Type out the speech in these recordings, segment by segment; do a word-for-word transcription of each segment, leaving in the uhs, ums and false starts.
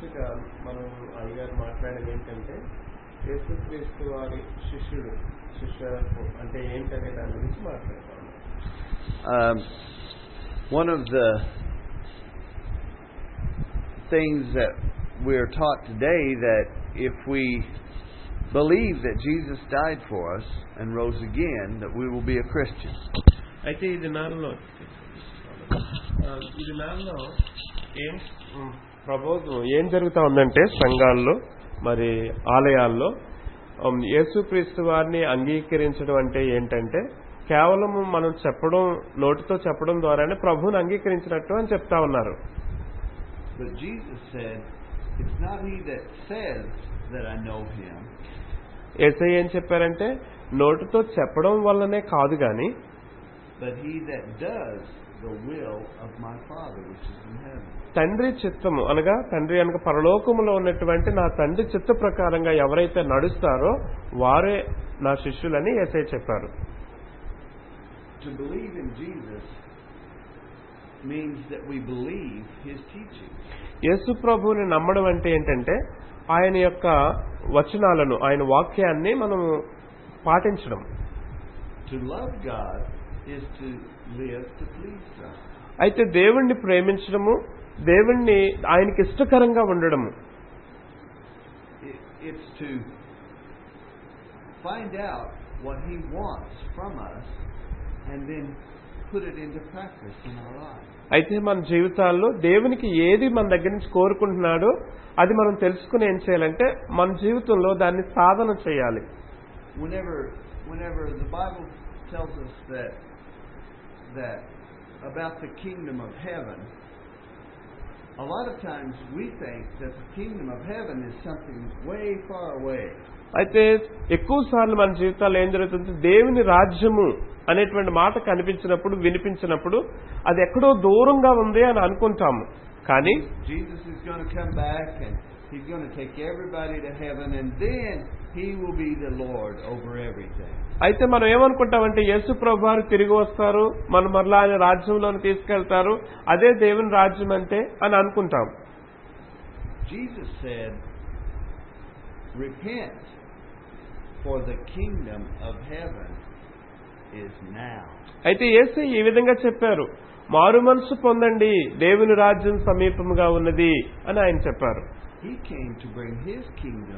ఫస్ట్గా మనం అయ్యగారు మాట్లాడేది ఏంటంటే యేసుక్రీస్తు వారి శిష్యుడు శిష్యత్వం అంటే ఏంటనే దాని గురించి మాట్లాడతాం. Um, one of the things that we are taught today that if we believe that Jesus died for us and rose again, that we will be a Christian. అయితే ఈ దినాల్లో ఈ దినాల్లో ఏం ప్రబోధం ఏం జరుగుతా ఉందంటే సంఘాల్లో మరి ఆలయాల్లో యేసుక్రీస్తు వారిని అంగీకరించడం అంటే ఏంటంటే కేవలం మనం చెప్పడం నోటితో చెప్పడం ద్వారానే ప్రభువుని అంగీకరించినట్టు అని చెప్తా ఉన్నారు. But Jesus said, it's not he that says that I know him. యేసయ్య ఏం చెప్పారంటే నోటితో చెప్పడం వల్లనే కాదు గాని but he that does the will of my Father which is in heaven. తండ్రి చిత్తము అనగా తండ్రి అనగా పరలోకములో ఉన్నటువంటి నా తండ్రి చిత్త ప్రకారంగా ఎవరైతే నడుస్తారో వారే నా శిష్యులని యేసయ్య చెప్పారు. To believe in Jesus means that we believe his teaching. యేసు ప్రభువుని నమ్మడం అంటే ఏంటంటే ఆయన యొక్క వచనాలను ఆయన వాక్యాన్ని మనము పాటించడం. To love God is to live to please God. అయితే దేవుణ్ణి ప్రేమించడము దేవుణ్ణి ఆయనకి ఇష్టకరంగా ఉండడము. It's to find out what he wants from us and then put it into practice in our lives. అయితే మన జీవితాల్లో దేవునికి ఏది మన దగ్గర నుంచి కోరుకుంటున్నాడో అది మనం తెలుసుకుని ఏం చేయాలంటే మన జీవితంలో దాన్ని సాధన చేయాలి. Whenever whenever the Bible tells us that that about the kingdom of heaven, a lot of times we think that the kingdom of heaven is something way far away. అయితే ఎక్కువ సార్లు మన జీవితాల్లో ఏం జరుగుతుంది దేవుని రాజ్యము అనేటువంటి మాట కనిపించినప్పుడు వినిపించినప్పుడు అది ఎక్కడో దూరంగా ఉంది అని అనుకుంటాము. కానీ Jesus is going to come back and he's going to take everybody to heaven and then he will be the Lord over everything. అయితే మనం ఏమనుకుంటామంటే యేసు ప్రభువారు తిరిగి వస్తారు మనం మరలా ఆయన రాజ్యంలోకి తీసుకెళ్తారు అదే దేవుని రాజ్యం అంటే అని అనుకుంటాం. Jesus said, repent for the kingdom of heaven is now. అయితే యేసు ఈ విధంగా చెప్పారు మారు మనసు పొందండి దేవుని రాజ్యం సమీపముగా ఉన్నది అని ఆయన చెప్పారు. He came to bring his kingdom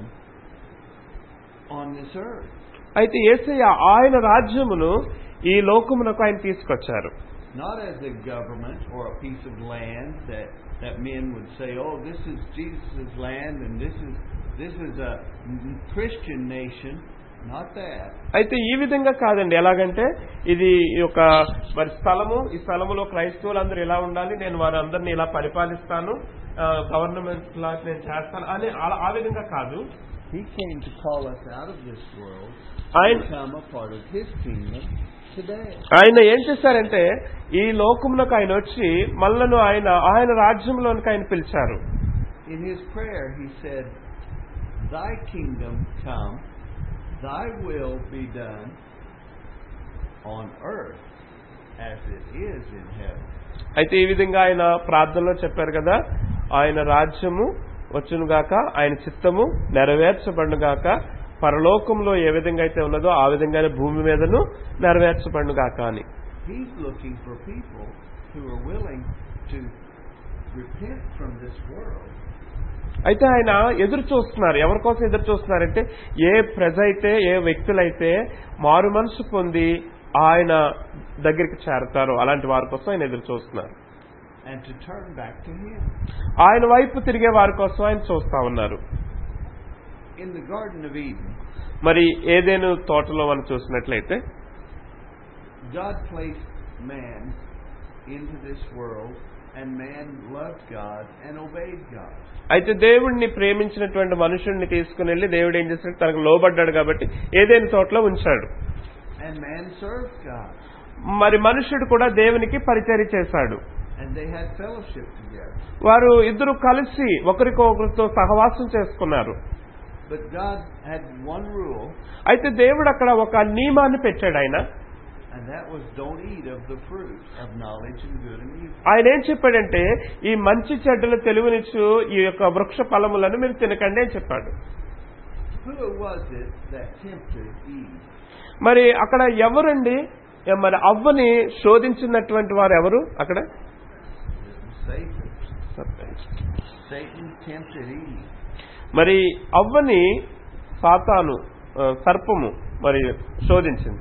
on this earth. అయితే యేసయ్య ఆయన రాజ్యమును ఈ లోకమునకు ఆయన తీసుకొచ్చారు. Not as a government or a piece of land that that men would say, oh, this is Jesus' land and this is this is a Christian nation. Not that. అయితే ఈ విధంగా కాదండి. ఎలాగంటే ఇది ఒక మరి స్థలము ఈ స్థలములో క్రైస్తవులందరూ ఇలా ఉండాలి నేను వారందరినీ ఇలా పరిపాలిస్తాను గవర్నమెంట్ లా నేను చేస్తాను అని ఆ విధంగా కాదు. He came to call us out of this world and become a part of his kingdom today. ఆయన ఏం చేశారంటే ఈ లోకమునకు ఆయన వచ్చి మనలను ఆయన ఆయన రాజ్యంలోనికి ఆయన పిలిచారు. In his prayer he said, thy kingdom come, thy will be done on earth as it is in heaven. అయితే ఈ విధంగా ఆయన ప్రార్థనలో చెప్పారు కదా ఆయన రాజ్యము వచ్చునుగాక ఆయన చిత్తము నెరవేర్చబడునుగాక పరలోకంలో ఏ విధంగా అయితే ఉన్నదో ఆ విధంగానే భూమి మీదను నెరవేర్చబడునుగాక అని. He's looking for people who are willing to repent from this world. అయితే ఆయన ఎదురు చూస్తున్నారు ఎవరి కోసం ఎదురు చూస్తున్నారంటే ఏ ప్రజ అయితే ఏ వ్యక్తులైతే మారు మనసు పొంది ఆయన దగ్గరికి చేరతారో అలాంటి వారి కోసం ఆయన ఎదురు చూస్తున్నారు. And to turn back to him. ఆయన వైపు తిరిగే వారి కోసం ఆయన చూస్తా ఉన్నారు. In the Garden of Eden, మరి ఏదైనా తోటలో మనం చూసినట్లయితే God placed man into this world and man loved God and obeyed God. అయితే దేవుడిని ప్రేమించినటువంటి మనుషుడిని తీసుకుని వెళ్ళి దేవుడు ఏం చేశాడు తనకు లోబడ్డాడు కాబట్టి ఏదైనా తోటలో ఉంచాడు. And man served God. మరి మనుషుడు కూడా దేవునికి పరిచర్య చేశాడు. And they had fellowship together. వారు ఇద్దరు కలిసి ఒకరికొకరితో సహవాసం చేసుకున్నారు. But God had one rule. అయితే దేవుడు అక్కడ ఒక నియమాన్ని పెట్టాడు ఆయన. And that was, don't eat of the fruit of knowledge and good and evil. ఆయన ఏం చెప్పాడంటే ఈ మంచి చెడ్డలు తెలివినిచ్చు ఈ యొక్క వృక్ష ఫలములను మీరు తినకండి అని చెప్పాడు. Who was it that tempted Eve? మరి అక్కడ ఎవరండి మరి అవ్వని శోధించినటువంటి వారు ఎవరు అక్కడ? Satan. Satan tempted Eve. మరి అవ్వని సాతాను సర్పము మరి శోధించింది.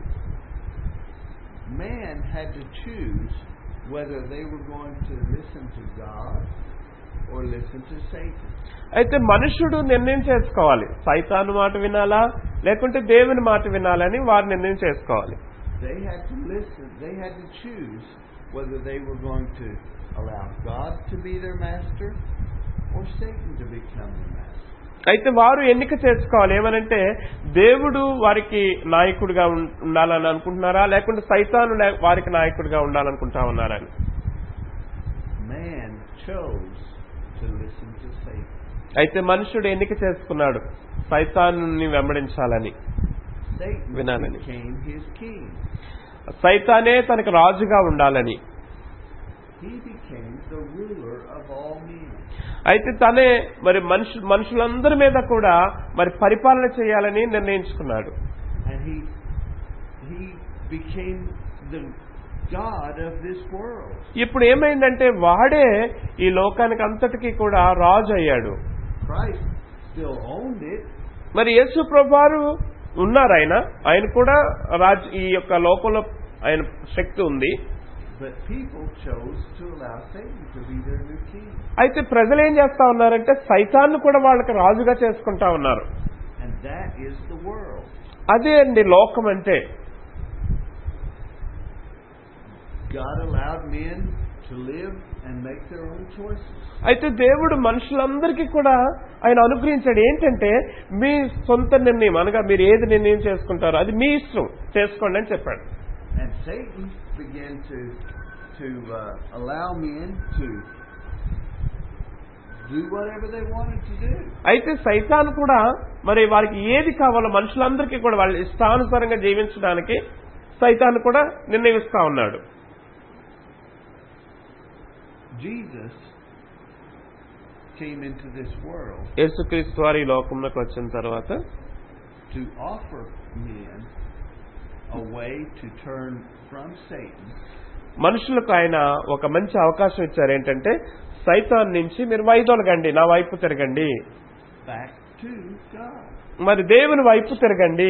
Man had to choose whether they were going to listen to God or listen to Satan. అయితే మనుషుడు నిర్ణయం చేసుకోవాలి, సైతాను మాట వినాలా లేకుంటే దేవుని మాట వినాలని వారు నిర్ణయం చేసుకోవాలి. They had to listen. They had to choose whether they were going to allow God to be their master or Satan to become their master. అయితే వారు ఎన్నిక చేసుకోవాలి, ఏమనంటే దేవుడు వారికి నాయకుడిగా ఉండాలని అనుకుంటున్నారా లేకుంటే సైతాను వారికి నాయకుడిగా ఉండాలనుకుంటా ఉన్నారని. Man chose to listen to Satan. అయితే మనుషుడు ఎన్నిక చేసుకున్నాడు సైతానుని వెంబడించాలని, వినాలని. సైతానే తనకు రాజుగా ఉండాలని. అయితే తనే మరి మనుషు మనుషులందరి మీద కూడా మరి పరిపాలన చేయాలని నిర్ణయించుకున్నాడు. ఇప్పుడు ఏమైందంటే వాడే ఈ లోకానికి అంతటికీ కూడా రాజు అయ్యాడు. మరి యేసు ప్రభువారు ఉన్నారు, ఆయన ఆయన కూడా రాజు, ఈ యొక్క లోకంలో ఆయన శక్తి ఉంది. అయితే ప్రజలు ఏం చేస్తా ఉన్నారంటే సైతాన్ని కూడా వాళ్ళకి రాజుగా చేసుకుంటా ఉన్నారు. అదే అండి లోకం అంటే. అయితే దేవుడు మనుషులందరికీ కూడా ఆయన అనుగ్రహించాడు ఏంటంటే మీ సొంత నిర్ణయం అనగా మీరు ఏది నిర్ణయం చేసుకుంటారో అది మీ ఇష్టం చేసుకోండి అని చెప్పాడు. To uh, allow men to do whatever they wanted to do. అయితే సైతాను కూడా మరి వారికి ఏది కావాలో మనుషులందరికీ కూడా వాళ్ళ ఇష్టానుసారంగా జీవించడానికి సైతాను కూడా నిర్ణయిస్తా ఉన్నాడు. Jesus came into this world. యేసుక్రీస్తు వారు ఈ లోకంలోకి వచ్చిన తర్వాత to offer men a way to turn from Satan. మనుషులకు ఆయన ఒక మంచి అవకాశం ఇచ్చారు, ఏంటంటే సైతాన్ నుంచి మీరు వైదొలగండి, నా వైపు తిరగండి, మరి దేవుని వైపు తిరగండి.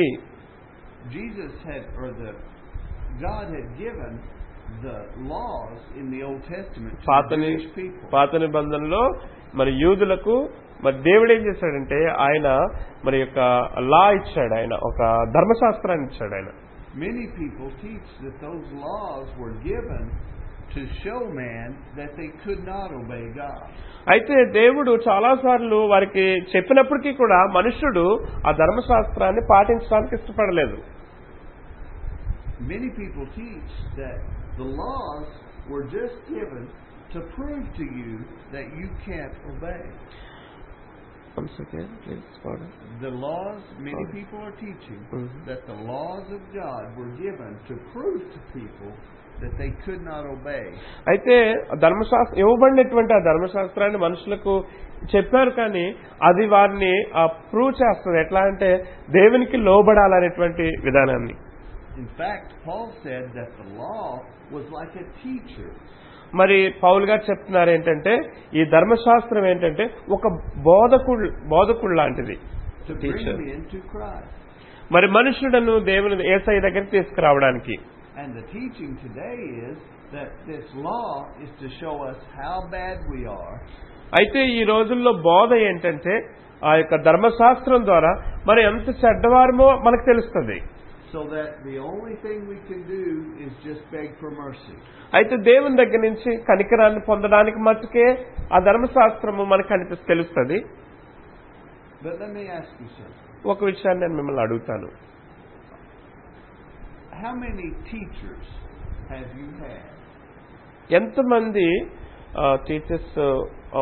పాత నిబంధనలో మరి యూదులకు మరి దేవుడు ఏం చేశాడంటే ఆయన మరి యొక్క లా ఇచ్చాడు, ఆయన ఒక ధర్మశాస్త్రాన్ని ఇచ్చాడు ఆయన. Many people teach that those laws were given to show man that they could not obey God. అయితే దేవుడు చాలా సార్లు వారికి చెప్పినప్పటికీ కూడా మనుషుడు ఆ ధర్మశాస్త్రాన్ని పాటించడానికి ఇష్టపడలేదు. Many people teach that the laws were just given to prove to you that you can't obey. Once again, please, Father. The laws, many Father. people are teaching mm-hmm. that the laws of God were given to prove to people that they could not obey. అయితే ధర్మశాస్త్రం ఇవ్వబడినటువంటి ఆ ధర్మశాస్త్రాన్ని మనుషులకు చెప్పారు, కానీ అది వారిని ప్రూవ్ చేస్తుంది. ఎట్లా అంటే దేవునికి లోబడాలనేటువంటి విధానాన్ని. In fact, Paul said that the law was like a teacher. మరి పౌలు గారు చెప్తున్నారు ఏంటంటే ఈ ధర్మశాస్త్రం ఏంటంటే ఒక బోధకుడు బోధకుడు లాంటిది. మరి మనుషులను దేవుని యేసయ్య దగ్గరికి తీసుకురావడానికి. అయితే ఈ రోజుల్లో బోధ ఏంటంటే ఆ యొక్క ధర్మశాస్త్రం ద్వారా మరి ఎంత చెడ్డవారమో మనకు తెలుస్తుంది. So that the only thing we can do is just beg for mercy. అయితే దేవుని దగ్గర నుంచి కనికరాన్ని పొందడానికి మట్టుకే ఆ ధర్మశాస్త్రము మనకు కనిపిస్తే తెలుస్తుంది. But let me ask you something. ఒక విషయాన్ని నేను మిమ్మల్ని అడుగుతాను. How many teachers have you had? ఎంతమంది టీచర్స్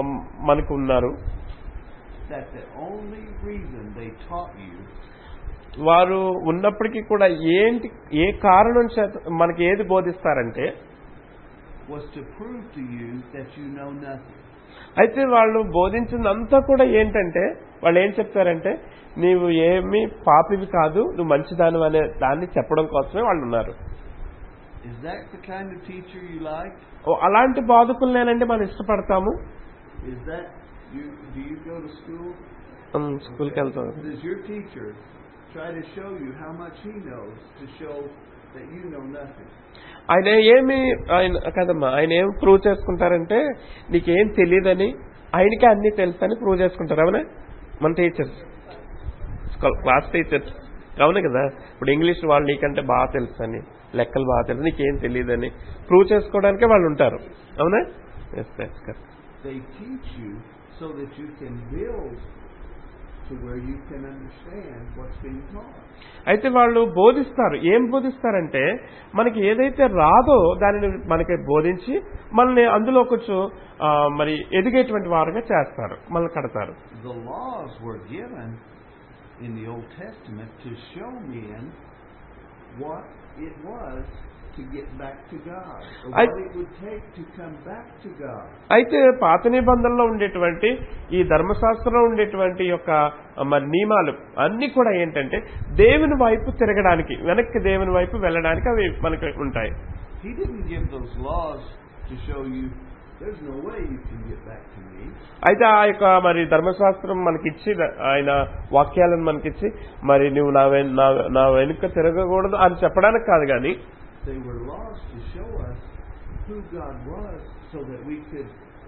మనకు ఉన్నారు? That the only reason they taught you వారు ఉన్నప్పటికీ కూడా ఏంటి ఏ కారణం చేత మనకి ఏది బోధిస్తారంటే was to prove to you that you know nothing. అయితే వాళ్ళు బోధించినంతా కూడా ఏంటంటే వాళ్ళు ఏం చెప్తారంటే నీవు ఏమి పాపివి కాదు, నువ్వు మంచిదాను అనే దాన్ని చెప్పడం కోసమే వాళ్ళు ఉన్నారు. Is that the kind of teacher you like? అలాంటి బోధకులనేనండి మనం ఇష్టపడతాము. Is that you? Do you go to school? స్కూల్కి వెళ్తాం. Does your teacher try to show you how much he knows to show that you know nothing? ఆయన ఏమి ఆయన కదమ్మా ఆయన ఏం ప్రూవ్ చేసుకుంటారంటే నీకేం తెలియదని, ఆయనకే అన్ని తెలుసని ప్రూవ్ చేసుకుంటారు. అవునా? మన టీచర్స్, క్లాస్ టీచర్స్ అవును కదా. ఇప్పుడు ఇంగ్లీష్ వాళ్ళు నీకంటే బాగా తెలుసని, లెక్కలు బాగా తెలుసు, నీకేం తెలియదని ప్రూవ్ చేసుకోవడానికే వాళ్ళు ఉంటారు. అవునా? Yes that's correct. They teach you so that you can build to where you can understand what's being taught. అయితే వాళ్ళు బోధిస్తారు. ఏం బోధిస్తారంటే మనకి ఏదైతే రాదో దానిని మనకి బోధించి మనల్ని అందులో కొంచెం మరి ఎదిగేటువంటి వారుగా చేస్తారు, మనల్ని కడతారు. The laws were given in the Old Testament to show men what it was to get back to God, or what it would take to come back to God. అయితే పాత నిబంధనలో ఉండేటువంటి ఈ ధర్మశాస్త్రంలో ఉండేటువంటి యొక్క మరి నియమాలు అన్ని కూడా ఏంటంటే దేవుని వైపు తిరగడానికి, వెనక్కి దేవుని వైపు వెళ్ళడానికి అవి మనకి ఉంటాయి. He didn't give those laws to show you there's no way you can get back to me. అయితే ఆ యొక్క మరి ధర్మశాస్త్రం మనకిచ్చి, ఆయన వాక్యాలను మనకిచ్చి మరి నువ్వు నా నా వెనుక తిరగకూడదు అని చెప్పడానికి కాదు, కానీ they were laws to show us who God was so that we could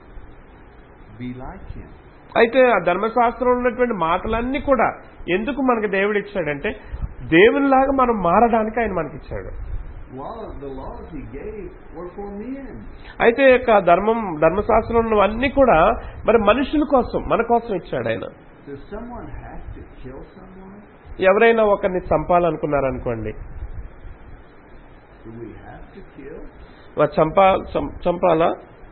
be like him. అయితే ఆ ధర్మశాస్త్రంలో ఉన్నటువంటి మాటలన్నీ కూడా ఎందుకు మనకి దేవుడు ఇచ్చాడంటే దేవునిలాగా మనం మారడానికి ఆయన మనకి ఇచ్చాడు. The laws he gave were for men. అయితే ధర్మం ధర్మశాస్త్రంలో అన్ని కూడా మరి మనుషుల కోసం, మన కోసం ఇచ్చాడు ఆయన. Does someone have to kill someone? ఎవరైనా ఒకరిని చంపాలనుకున్నారనుకోండి, do we have to kill? చంపా చంపాలా?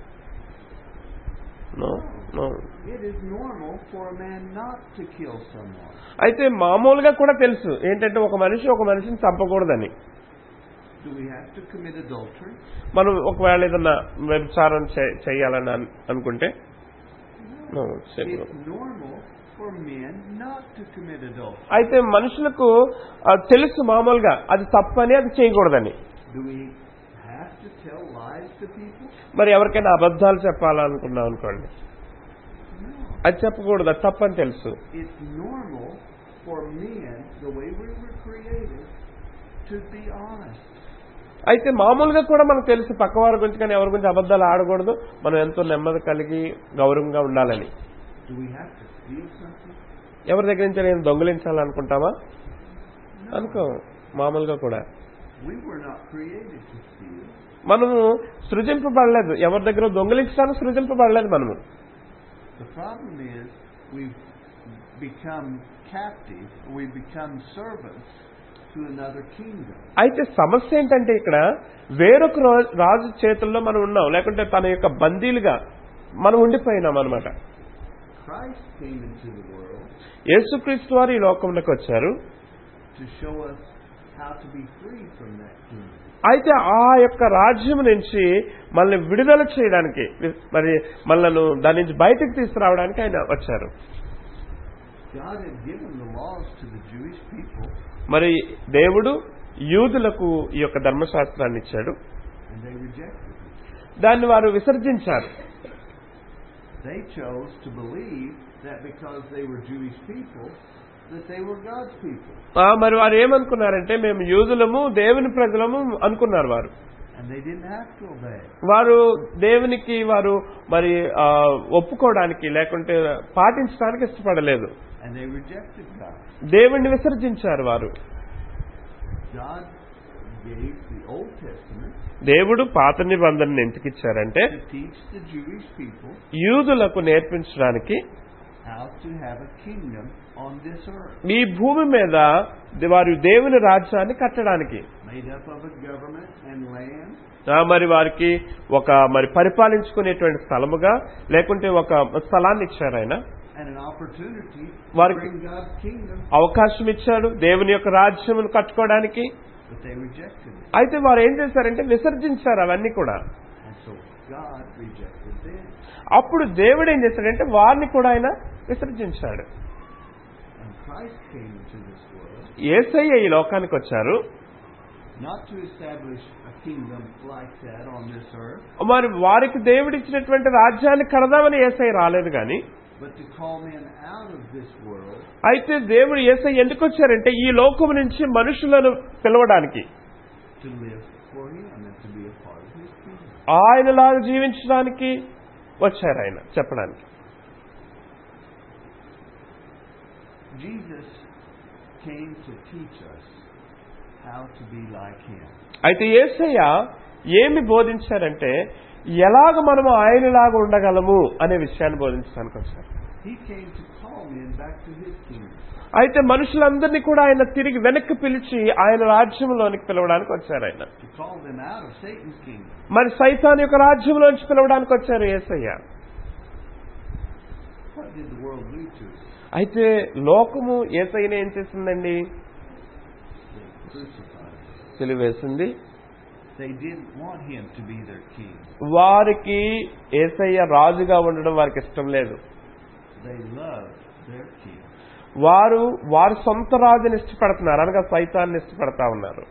No no. It is normal for a man not to kill someone. అయితే మామూలుగా కూడా తెలుసు ఏంటంటే ఒక మనిషి ఒక మనిషిని చంపకూడదని. Do we have to commit adultery? మనం ఒకవేళ ఏదన్నా వ్యభిచారం చేయాలని అనుకుంటే no. It's normal for men not to commit adultery. అయితే మనుషులకు తెలుసు మామూలుగా అది తప్పని, అది చేయకూడదని. Do we have to tell lies to people? మరి ఎవరికైనా అబద్ధాలు చెప్పాలనుకున్నాం అనుకోండి, అది చెప్పకూడదు, అది తప్పని తెలుసు. It's normal for men, the way we were created, to be honest. అయితే మామూలుగా కూడా మనకు తెలుసు పక్కవారి గురించి కానీ ఎవరి గురించి అబద్ధాలు ఆడకూడదు, మనం ఎంతో నెమ్మది కలిగి గౌరవంగా ఉండాలని. Do we have to steal something? ఎవరి దగ్గర నుంచి నేను దొంగిలించాలనుకుంటామా? అనుకో. మామూలుగా కూడా we were not created to steal. మనము సృజింపబడలేదు, ఎవరి దగ్గర దొంగిలించడానికి సృజింపబడలేదు మనము. The problem is we've become captive, we've become servants to another kingdom. అయితే సమస్య ఏంటంటే ఇక్కడ వేరొక రాజు చేతుల్లో మనం ఉన్నాం, లేకుంటే తన యొక్క బందీలుగా మనం ఉండిపోయినాం అన్నమాట. Christ came into the world. యేసుక్రీస్తు వారు ఈ లోకంలోకి వచ్చారు to show us how to be free from that kingdom. అయితే ఆ యొక్క రాజ్యం నుంచి మనల్ని విడుదల చేయడానికి, మరి మనల్ని దాని నుంచి బయటకు తీసుకురావడానికి ఆయన వచ్చారు. God had given the laws to the Jewish people. మరి దేవుడు యూదులకు ఈ యొక్క ధర్మశాస్త్రాన్ని ఇచ్చాడు, and they rejected it. దాన్ని వారు విసర్జించారు. They chose to believe that because they were Jewish people that they were God's people. ఆ మరి వారు ఏమనుకున్నారంటే మేము యూదులము దేవుని ప్రజలము అనుకున్నారు వారు. And they didn't have to obey. వారు దేవునికి వారు మరి ఒప్పుకోవడానికి లేకుంటే పాటించడానికి ఇష్టపడలేదు. And they rejected God. దేవుణ్ణి విసర్జించారు వారు. God gave the Old Testament. దేవుడు పాత నిబంధనను ఎందుకు ఇచ్చారంటే to teach the Jewish people యూదులకు నేర్పించడానికి how to have a kingdom on this earth. ఈ భూమి మీద వారు దేవుని రాజ్యాన్ని కట్టడానికి, made up of a government and land. మరి వారికి ఒక మరి పరిపాలించుకునేటువంటి స్థలముగా లేకుంటే ఒక స్థలాన్ని ఇచ్చారు ఆయన. and an opportunity to వారికి bring God's kingdom, అవకాశం ఇచ్చాడు దేవుని యొక్క రాజ్యమును కట్టుకోవడానికి. but they rejected it. అయితే వారు ఏం చేశారంటే విసర్జించారు అవన్నీ కూడా. And so God rejected them. అప్పుడు దేవుడు ఏం చేశాడంటే వారిని కూడా ఆయన విసర్జించాడు. And Christ came into this world యేసయ్య ఈ లోకానికి వచ్చారు not to establish a kingdom like that on this earth, మరి వారికి దేవుడు ఇచ్చినటువంటి రాజ్యాన్ని కడదామని యేసయ్య రాలేదు గాని, but to call men out of this world అయితే దేవుడు యేసయ్య ఎందుకు వచ్చారంటే ఈ లోకం నుంచి మనుషులను పిలవడానికి, to live for Him and to be a part of His kingdom. ఆయనలాగా జీవించడానికి వచ్చారు ఆయన చెప్పడానికి. Jesus came to teach us how to be like Him. అయితే యేసయ్య ఏమి బోధించారంటే ఎలాగ మనము ఆయనలాగా ఉండగలము అనే విషయాన్ని బోధించడానికి వచ్చారు. He came to call men back to His kingdom. అయితే మనుషులందరినీ కూడా ఆయన తిరిగి వెనక్కి పిలిచి ఆయన రాజ్యంలోనికి పిలవడానికి వచ్చారు ఆయన. To call them out of Satan's kingdom. మరి సైతాన్ యొక్క రాజ్యంలోంచి పిలవడానికి వచ్చారు యేసయ్య. What did the world do to us? అయితే లోకము యేసయ్యని ఏం చేసిందండి? They crucified Him. సిలువేసింది. They didn't want Him to be their king. వారికి యేసయ్య రాజుగా ఉండడం వారికి ఇష్టం లేదు. They loved their king. వారు వారి సొంత రాజుని ఇష్టపడుతున్నారు, అనగా సైతాన్ని ఇష్టపడతా ఉన్నారు.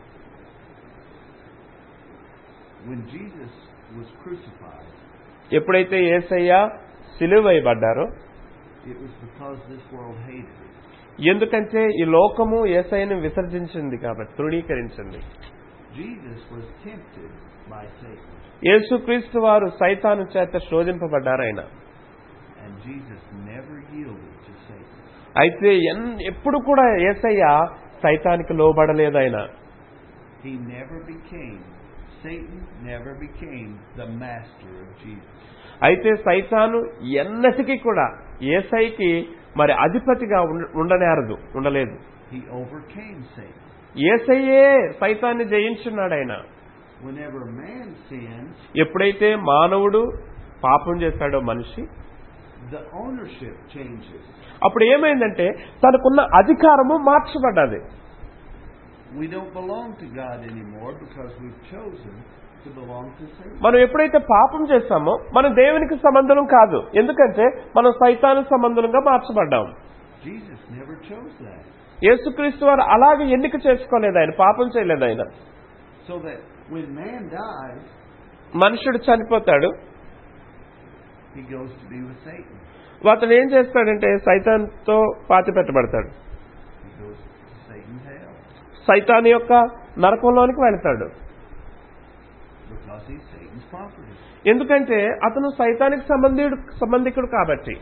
When Jesus was crucified, ఎప్పుడైతే యేసయ్య సిలువైబడ్డారో, it was because this world hated Him. ఎందుకంటే ఈ లోకము యేసయ్యను విసర్జించింది కాబట్టి, తృణీకరించింది. Jesus was tempted by Satan. యేసుక్రీస్తు వారు సైతాను చేత శోధింపబడ్డారు ఆయన. And Jesus never yielded to Satan. అయితే ఎప్పుడు కూడా యేసయ్య సైతానికి లోబడలేదు ఆయన. He never became, Satan never became the master of Jesus. అయితే సైతాను ఎన్నటికీ కూడా యేసయ్యకి మరి అధిపతిగా ఉండనేరదు, ఉండలేదు. He overcame Satan. యేసయ్యే సైతాన్ని జయించున్నాడు ఆయన. Whenever man sins, ఎప్పుడైతే మానవుడు పాపం చేశాడో మనిషి, the ownership changes. అప్పుడు ఏమైందంటే తనకున్న అధికారము మార్చబడ్డది. We don't belong to God anymore because we've chosen to belong to Satan. మనం ఎప్పుడైతే పాపం చేస్తామో మనం దేవునికి సంబంధం కాదు, ఎందుకంటే మనం సైతాను సంబంధంగా మార్చబడ్డాం. Jesus never chose that. యేసుక్రీస్తు వారు అలాగే ఎన్నిక చేసుకోలేదు, ఆయన పాపం చేయలేదు ఆయన. So that when man dies, మనుషుడు చనిపోతాడు, he goes to be with Satan. అతను ఏం చేస్తాడంటే సైతాన్తో పాతి పెట్టబడతాడు. He goes to Satan's hell సైతాన్ యొక్క నరకంలోనికి వెళ్తాడు. because he's Satan's property. ఎందుకంటే అతను సైతానికి సంబంధికుడు సంబంధికుడు కాబట్టి.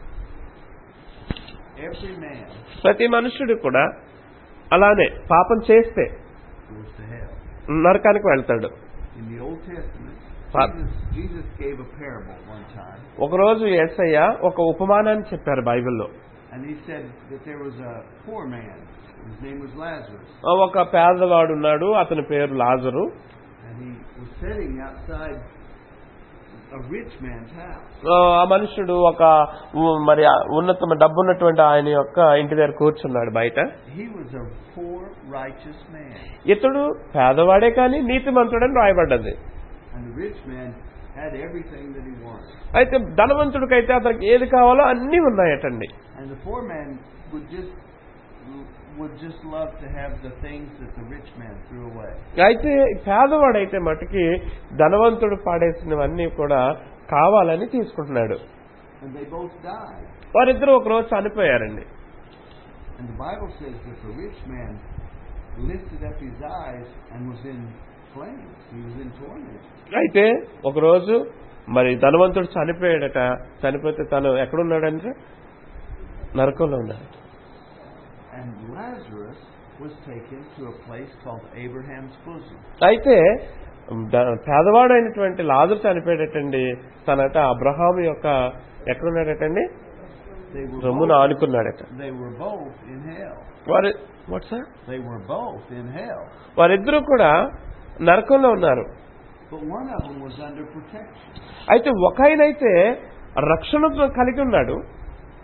Every man ప్రతి మనుషుడు కూడా అలానే పాపం చేస్తే goes to hell. నరకానికి వెళ్తాడు. In the Old Testament, Pa- Jesus, Jesus gave a parable one time, ఒకరోజు యేసయ్య ఒక ఉపమానాన్ని చెప్పారు బైబిల్లో. and he said that there was a poor man. His name was Lazarus, ఒక పేదవాడు ఉన్నాడు, అతని పేరు లాజరు. and he was sitting outside a rich man's house. ఆ మనుషుడు ఒక ఉ- మరి ఉన్నత డబ్బున్నటువంటి ఆయన యొక్క ఇంటి దగ్గర కూర్చున్నాడు బయట. He was a poor, righteous man, ఇతడు పేదవాడే కానీ నీతిమంతుడని రాయబడ్డది. and the rich man had everything that he wanted. అయితే ధనవంతుడికైతే అతనికి ఏది కావాలో అన్నీ ఉన్నాయటండి. And the poor man would just would just love to have the things that the rich man threw away. అయితే పేదవాడైతే మటుకి ధనవంతుడు పాడేసినవన్నీ కూడా కావాలని తీసుకుంటున్నాడు. And they both died. వారిద్దరూ ఒక రోజు చనిపోయారండి. And the Bible says that the rich man lifted up his eyes and was in flames. He was in torment. అయితే ఒకరోజు మరి ధనవంతుడు చనిపోయాడట. చనిపోతే తను ఎక్కడున్నాడంటే నరకంలో ఉన్నాడు. And Lazarus was taken to a place called Abraham's bosom. అయితే ద- పేదవాడైనటువంటి లాజరు చనిపోయాడటండి. తనట అబ్రహాము యొక్క ఎక్కడున్నాడటండి They were రొమ్మున both, ఆనుకున్నాడట. they were both in hell. వారు what sir They were both in hell. వారిద్దరూ కూడా నరకంలో ఉన్నారు. But one of them was under protection. అయితే ఒక ఆయనైతే రక్షణ కలిగి ఉన్నాడు.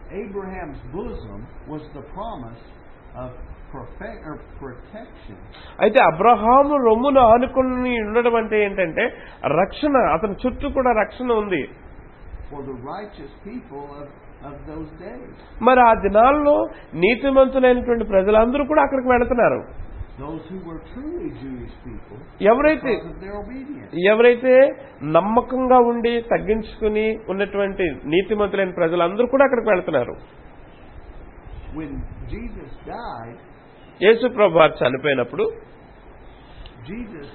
Abraham's bosom was the promise of perfect or protection. అయితే అబ్రహాము రొమ్మును ఆనుకుని ఉండడం అంటే ఏంటంటే రక్షణ, అతని చుట్టూ కూడా రక్షణ ఉంది. For the righteous people of, of those days. మరి ఆ దినాల్లో నీతిమంతులైనటువంటి ప్రజలందరూ కూడా అక్కడికి వెళుతున్నారు. Those who were truly Jewish people. ఎవరైతే because of their obedience. ఎవరైతే నమ్మకంగా ఉండి తగ్గించుకుని ఉన్నటువంటి నీతిమంతులైన ప్రజలందరూ కూడా అక్కడికి వెళుతున్నారు. When Jesus died, యేసు ప్రభువు చనిపోయినప్పుడు Jesus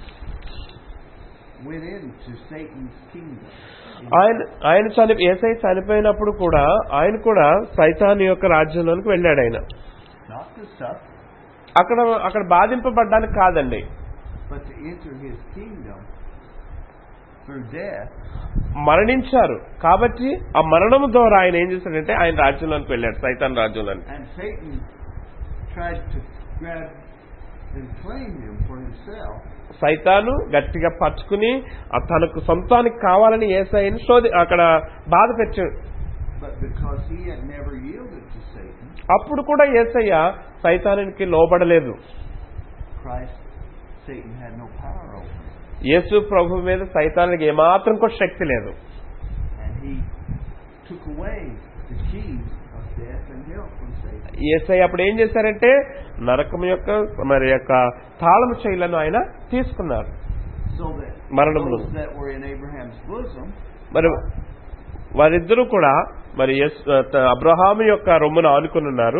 went into Satan's kingdom. ఆయన ఆయన చని యేసయ్య చనిపోయినప్పుడు కూడా ఆయన కూడా సైతాను యొక్క రాజ్యంలోనికి వెళ్ళాడు. ఆయన Not to suffer, అక్కడ అక్కడ బాధింపబడ్డానికి కాదండి, but to enter his kingdom through death. మరణించారు కాబట్టి ఆ మరణము ద్వారా ఆయన ఏం చేశాడంటే ఆయన రాజ్యంలోనికి వెళ్ళాడు, సైతాన్ రాజ్యంలోనికి. And Satan tried to grab and claim him for himself. సైతాను గట్టిగా పట్టుకుని తనకు సొంతానికి కావాలని యేసయ్యని శోధి అక్కడ బాధ పెట్టాడు. But because he had never yielded to Satan, అప్పుడు కూడా యేసయ్య సైతానునికి లోబడలేదు. Christ, Satan had no power over him. యేసు ప్రభు మీద సైతానునికి ఏమాత్రం కూడా శక్తి లేదు. And he took away the keys of death and hell from Satan. యేసయ్య అప్పుడు ఏం చేశారంటే నరకం యొక్క మరి యొక్క తాళము చెయ్యలను ఆయన తీసుకున్నారు. So that మరణమును those that were in Abraham's bosom, మరి వారిద్దరూ కూడా మరి అబ్రహాము యొక్క రొమ్మును ఆనుకుని ఉన్నారు.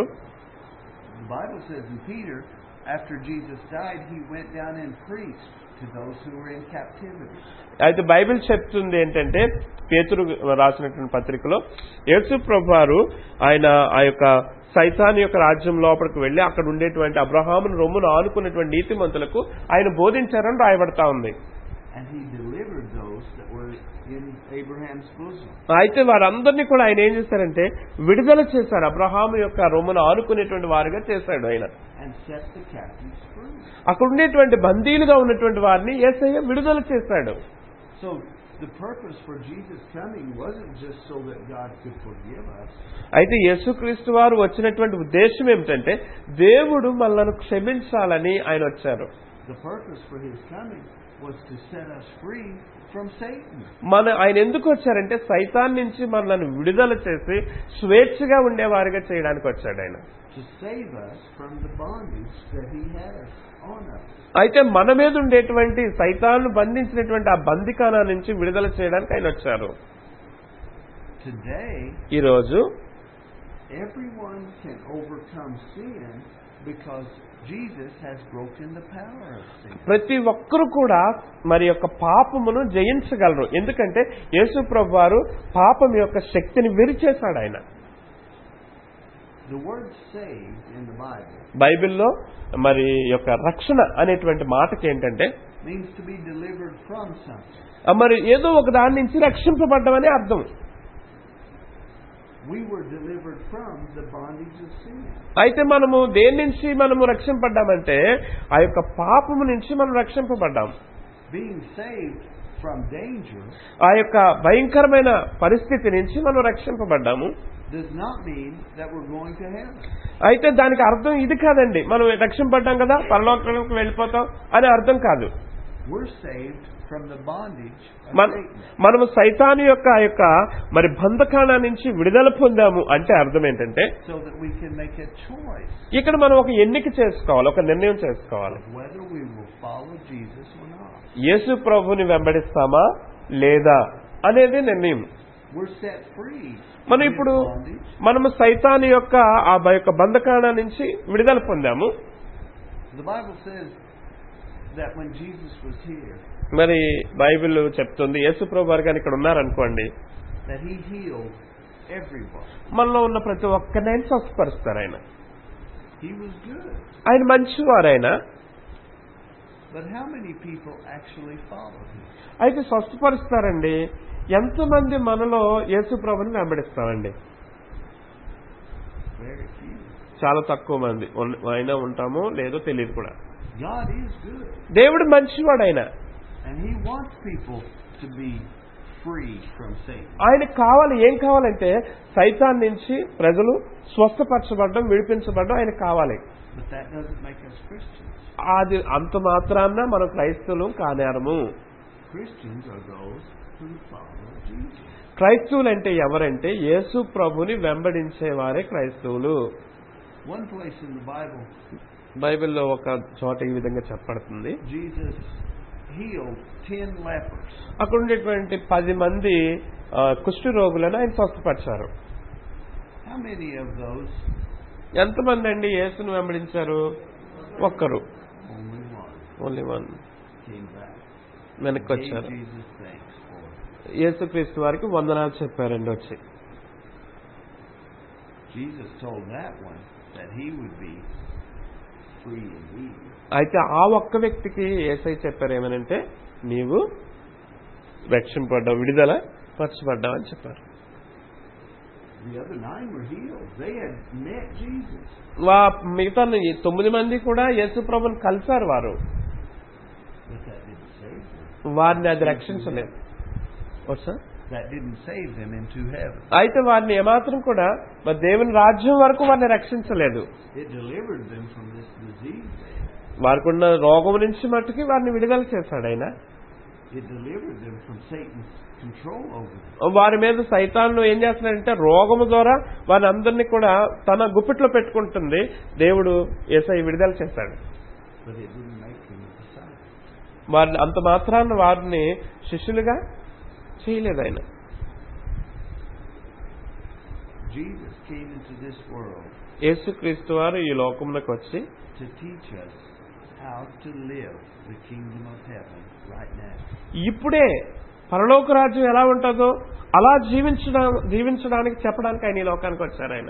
the Bible says in Peter, after Jesus died, he went down and preached to those who were in captivity. అయితే బైబిల్ చెప్తుంది ఏంటంటే పేతురు రాసినటువంటి పత్రికలో యేసు ప్రభువారు ఆయన ఆ యొక్క సైతాన్ యొక్క రాజ్యం లోపలికి వెళ్లి అక్కడ ఉండేటువంటి అబ్రహామును రొమ్మును ఆనుకున్నటువంటి నీతిమంతులకు ఆయన బోధించారని రాయబడతా ఉంది. And he delivered those that were in Abraham's bosom. అయితే వారందరినీ కూడా ఆయన ఏం చేశారంటే విడుదల చేశారు, అబ్రహాము యొక్క రొమ్మును ఆనుకునేటువంటి వారుగా చేశాడు ఆయన. And set the captives free. అక్కడ ఉండేటువంటి బందీలుగా ఉన్నటువంటి వారిని యేసయ్య విడుదల చేశాడు. So the purpose for Jesus coming wasn't just so that God could forgive us. అయితే యేసుక్రీస్తు వారు వచ్చినటువంటి ఉద్దేశం ఏమిటంటే దేవుడు మనల్ని క్షమించాలని ఆయన వచ్చారు. The purpose for his coming was to set us free from Satan. మన ఆయన ఎందుకు వచ్చారంటే సైతాన్ నుంచి మనల్ని విడుదల చేసి స్వేచ్ఛగా ఉండేవారిగా చేయడానికి వచ్చాడు ఆయన. To save us from the bondage that he has on us. అయితే మన మీద ఉండేటువంటి సైతాను బంధించినటువంటి ఆ బందికానా నుంచి విడుదల చేయడానికి ఆయన వచ్చారు. Today, ఈ రోజు everyone can overcome sin because Jesus has broken the power of sin. ప్రతి ఒక్కరు కూడా మరి యొక్క పాపమును జయించగలరు, ఎందుకంటే యేసు ప్రభువారు పాపం యొక్క శక్తిని విరిచేశాడు ఆయన. The word saved in the Bible బైబిల్లో మరి యొక్క రక్షణ అనేటువంటి మాటకి ఏంటంటే means to be delivered from something. మరి ఏదో ఒక దాని నుంచి రక్షింపబడ్డమని అర్థం. We were delivered from the bondage of sin. అయితే మనము దేని నుంచి మనము రక్షింపబడ్డామంటే ఆ యొక్క పాపము నుంచి మనం రక్షింపబడ్డాం. Being saved from danger ఆ యొక్క భయంకరమైన పరిస్థితి నుంచి మనం రక్షింపబడ్డాము. does not mean that we're going to heaven. అయితే దానికి అర్థం ఇది కాదండి, మనం రక్షింపబడ్డాం కదా పరలోకానికి వెళ్ళిపోతాం అనే అర్థం కాదు. We're saved from the bondage of మన Satan. మనము సైతాను యొక్క ఆ యొక్క మరి బంధకాల నుంచి విడుదల పొందాము అంటే అర్థం ఏంటంటే So that we can make a choice ఇక్కడ మనం ఒక ఎన్నిక చేసుకోవాలి, ఒక నిర్ణయం చేసుకోవాలి. of whether we will follow Jesus or not. యేసు ప్రభుని వెంబడిస్తామా లేదా అనేది నిర్ణయం. We're set free మనం from ఇప్పుడు bondage. మనము సైతాను యొక్క ఆ యొక్క బంధకాల నుంచి విడుదల పొందాము. The Bible says that when Jesus was here, మరి బైబిల్ చెప్తుంది యేసు ప్రభు వారు కానీ ఇక్కడ ఉన్నారనుకోండి, that he healed everyone. మనలో ఉన్న ప్రతి ఒక్కరిని ఆయన స్వస్థపరుస్తారు. ఆయన He was good. ఆయన మంచివారు. ఆయన But how many people actually followed him? అయితే స్వస్థపరుస్తారండి. ఎంతమంది మనలో యేసు ప్రభుని వెంబడిస్తామండి? Very few. చాలా తక్కువ మంది ఉన్- అయినా ఉంటామో లేదో తెలియదు కూడా. God is good. దేవుడు మంచివాడు. ఆయన And he wants people to be free from Satan. ఆయనకు కావాలి, ఏం కావాలంటే సైతాన్ నుంచి ప్రజలు స్వస్థపరచబడడం, విడిపించబడడం ఆయనకు కావాలి. But that doesn't make us Christians. అది అంత మాత్రాన మనం క్రైస్తవులు కానేరము. Christians are those who follow Jesus. క్రైస్తవులు అంటే ఎవరంటే యేసు ప్రభుని వెంబడించేవారే క్రైస్తవులు. One place in the Bible, బైబిల్లో ఒక చోట ఈ విధంగా చెప్పబడుతుంది. Jesus healed ten lepers. అక్కడ ఉండేటువంటి పది మంది కుష్ఠు రోగులను ఆయన స్వస్థపరిచారు. How many of those? ఎంతమంది అండి యేసును వెంబడించారు? ఒక్కరు. Only one. Only one. Came back. వెనక్కి వచ్చారు. Gave Jesus thanks for it. యేసుక్రీస్తు వారికి వందనాలు చెప్పారండి వచ్చి. Jesus told that one that he would be free indeed. అయితే ఆ ఒక్క వ్యక్తికి యేసయ్య చెప్పారు ఏమనంటే నీవు రక్షింపడ్డావు, విడుదల పరచబడ్డావు అని చెప్పారు. The other nine were healed. They had met Jesus. వా మిగతా తొమ్మిది మంది కూడా యేసు ప్రభుని కలిశారు. వారు But that didn't save them. వారిని అది రక్షించలేదు. Sir That didn't save them into heaven. అయితే వారిని ఏమాత్రం కూడా మరి దేవుని రాజ్యం వరకు వారిని రక్షించలేదు. It delivered them from this disease. వారికి ఉన్న రోగం నుంచి మట్టుకి వారిని విడుదల చేశాడు ఆయన. It delivered them from Satan's control over them. వారి మీద సైతాను ఏం చేస్తున్నాడంటే రోగము ద్వారా వారిని అందరినీ కూడా తన గుప్పిట్లో పెట్టుకుంటుంది. దేవుడు యేసయ్య విడుదల చేశాడు. But it didn't make them disciples. వారిని అంత మాత్రాన వారిని శిష్యులుగా చేయలేదు ఆయన. Jesus came into this world యేసుక్రీస్తు వారు ఈ లోకంలోకి వచ్చి to teach us how to live the kingdom of heaven right now. ఇప్పుడే పరలోక రాజ్యం ఎలా ఉంటుందో అలా జీవించడం జీవించడానికి చెప్పడానికి ఆయన ఈ లోకానికి వచ్చారు ఆయన.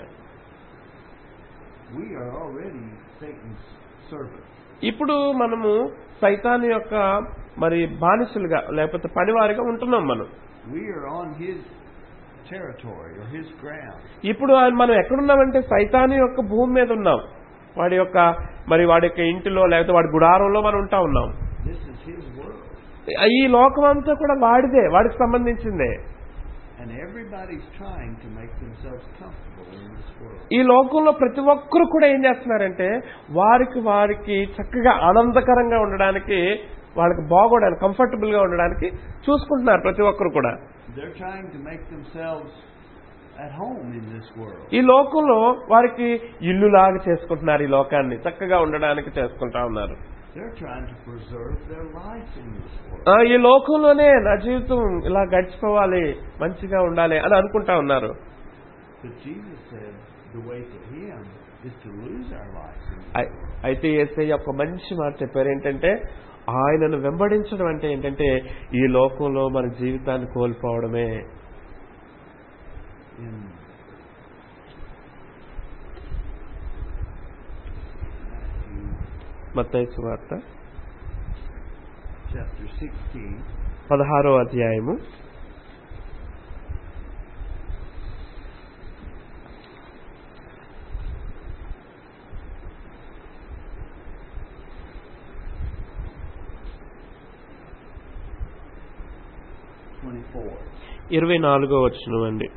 We are already Satan's servants. ఇప్పుడు మనము సైతాను యొక్క మరి బానిసలుగా లేకపోతే పనివారిగా ఉంటున్నాం. మనం We are on his territory or his ground. ఇప్పుడు మనం ఎక్కడున్నామంటే సైతాను యొక్క భూమి మీద ఉన్నాం. వాడి యొక్క మరి వాడి యొక్క ఇంటిలో లేకపోతే వాడి గుడారంలో మనం ఉంటా ఉన్నాం. This is his world. ఈ లోకం అంతా కూడా వాడిదే, వాడికి సంబంధించిందే. And everybody's trying to make themselves comfortable in this world. ఈ లోకంలో ప్రతి ఒక్కరు కూడా ఏం చేస్తున్నారంటే వారికి వారికి చక్కగా ఆనందకరంగా ఉండడానికి, వాళ్ళకి బాగోడానికి, కంఫర్టబుల్ గా ఉండడానికి చూసుకుంటున్నారు ప్రతి ఒక్కరు కూడా. They're trying to make themselves at home in this world. ఈ లోకంలో వారికి ఇల్లులాగా చేసుకుంటున్నారు. ఈ లోకాన్ని చక్కగా ఉండడానికి చేసుకుంటా ఉన్నారు. They're trying to preserve their life in this world. ఈ లోకంలోనే నా జీవితం ఇలా గడిచిపోవాలి, మంచిగా ఉండాలి అని అనుకుంటా ఉన్నారు. But Jesus said the way to him is to lose our life. అయితే యేసయ్య ఒక మంచి మాట చెప్పారు. ఏంటంటే ఆయనను వెంబడించడం అంటే ఏంటంటే ఈ లోకంలో మన జీవితాన్ని కోల్పోవడమే. In మత్తయి సువార్త chapter sixteen, పదహారో అధ్యాయము twenty-four. ఇరవై నాలుగో వచనం అండి.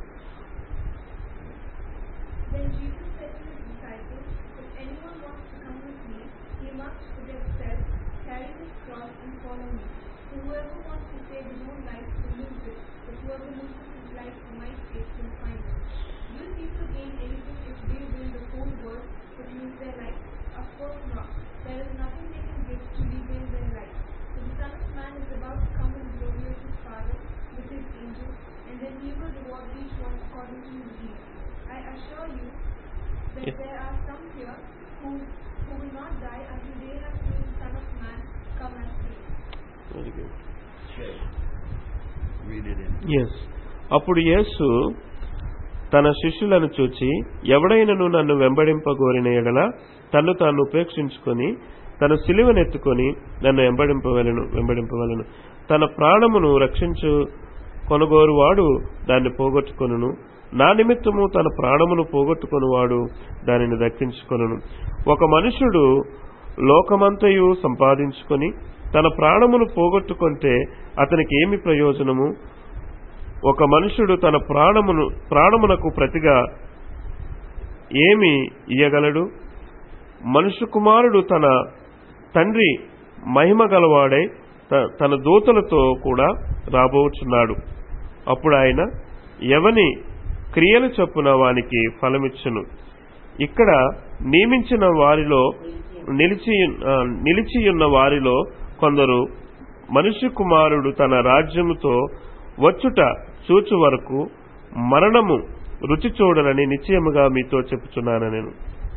Then Jesus said to his disciples, if anyone wants to come with me, he must forget himself, carry his cross and follow me. For whoever wants to save his own life will lose it, but whoever loses his life for my sake will find it. Will people gain anything if they win the whole world but lose their life? Of course not. There is nothing they can give to regain their life. For the Son of Man is about to come in the glory of his Father with his angels, and then he will reward each one according to his deeds. I assure you that It- there are some here who who will not die until they have seen the Son of Man come as Savior. Okay. Read it in. Yes అప్పుడు యేసు తన శిష్యులను చూచి ఎవడైనను నన్ను వెంబడింపగోరిన ఎడల తన్ను తాను ఉపేక్షించుకొని తన సిలువనెత్తుకొని నన్ను వెంబడింపవలెను వెంబడింపవలెను తన ప్రాణమును రక్షించు కొనుగోరువాడు దాన్ని పోగొట్టుకొనును. నా నిమిత్తము తన ప్రాణమును పోగొట్టుకొనువాడు దానిని దక్కించుకొనును. ఒక మనుషుడు లోకమంతయు సంపాదించుకొని తన ప్రాణమును పోగొట్టుకుంటే అతనికి ఏమి ప్రయోజనము? ఒక మనుషుడు తన ప్రాణమును ప్రాణమునకు ప్రతిగా ఏమి ఇయ్యగలడు? మనుష్య కుమారుడు తన తండ్రి మహిమ గలవాడై తన దూతలతో కూడా రాబోచున్నాడు. అప్పుడు ఆయన ఎవని క్రియలు చొప్పున వానికి ఫలమిచ్చును. ఇక్కడ నియమించిన వారిలో నిలిచి నిలిచియున్న వారిలో కొందరు మనుష్య కుమారుడు తన రాజ్యముతో వచ్చుట చూచు వరకు మరణము రుచి చూడనని నిశ్చయముగా మీతో చెప్పుచున్నాను నేను.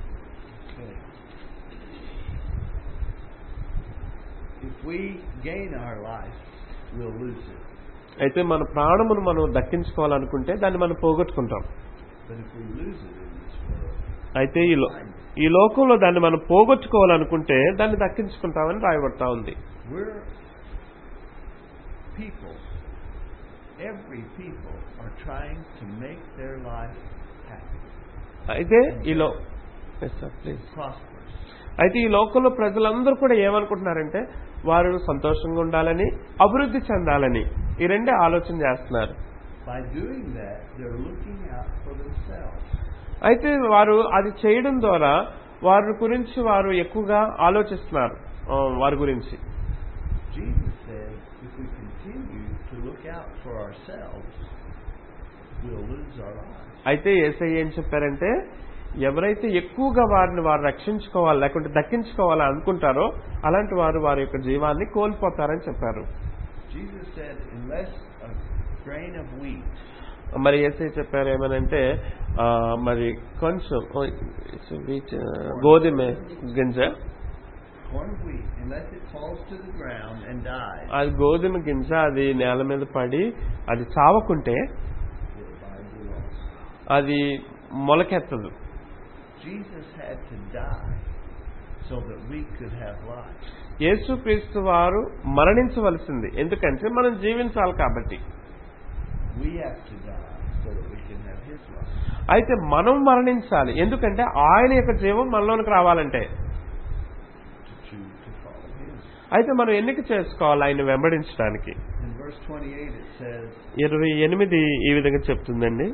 అయితే మన ప్రాణమును మనం దక్కించుకోవాలనుకుంటే దాన్ని మనం పోగొట్టుకుంటాం. అయితే ఈ లోకంలో దాన్ని మనం పోగొట్టుకోవాలనుకుంటే దాన్ని దక్కించుకుంటామని రాయబడతా ఉంది. అయితే ఈలో అయితే ఈ లోకంలో ప్రజలందరూ కూడా ఏమనుకుంటున్నారంటే వారు సంతోషంగా ఉండాలని, అభివృద్ధి చెందాలని ఈ రెండే ఆలోచన చేస్తున్నారు. అయితే వారు అది చేయడం ద్వారా వారి గురించి వారు ఎక్కువగా ఆలోచిస్తున్నారు. వారి గురించి అయితే యేసయ్య ఏం చెప్పారంటే ఎవరైతే ఎక్కువగా వారిని వారు రక్షించుకోవాలి లేకుంటే దక్కించుకోవాలని అనుకుంటారో అలాంటి వారు వారి యొక్క జీవాన్ని కోల్పోతారని చెప్పారు. మరి యేసయ్య చెప్పారు ఏమనంటే మరి కొంచెం గోధుమ గింజ అది గోధుమ గింజ అది నేల మీద పడి అది చావకుంటే అది మొలకెత్తదు. యేసుక్రీస్తు వారు మరణించవలసింది ఎందుకంటే మనం జీవించాలి కాబట్టి. అయితే మనం మరణించాలి ఎందుకంటే ఆయన యొక్క జీవం మనలోనికి రావాలంటే. అయితే మనం ఎన్నిక చేసుకోవాలి ఆయన వెంబడించడానికి. ఇరవై ఎనిమిది ఈ విధంగా చెప్తుందండి.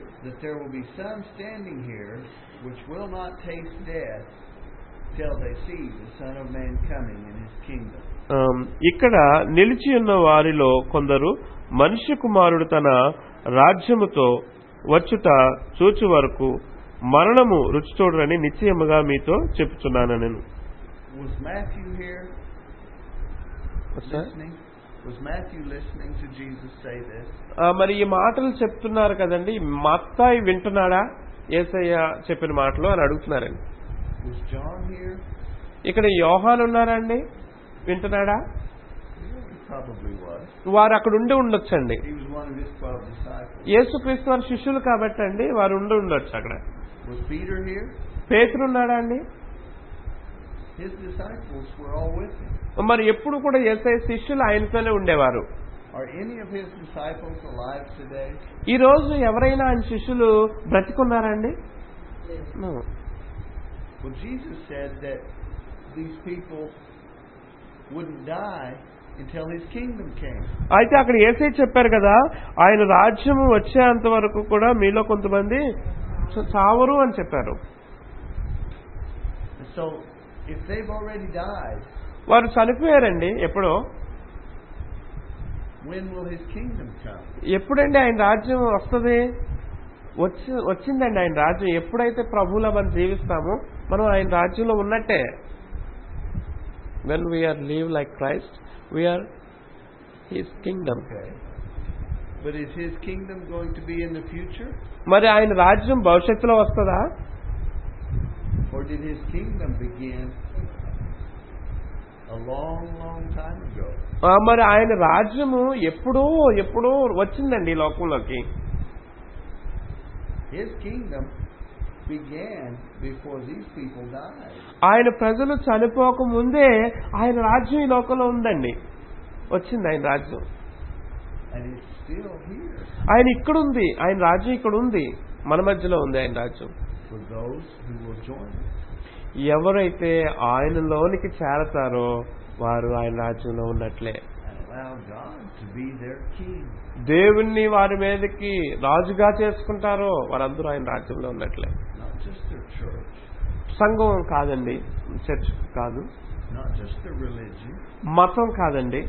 ఇక్కడ నిలిచి ఉన్న వారిలో కొందరు మనుష్య కుమారుడు తన రాజ్యముతో వచ్చుట చూచు వరకు మరణము రుచి చూడరని నిశ్చయముగా మీతో చెప్పుచున్నాను నేను. మరి ఈ మాటలు చెప్తున్నారు కదండి, మత్తాయి వింటున్నాడా యేసయ్య చెప్పిన మాటలు అని అడుగుతున్నారండి. ఇక్కడ యోహాను ఉన్నారా అండి, వింటున్నాడా? వారు అక్కడ ఉండి ఉండొచ్చండి. యేసుక్రీస్తు వారి శిష్యులు కాబట్టి అండి వారు ఉండి ఉండొచ్చు అక్కడ. పేతురు ఉన్నాడా అండి? మరి ఎప్పుడు కూడా యేసయ్య శిష్యులు ఆయనతోనే ఉండేవారు. ఈ రోజు ఎవరైనా ఆయన శిష్యులు బ్రతికున్నారండి? అయితే అక్కడ యేసయ్య చెప్పారు కదా ఆయన రాజ్యము వచ్చేంత వరకు కూడా మీలో కొంతమంది చావరు అని చెప్పారు. వారు చనిపోయారండి ఎప్పుడో. ఎప్పుడండి ఆయన రాజ్యం వస్తుంది? వచ్చి వచ్చిందండి ఆయన రాజ్యం. ఎప్పుడైతే ప్రభువులా మనం జీవిస్తామో మనం ఆయన రాజ్యంలో ఉన్నట్టే. When we are live like Christ, we are His kingdom. But is His kingdom going to be in the future? మరి ఆయన రాజ్యం భవిష్యత్తులో వస్తుందా? Or did His kingdom begin a long, long time ago? మరి ఆయన రాజ్యము ఎప్పుడో ఎప్పుడో వచ్చిందండి ఈ లోకంలోకి. His kingdom began before these people died. ఆయన ప్రజలు చనిపోక ముందే ఆయన రాజ్యం ఈ లోకంలో ఉందండి, వచ్చింది ఆయన రాజ్యం. And it's still here. ఆయన ఇక్కడ ఉంది, ఆయన రాజ్యం ఇక్కడ ఉంది, మన మధ్యలో ఉంది ఆయన రాజ్యం. For those who will join us. ఎవరైతే ఆయనలోనికి చేరతారో వారు ఆయన రాజ్యంలో ఉన్నట్లే. allow God to be their king. దేవుణ్ణి వారి మీదకి రాజుగా చేసుకుంటారో వారందరూ ఆయన రాజ్యంలో ఉన్నట్లే. Not just their church. సంఘం కాదండి, చర్చ్ కాదు, Not just their religion. మతం కాదండి.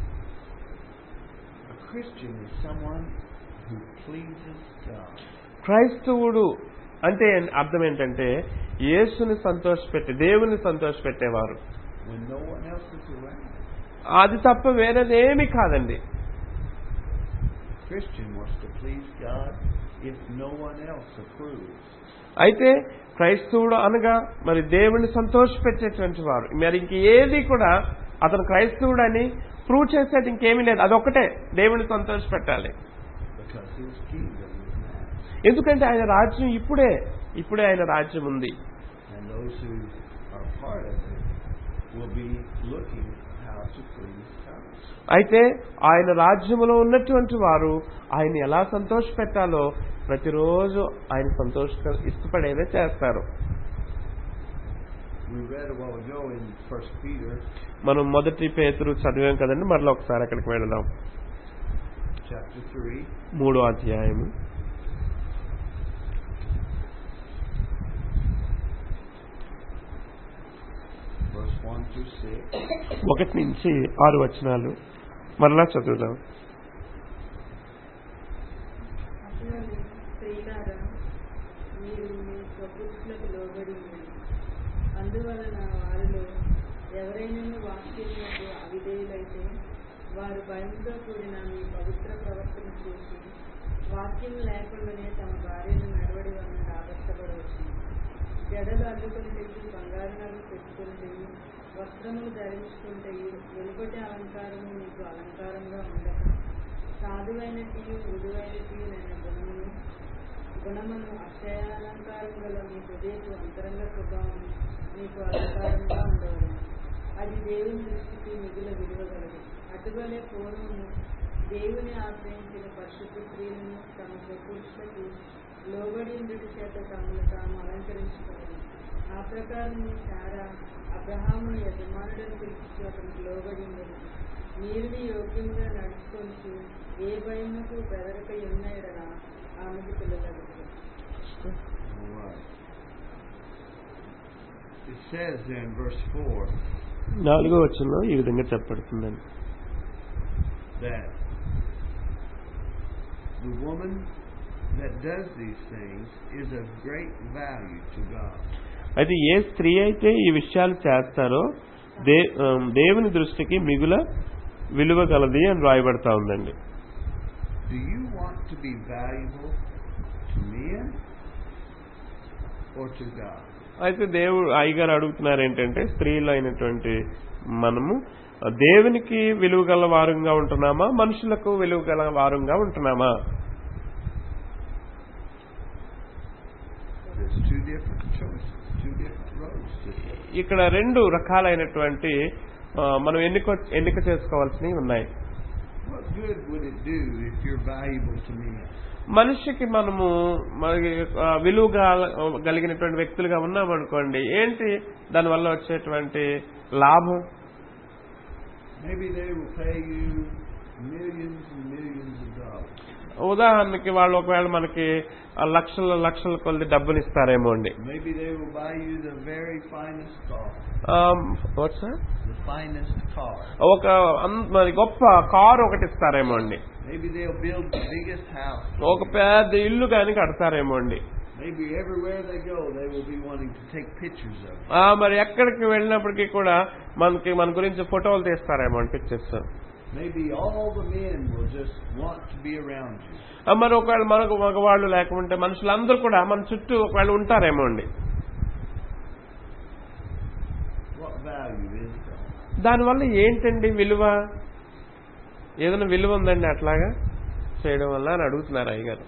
A Christian is someone who pleases God. క్రైస్తవుడు అంటే అర్థం ఏంటంటే యేసుని సంతోషపెట్టే, దేవుని సంతోషపెట్టేవారు. When no one else is around. అది తప్ప వేరేదేమీ కాదండి. Christian wants to please God if no one else approves. అయితే క్రైస్తవుడు అనగా మరి దేవుని సంతోషపెట్టేటువంటి వారు. మరి ఇంక ఏది కూడా అతను క్రైస్తవుడు అని ప్రూవ్ చేసేది ఇంకేమీ లేదు, అదొక్కటే దేవుని సంతోషపెట్టాలి. Because his kingdom is now. ఎందుకంటే ఆయన రాజ్యం ఇప్పుడే ఇప్పుడే ఆయన రాజ్యం ఉంది. And those who are part of it will be looking how to please God. అయితే ఆయన రాజ్యములో ఉన్నటువంటి వారు ఆయన ఎలా సంతోషపెట్టాలో ప్రతిరోజు ఆయన సంతోష ఇష్టపడేదే చేస్తారు. We read a while ago in First Peter. మనం మొదటి పేతురు చదివాం కదండి, మరలా ఒకసారి అక్కడికి వెళదాం. Chapter three. మూడో అధ్యాయము Verse one through six. ఒకటి నుంచి ఆరు వచనాలు మరలా చదువుదాం. అసలు స్త్రీలారా, మీరు మీ స్వపురుషులకు లోబడి ఉండండి. అందువలన వారిలో ఎవరైనా వాక్యములకు అవిధేయులైతే వారు భయంతో కూడిన మీ పవిత్ర ప్రవర్తన చూసి వాక్యం లేకుండానే తమ భార్యను నడవడి వలన రాబట్టబడవచ్చు. జడలు అల్లుకొని తెచ్చి బంగారు నగలు పెట్టుకుంటే, వస్త్రములు ధరించుకుంటే, వెలుపటి అలంకారము మీకు అలంకారంగా ఉండక సాధువైనటియు మృదువైనటియు అయిన గుణమును గుణమును అక్షయాలంకారం గల మీ హృదయపు అంతరంగ స్వభావం మీకు అలంకారంగా ఉండవలను. అది దేవుని దృష్టికి మిగుల విలువగలదు. అటువలే పూర్వము దేవుని ఆశ్రయించిన పరిశుద్ధ స్త్రీలను తమ స్వపురుషులకు లోబడి ఉండటి చేత తమను తాము అలంకరించుకోవాలి. ఆ ప్రకారం శారా అబ్రహామును యజమానులను పిలిచి అతనికి లోబడి ఉండదు. నీరుని యోగ్యంగా నడుచుకొంటూ ఏ భయముకు బెదరక ఉన్నాయడన ఆమెకు పిల్లలగు. It says in verse four నాలుగో వచనంలో ఈ విధంగా చెప్పబడుతుందండి. that the woman that does these things is of great value to God. అయితే ఏ స్త్రీ అయితే ఈ విషయాలు చేస్తారో దే దేవుని దృష్టికి మిగుల విలువ గలది అని రాయబడతా ఉందండి. Do you want to be valuable to men or to God? అయితే దేవుడు అయ్యగారు అడుగుతున్నారు ఏంటంటే స్త్రీలు అయినటువంటి మనము దేవునికి విలువ గల వారంగా ఉంటున్నామా, మనుషులకు విలువ గల వారంగా ఉంటున్నామా? There's two different choices, two different roads to take. ఇక్కడ రెండు రకాలైనటువంటి మనం ఎన్నిక ఎన్నిక చేసుకోవాల్సినవి ఉన్నాయి. What good would it do if you're valuable to men? మనిషికి మనము మనకి విలువగా కలిగినటువంటి వ్యక్తులుగా ఉన్నామనుకోండి, ఏంటి దానివల్ల వచ్చేటువంటి లాభం? Maybe they will pay you millions and millions of dollars. ఉదాహరణకి వాళ్ళు ఒకవేళ మనకి లక్షల లక్షల కొద్ది డబ్బులు ఇస్తారేమో అండి. Maybe they will buy you the very finest car. What sir? The finest car. ఒక మరి గొప్ప కారు ఒకటి ఇస్తారేమో అండి. Maybe they'll build the biggest house. ఒక పెద్ద ఇల్లు కానీ కడతారేమో అండి. Maybe everywhere they go, they will be wanting to take pictures of it. మరి ఎక్కడికి వెళ్ళినప్పటికీ కూడా మనకి మన గురించి ఫోటోలు తీస్తారేమో అండి, pictures. Maybe all the men will just want to be around you. మరి ఒకవేళ మనకు మగవాళ్ళు లేకుంటే మనుషులందరూ కూడా మన చుట్టూ ఒకవేళ ఉంటారేమో అండి. What value is that? దానివల్ల ఏంటండి విలువ? ఏదైనా విలువ ఉందండి అట్లాగా చేయడం వల్ల అని అడుగుతున్నారు అయ్యగారు.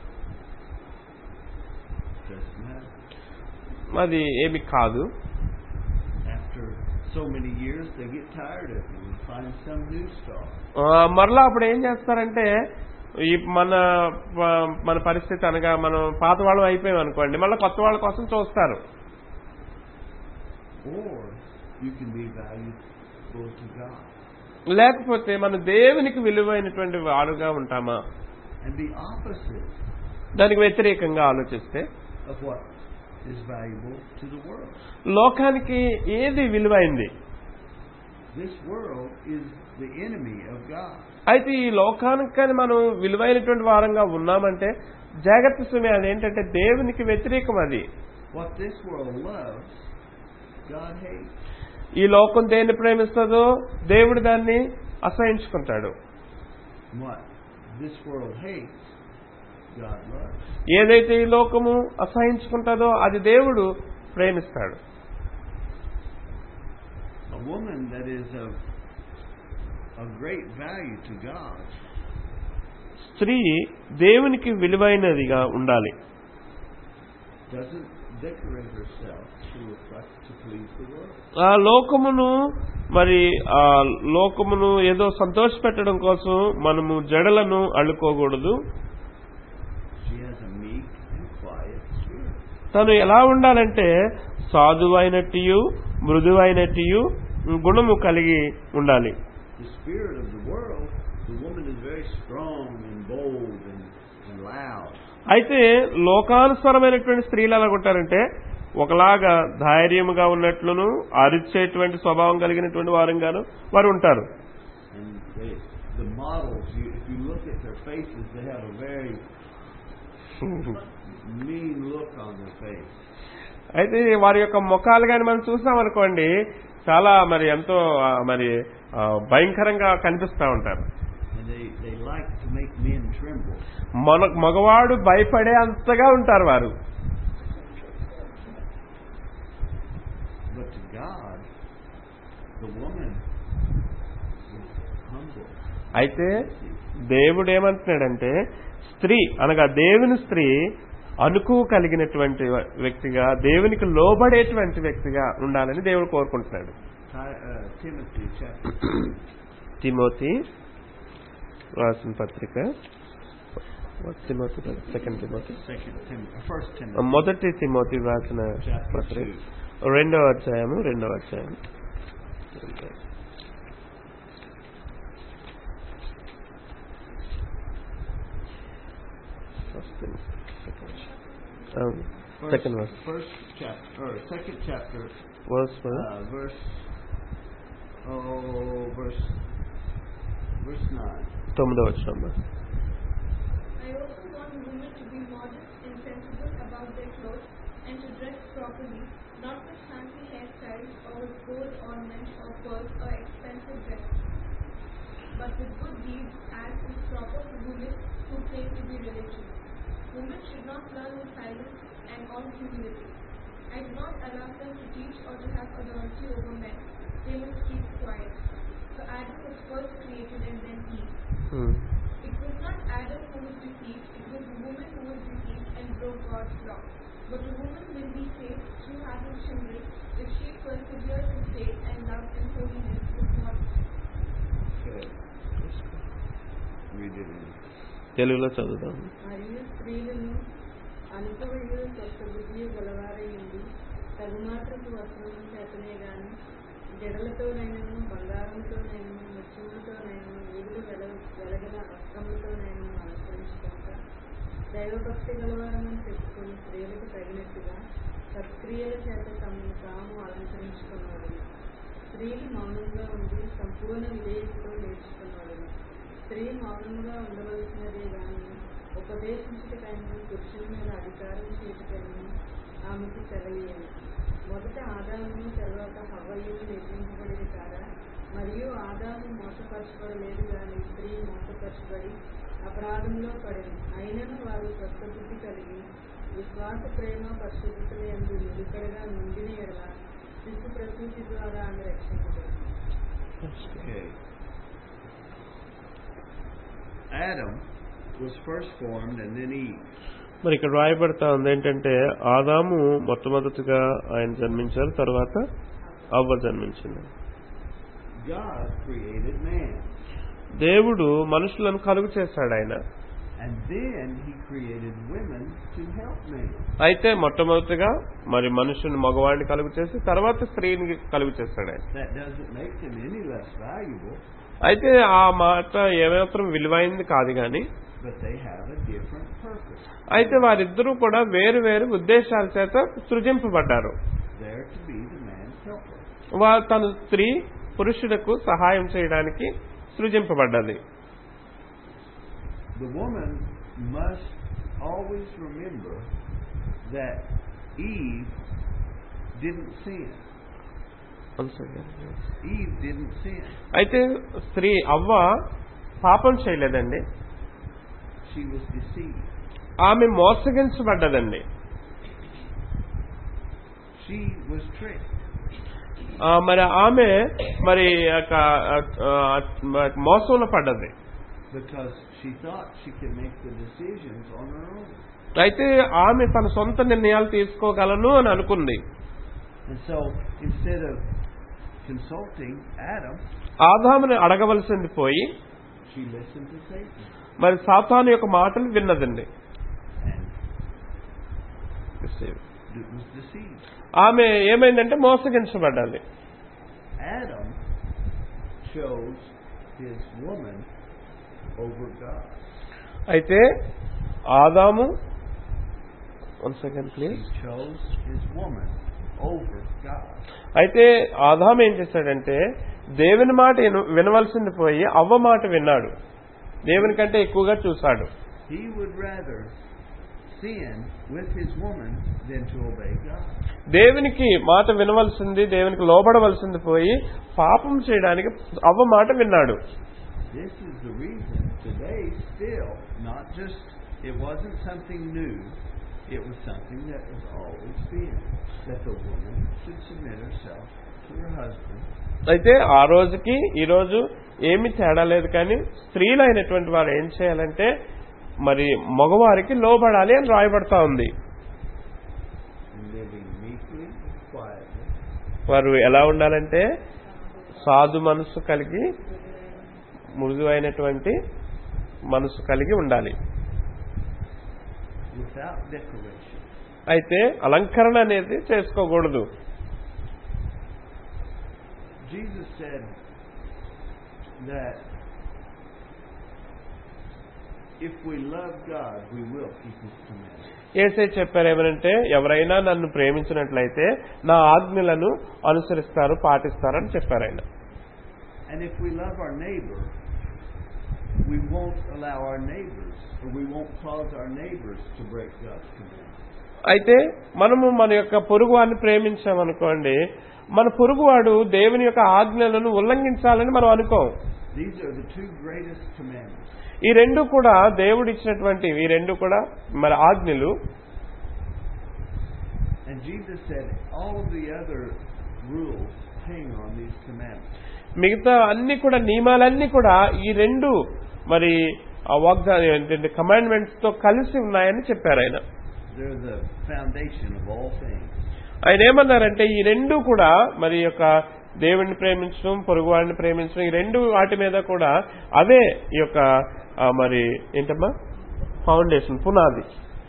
అది ఏమి కాదు. After so many years, they get tired of it and find some new star. మరలా అప్పుడు ఏం చేస్తారంటే ఈ మన మన పరిస్థితి అనగా మనం పాత వాళ్ళు అయిపోయాం అనుకోండి, మళ్ళీ కొత్త వాళ్ళ కోసం చూస్తారు. Or you can be valuable to God. లేకపోతే మన దేవునికి విలువైనటువంటి వాడుగా ఉంటామా? and be opposite దానికి వ్యతిరేకంగా ఆలోచిస్తే of what is valuable to the world. లోకానికి ఏది విలువైంది? This world is the enemy of God. అయితే ఈ లోకానికి మనం విలువైనటువంటి వారంగా ఉన్నామంటే జాగ్రత్త సుమి, అదేంటంటే దేవునికి వ్యతిరేకం. అది What this world loves, God hates. ఈ లోకం దేన్ని ప్రేమిస్తుందో దేవుడు దాన్ని అసహించుకుంటాడు. What this world hates, God loves. ఏదైతే ఈ లోకము అసహించుకుంటుందో అది దేవుడు ప్రేమిస్తాడు. A woman that is of of great value to God స్త్రీ దేవునికి విలువైనదిగా ఉండాలి. doesn't decorate herself to reflect to please the world. ఆ లోకమును మరి ఆ లోకమును ఏదో సంతోషపెట్టడం కోసం మనము జడలను అల్లుకోకూడదు. She has a meek and quiet spirit. తను ఎలా ఉండాలంటే సాధువైనట్టు మృదువైనట్టు గుణము కలిగి ఉండాలి. The spirit of the world, the woman is very strong and bold and, and loud. అయితే లోకానుసారమైనటువంటి స్త్రీలు ఎలా ఉంటారంటే ఒకలాగా ధైర్యముగా ఉన్నట్లును అరిచేటువంటి స్వభావం కలిగినటువంటి వారంగాను వారు ఉంటారు. And they, the models, you, if you look at their faces, they have a very mean look on their face. అయితే వారి యొక్క ముఖాలు కానీ మనం చూసామనుకోండి చాలా మరి ఎంతో ఆ, మరి ఆ, భయంకరంగా కనిపిస్తూ ఉంటారు. And they, they like to make men tremble. మన మగవాడు భయపడే అంతగా ఉంటారు వారు. But to God, the woman is humble. అయితే దేవుడు ఏమంటున్నాడంటే స్త్రీ అనగా దేవుని స్త్రీ అనుకు కలిగినటువంటి వ్యక్తిగా దేవునికి లోబడేటువంటి వ్యక్తిగా ఉండాలని దేవుడు కోరుకుంటున్నాడు. Ti- uh, Timothy chapter Timothy రాసిన పత్రిక Timothy second Timothy second Timothy, first Timothy మొదటి తిమోతి రాసిన chapter పత్రిక two. రెండవ అధ్యాయము రెండవ అధ్యాయం First, second verse first chapter or second chapter, verse uh, verse oh verse verse nine. తొమ్మిదవ వచనం. I also want women to be modest and sensible about their clothes and to dress properly, not with fancy hairstyles or with gold ornament or pearls or expensive dresses, but with good deeds as is proper for women who claim to be religious. Women should not learn in silence and all humility. I do not allow them to teach or to have authority over men. They must keep quiet. For Adam was first created and then Eve. Hmm. It was not Adam who was deceived, it was the woman who was deceived and broke God's law. But a woman will be saved through having children if she perseveres in faith and love and holiness with modesty. Okay. Read it in. తెలుగులో చదువుదాం. మరియు స్త్రీలను అనుభవయు కొత్త బుద్ధి గలవారై ఉండి తగుమాత్రపు వస్త్రముల చేతనే గాని జడలతోనైనను బంగారంతోనైనను ముత్యములతోనైనను వీధులు వెల వెలగల వస్త్రములతోనైనను అనుసరించుకుంట దైవభక్తి గలవారని చెప్పుకుని స్త్రీలకు తగినట్టుగా సత్క్రియల చేత తమను తాము అలంకరించుకున్నవాడు. స్త్రీలు మౌనంగా ఉండి సంపూర్ణ విధేయతతో నేర్చుకున్నవాడు. స్త్రీ మౌనంగా ఉండవలసినదే గాని ఉపదేశించుటకైనా పురుషుల మీద అధికారం చేయుటకైనా ఆమెకు సెలవీయను. మొదట ఆదాము తర్వాత హవ్వయు నిర్మించబడింది కాదా? మరియు ఆదాము మోసపరచబడలేదు గాని స్త్రీ మోసపరచబడి అపరాధంలో పడింది. అయినను వారు కొత్త బుద్ధి కలిగి విశ్వాస ప్రేమ పరిశుద్ధతల యందు నిలుకడగా నుండిన ఎడల శిశు ప్రసూతి ద్వారా ఆమె రక్షించబడింది. Okay. Adam was first formed and then Eve. మరి ఇక్కడ రాయబడతా ఉంది ఏంటంటే ఆదాము మొట్టమొదటిగా ఆయన జన్మించారు, తర్వాత అవ్వ జన్మించింది. God created man. దేవుడు మనుషులను కలుగు చేశాడు ఆయన. And then he created women to help man. అయితే మొట్టమొదటిగా మరి మనుషుని మగవాడిని కలుగు చేసి తర్వాత స్త్రీని కలుగు చేస్తాడు ఆయన. That doesn't make them any less valuable. అయితే ఆ మాట ఏమాత్రం విలువైంది కాదు గాని but they have a different purpose. అయితే వారిద్దరూ కూడా వేరు వేరు ఉద్దేశాల చేత సృజింపబడ్డారు. They're to be the man's helper. వారు తన స్త్రీ పురుషులకు సహాయం చేయడానికి సృజింపబడ్డది. The woman must always remember that Eve didn't sin. Eve didn't sin. అయితే స్త్రీ అవ్వ పాపం చేయలేదండి. She was deceived. ఆమె మోసగించబడ్డదండి. She was tricked. మరి ఆమె మరి మోసంలో పడ్డది. Because she thought she could make the decisions on her own. అయితే ఆమె తన సొంత నిర్ణయాలు తీసుకోగలను అని అనుకుంది. And so instead of consulting Adam, ఆదాముని అడగవలసింది పోయి she listened to Satan. మరి సాతాను యొక్క మాటలు విన్నదండి. And it was deceived. ఆమె ఏమైందంటే మోసగించబడ్డది. Adam chose his woman over God. అయితే Adam one second please He chose his woman over God. అయితే ఆదాము ఏం చేశాడంటే దేవుని మాట వినవలసింది పోయి అవ్వ మాట విన్నాడు. దేవుని కంటే ఎక్కువగా చూశాడు. He would rather sin with his woman than to obey God. దేవునికి మాట వినవలసింది, దేవునికి లోబడవలసింది పోయి పాపం చేయడానికి అవ్వ మాట విన్నాడు. This is the reason today still, not just, it wasn't something new, it was something that was always been, that the woman should submit herself to her husband. అయితే ఆ రోజుకి ఈ రోజు ఏమి తేడా లేదు, కానీ స్త్రీలు అయినటువంటి వారు ఏం చేయాలంటే మరి మగవారికి లోబడాలి అని రాయబడతా ఉంది. Living meekly, quietly. వారు ఎలా ఉండాలంటే సాధు మనసు కలిగి మృదువైనటువంటి మనసు కలిగి ఉండాలి. Without decoration. అయితే అలంకరణ అనేది చేసుకోకూడదు. Jesus said that if we love God, we will keep His commandments. యేసే చెప్పారు ఏమనంటే ఎవరైనా నన్ను ప్రేమించినట్లయితే నా ఆజ్ఞలను అనుసరిస్తారు, పాటిస్తారని చెప్పారు ఆయన. And if we love our neighbor, we won't allow our neighbors, or we won't cause our neighbors to break God's commandments. అయితే మనము మన యొక్క పొరుగువాడిని ప్రేమించామనుకోండి, మన పొరుగువాడు దేవుని యొక్క ఆజ్ఞలను ఉల్లంఘించాలని మనం అనుకోం. These are the two greatest commandments. ఈ రెండు కూడా దేవుడు ఇచ్చినటువంటి ఈ రెండు కూడా మన ఆజ్ఞలు. And Jesus said all of the other rules hang on these commandments. మిగతా అన్ని కూడా నియమాలన్నీ కూడా ఈ రెండు మరి వాగ్దానం ఏంటంటే కమాండ్మెంట్స్ తో కలిసి ఉన్నాయని చెప్పారు ఆయన. They're the foundation of all things. ఆయన ఏమన్నారంటే ఈ రెండు కూడా మరి యొక్క దేవుడిని ప్రేమించడం, పొరుగువాడిని ప్రేమించడం, ఈ రెండు వాటి మీద కూడా అవే ఈ యొక్క మరి ఏంటమ్మా ఫౌండేషన్, పునాది.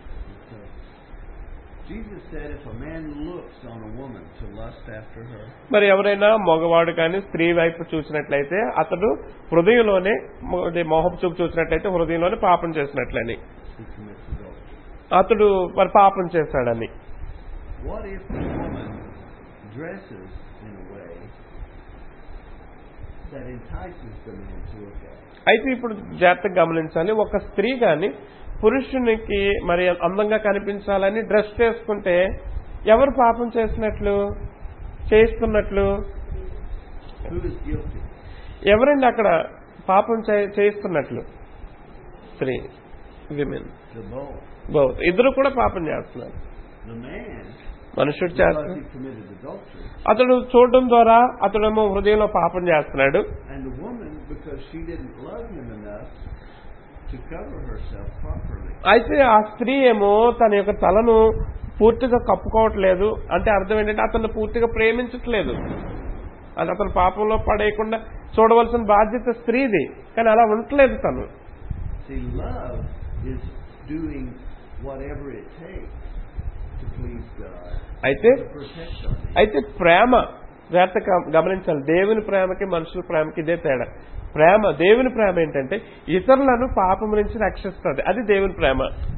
Jesus said if a man looks on a woman to lust after her, మరి ఎవరైనా మగవాడు కానీ స్త్రీ వైపు చూసినట్లయితే అతడు హృదయంలోనే మోహపు చూపు చూసినట్లయితే హృదయంలోనే పాపం చేసినట్లని, he commits adultery. అతడు మరి పాపం చేశాడని. What if the woman dresses in a way that entices the man to look at her? అయితే ఇప్పుడు జాగ్రత్తగా గమనించాలి, ఒక స్త్రీ గాని పురుషునికి మరి అందంగా కనిపించాలని డ్రెస్ చేసుకుంటే ఎవరు పాపం చేసినట్లు చేస్తున్నట్లు? Who is guilty? ఎవరండి అక్కడ పాపం చేయిస్తున్నట్లు? స్త్రీ, విమెన్, The both. బౌత్, ఇద్దరు కూడా పాపం చేస్తున్నారు. The man, మనుషుడు because చేస్తున్నాడు, he committed adultery, అతడు చూడడం ద్వారా అతడేమో హృదయంలో పాపం చేస్తున్నాడు. and the woman, because she didn't love him enough to cover herself properly. అయితే ఆ స్త్రీ ఏమో తన యొక్క తలను పూర్తిగా కప్పుకోవట్లేదు. అంటే అర్థం ఏంటంటే అతను పూర్తిగా ప్రేమించట్లేదు. అది అతను పాపంలో పడేయకుండా చూడవలసిన బాధ్యత స్త్రీది, కానీ అలా ఉండట్లేదు తను. See, love is doing whatever it takes to please God, అయితే to protect our neighbor. అయితే ప్రేమ జాగ్రత్త గమనించాలి. దేవుని ప్రేమకి మనుషుల ప్రేమకి ఇదే తేడా. ప్రేమ, దేవుని ప్రేమ ఏంటంటే ఇతరులను పాపం నుంచి రక్షిస్తుంది. అది దేవుని ప్రేమ.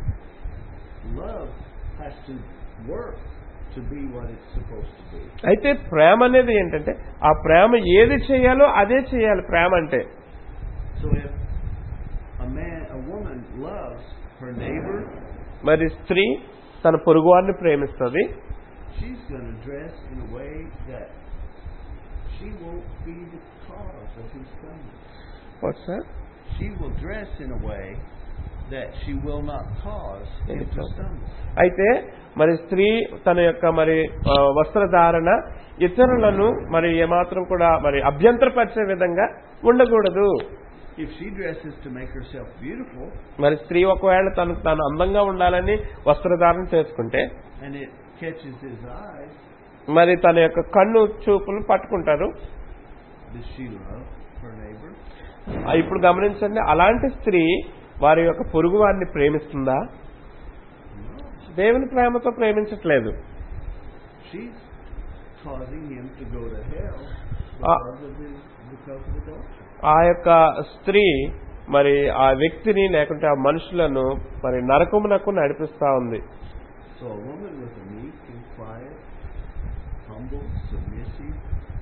Love has to work to be what it's supposed to be. అయితే ప్రేమ అనేది ఏంటంటే ఆ ప్రేమ ఏది చేయాలో అదే చేయాలి ప్రేమ అంటే. So if a man, a woman loves her neighbor, మరి స్త్రీ తన పొరుగువారిని ప్రేమిస్తుంది. she's going to dress in a way that she won't be the cause of his stumbling. What's that? She will dress in a way that she will not cause him to stumble. అయితే మరి స్త్రీ తన యొక్క మరి వస్త్రధారణ ఇతరులను మరి ఏమాత్రం కూడా మరి అభ్యంతరపరిచే విధంగా ఉండకూడదు. If she dresses to make herself beautiful, మరి స్త్రీ ఒకవేళ తనకు తాను అందంగా ఉండాలని వస్త్రధారణ చేసుకుంటే and it catches his eyes, మరి తన యొక్క కన్ను చూపులు పట్టుకుంటారు. does she love her neighbor? ఇప్పుడు గమనించండి, అలాంటి స్త్రీ వారి యొక్క పొరుగు వారిని ప్రేమిస్తుందా? దేవుని ప్రేమతో ప్రేమించట్లేదు. She's causing him to go to hell because of his because of adultery. ఆ యొక్క స్త్రీ మరి ఆ వ్యక్తిని లేకుంటే ఆ మనుషులను మరి నరకమునకు నడిపిస్తా ఉంది. So a woman with a meek and quiet, humble, submissive,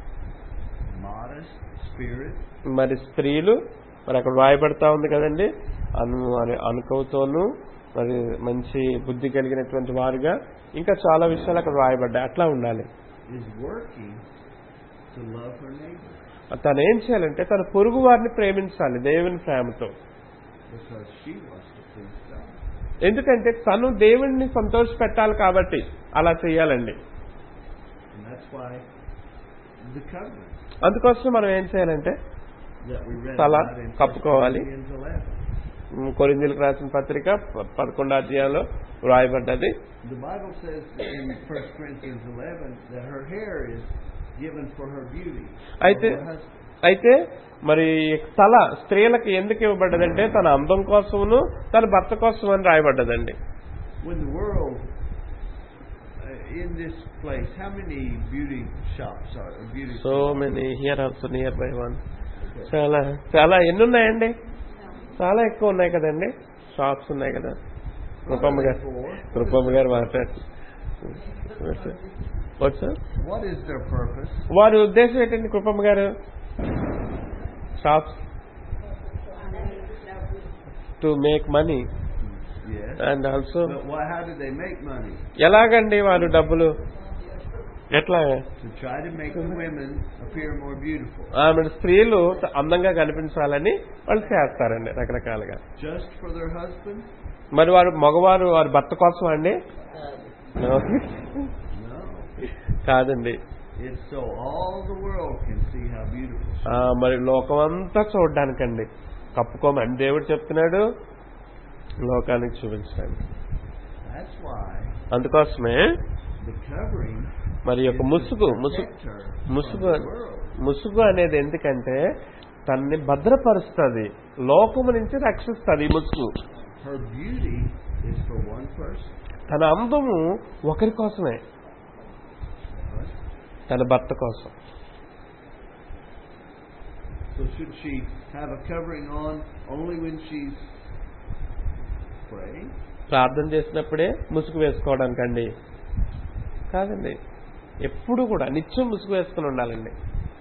modest spirit, మరి స్త్రీలు మరి అక్కడ రాయబడతా ఉంది కదండి, అను మరి అనుకవుతోనూ మరి మంచి బుద్ధి కలిగినటువంటి వారుగా ఇంకా చాలా విషయాలు అక్కడ రాయబడ్డాయి. అట్లా ఉండాలి. is working to love her neighbor. తను ఏం చేయాలంటే తన పొరుగు వారిని ప్రేమించాలి దేవుని ప్రేమతో. Because she wants to please God. ఎందుకంటే తను దేవుణ్ణి సంతోష పెట్టాలి కాబట్టి అలా చేయాలండి. And that's why the covenant అందుకోసం మనం ఏం చేయాలంటే that we read తల about in కప్పుకోవాలి. First Corinthians eleven. కొరింథీయులకు రాసిన పత్రిక పదకొండో అధ్యాయంలో రాయబడ్డది. The Bible says in First Corinthians eleven that her hair is given for her beauty. అయితే అయితే మరి తల స్త్రీలకు ఎందుకు ఇవ్వబడ్డదంటే తన అందం కోసమును తన భర్త కోసం అని రాయబడ్డదండి. When the world uh, in this place, how many beauty shops are there? Beauty so many here also near by one. చాలా చాలా ఎన్ని ఉన్నాయండి? చాలా ఎక్కువ ఉన్నాయి కదండి, షాప్స్ ఉన్నాయి కదా. కృపమ్మ గారు కృపమ్మ గారు మాట్లాడు. What is their purpose? వారి ఉద్దేశం ఏంటండి కృపమ్మ గారు? Shops to make money Yes. And also But why, how do they make money? ఎలాగండి వారు డబ్బులు ఎట్లా? To try to make the women appear more beautiful. ఆమె స్త్రీలు అందంగా కనిపించాలని వాళ్ళు చేస్తారండి రకరకాలుగా. Just for their husband? మరి వారు మగవారు వారి భర్త కోసం అండి? No. కాదండి. It's so all the world can see how beautiful she ఆ, మరి లోకం అంతా చూడడానికండి కప్పుకోమని దేవుడు చెప్తున్నాడు, లోకానికి చూపించడానికి. That's why అందుకోసమే the covering మరి యొక్క ముసుగు ముసుగు ముసుగు ముసుగు అనేది ఎందుకంటే తనని భద్రపరుస్తుంది, లోకము నుంచి రక్షిస్తుంది. ఈ ముసుగు her beauty is for one person. తన అందము ఒకరి కోసమే, తన భర్త కోసం. So should she have a covering on only when she's praying? ప్రార్థన చేసినప్పుడే ముసుగు వేసుకోవడానికండి? కాదండి, ఎప్పుడు కూడా నిత్యం ముసుగు వేసుకుని ఉండాలండి.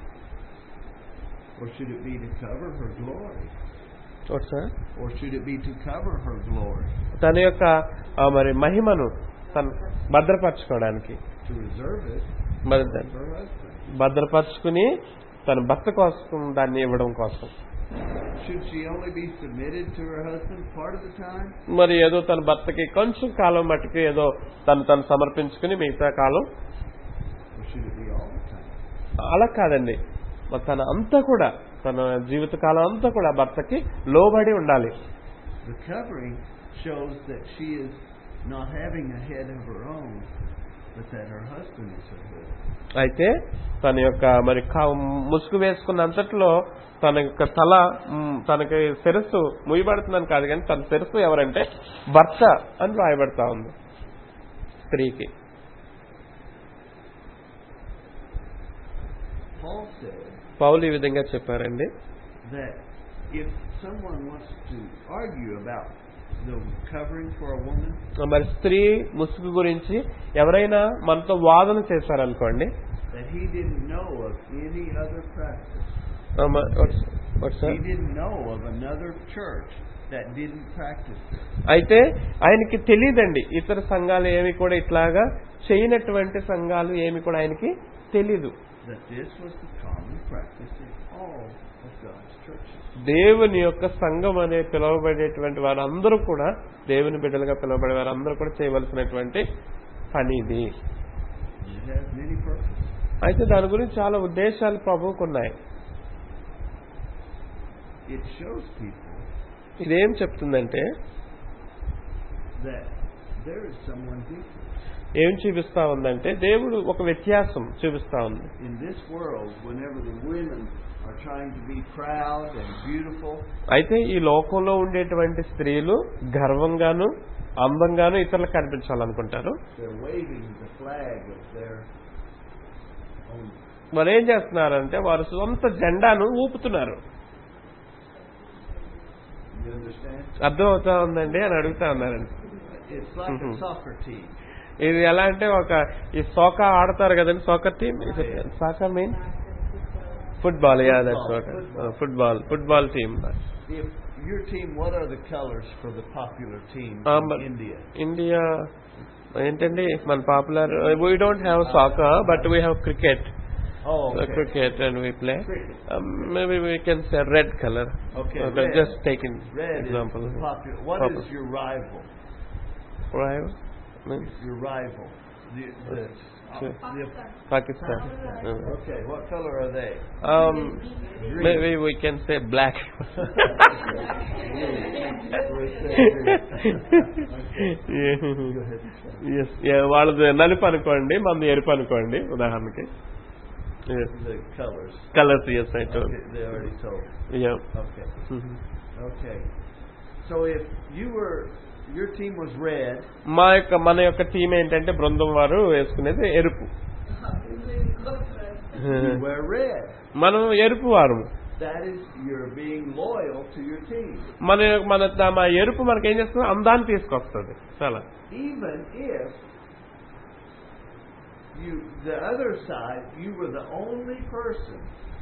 Or should it be to cover her glory? Sir Or should it be to cover her glory? తన యొక్క ఆ, మరి మహిమను తను భద్రపరచుకోవడానికి, To reserve it మరి for దాన్ని her husband? భద్రపరచుకుని తన భర్త కోసం దాన్ని ఇవ్వడం కోసం. Should she only be submitted to her husband part of the time? మరి ఏదో తన భర్తకి కొంచెం కాలం మట్టుకు ఏదో తను తను సమర్పించుకుని మిగతా కాలం Or should it be all the time? అలా కాదండి. మరి తన అంతా కూడా తన జీవిత కాలం అంతా కూడా భర్తకి లోబడి ఉండాలి. The covering shows that she is not having a head of her own, but that her husband is her head. అయితే తన యొక్క మరి ముసుగు వేసుకున్నంతట్లో తన యొక్క తల మ్, తనకి శిరస్సు ముయ్యబడుతుందని కాదు, కానీ తన శిరస్సు ఎవరంటే భర్త అని రాయబడతా ఉంది స్త్రీకి. Paul said పౌలు ఈ విధంగా చెప్పారండి, that if someone wants to argue about the covering for a woman, మరి స్త్రీ ముసుగు గురించి ఎవరైనా మనతో వాదన చేశారనుకోండి, that he didn't know of any other practice. ఆ, మ- what's- what's that? He didn't know of another church that didn't practice it. అయితే ఆయనకి తెలియదండి ఇతర సంఘాలు ఏమి కూడా ఇట్లాగా చేయనటువంటి సంఘాలు ఏమి కూడా ఆయనకి తెలీదు. That this was the common practice in all of God's churches. దేవుని యొక్క సంఘం అనే పిలువబడేటువంటి వారందరూ కూడా, దేవుని బిడ్డలుగా పిలువబడే వారందరూ కూడా చేయవలసినటువంటి పని ఇది. It has many purposes. అయితే దాని గురించి చాలా ఉద్దేశాలు ప్రభువుకు ఉన్నాయి. It shows people ఇదేం చెప్తుందంటే that there is someone different. ఏం చూపిస్తా ఉందంటే దేవుడు ఒక వ్యత్యాసం చూపిస్తా ఉంది. In this world, whenever the women are trying to be proud and beautiful, అయితే ఈ లోకంలో ఉండేటువంటి స్త్రీలు గర్వంగాను అందంగాను ఇతరులకు కనిపించాలనుకుంటారు. they're waving the flag of their own. మరి ఏం చేస్తున్నారంటే వారు సొంత జెండాను ఊపుతున్నారు. You understand? అర్థం అవుతా ఉందండి అని అడుగుతా ఉన్నారండి. It's like Mhm. a soccer team. ఇది ఎలా అంటే ఒక ఈ సోకా ఆడతారు కదండి, soccer team. Soccer mean football. Yeah that's what. Football football team. If your team, what are the colors for the popular team Um, in India? India ఏంటండి మన popular, we don't have soccer but we have cricket. Oh, okay. Cricket and we play. Cricket. Um, maybe we can say red color. Okay, Okay, red. just take an Red example. is popular. What Purple. is your rival? Right? Means Your rival. The, the, Sure. the, Pakistan. Uh, okay, what color are they? Um, Green. maybe we can say black. Yeah. Go ahead. Yes. Yeah, వాళ్ళది నలుపు అనుకోండి, మనది ఎరుపు అనుకోండి ఉదాహరణకి. Yes. The colors. Colors, yes, I told. Okay, they already told. Yeah. Okay. Mhm. Okay. So if you were, your team was red, మా యొక్క మన యొక్క టీం ఏంటంటే బృందం వారు వేసుకునేది ఎరుపు. you wear red. మనం ఎరుపు వారు. That is, you're being loyal to your team. మన మన మా ఎరుపు మనకి ఏం చేస్తుంది, అందాన్ని తీసుకొస్తుంది చాలా. Even if you, the other side, you were the only person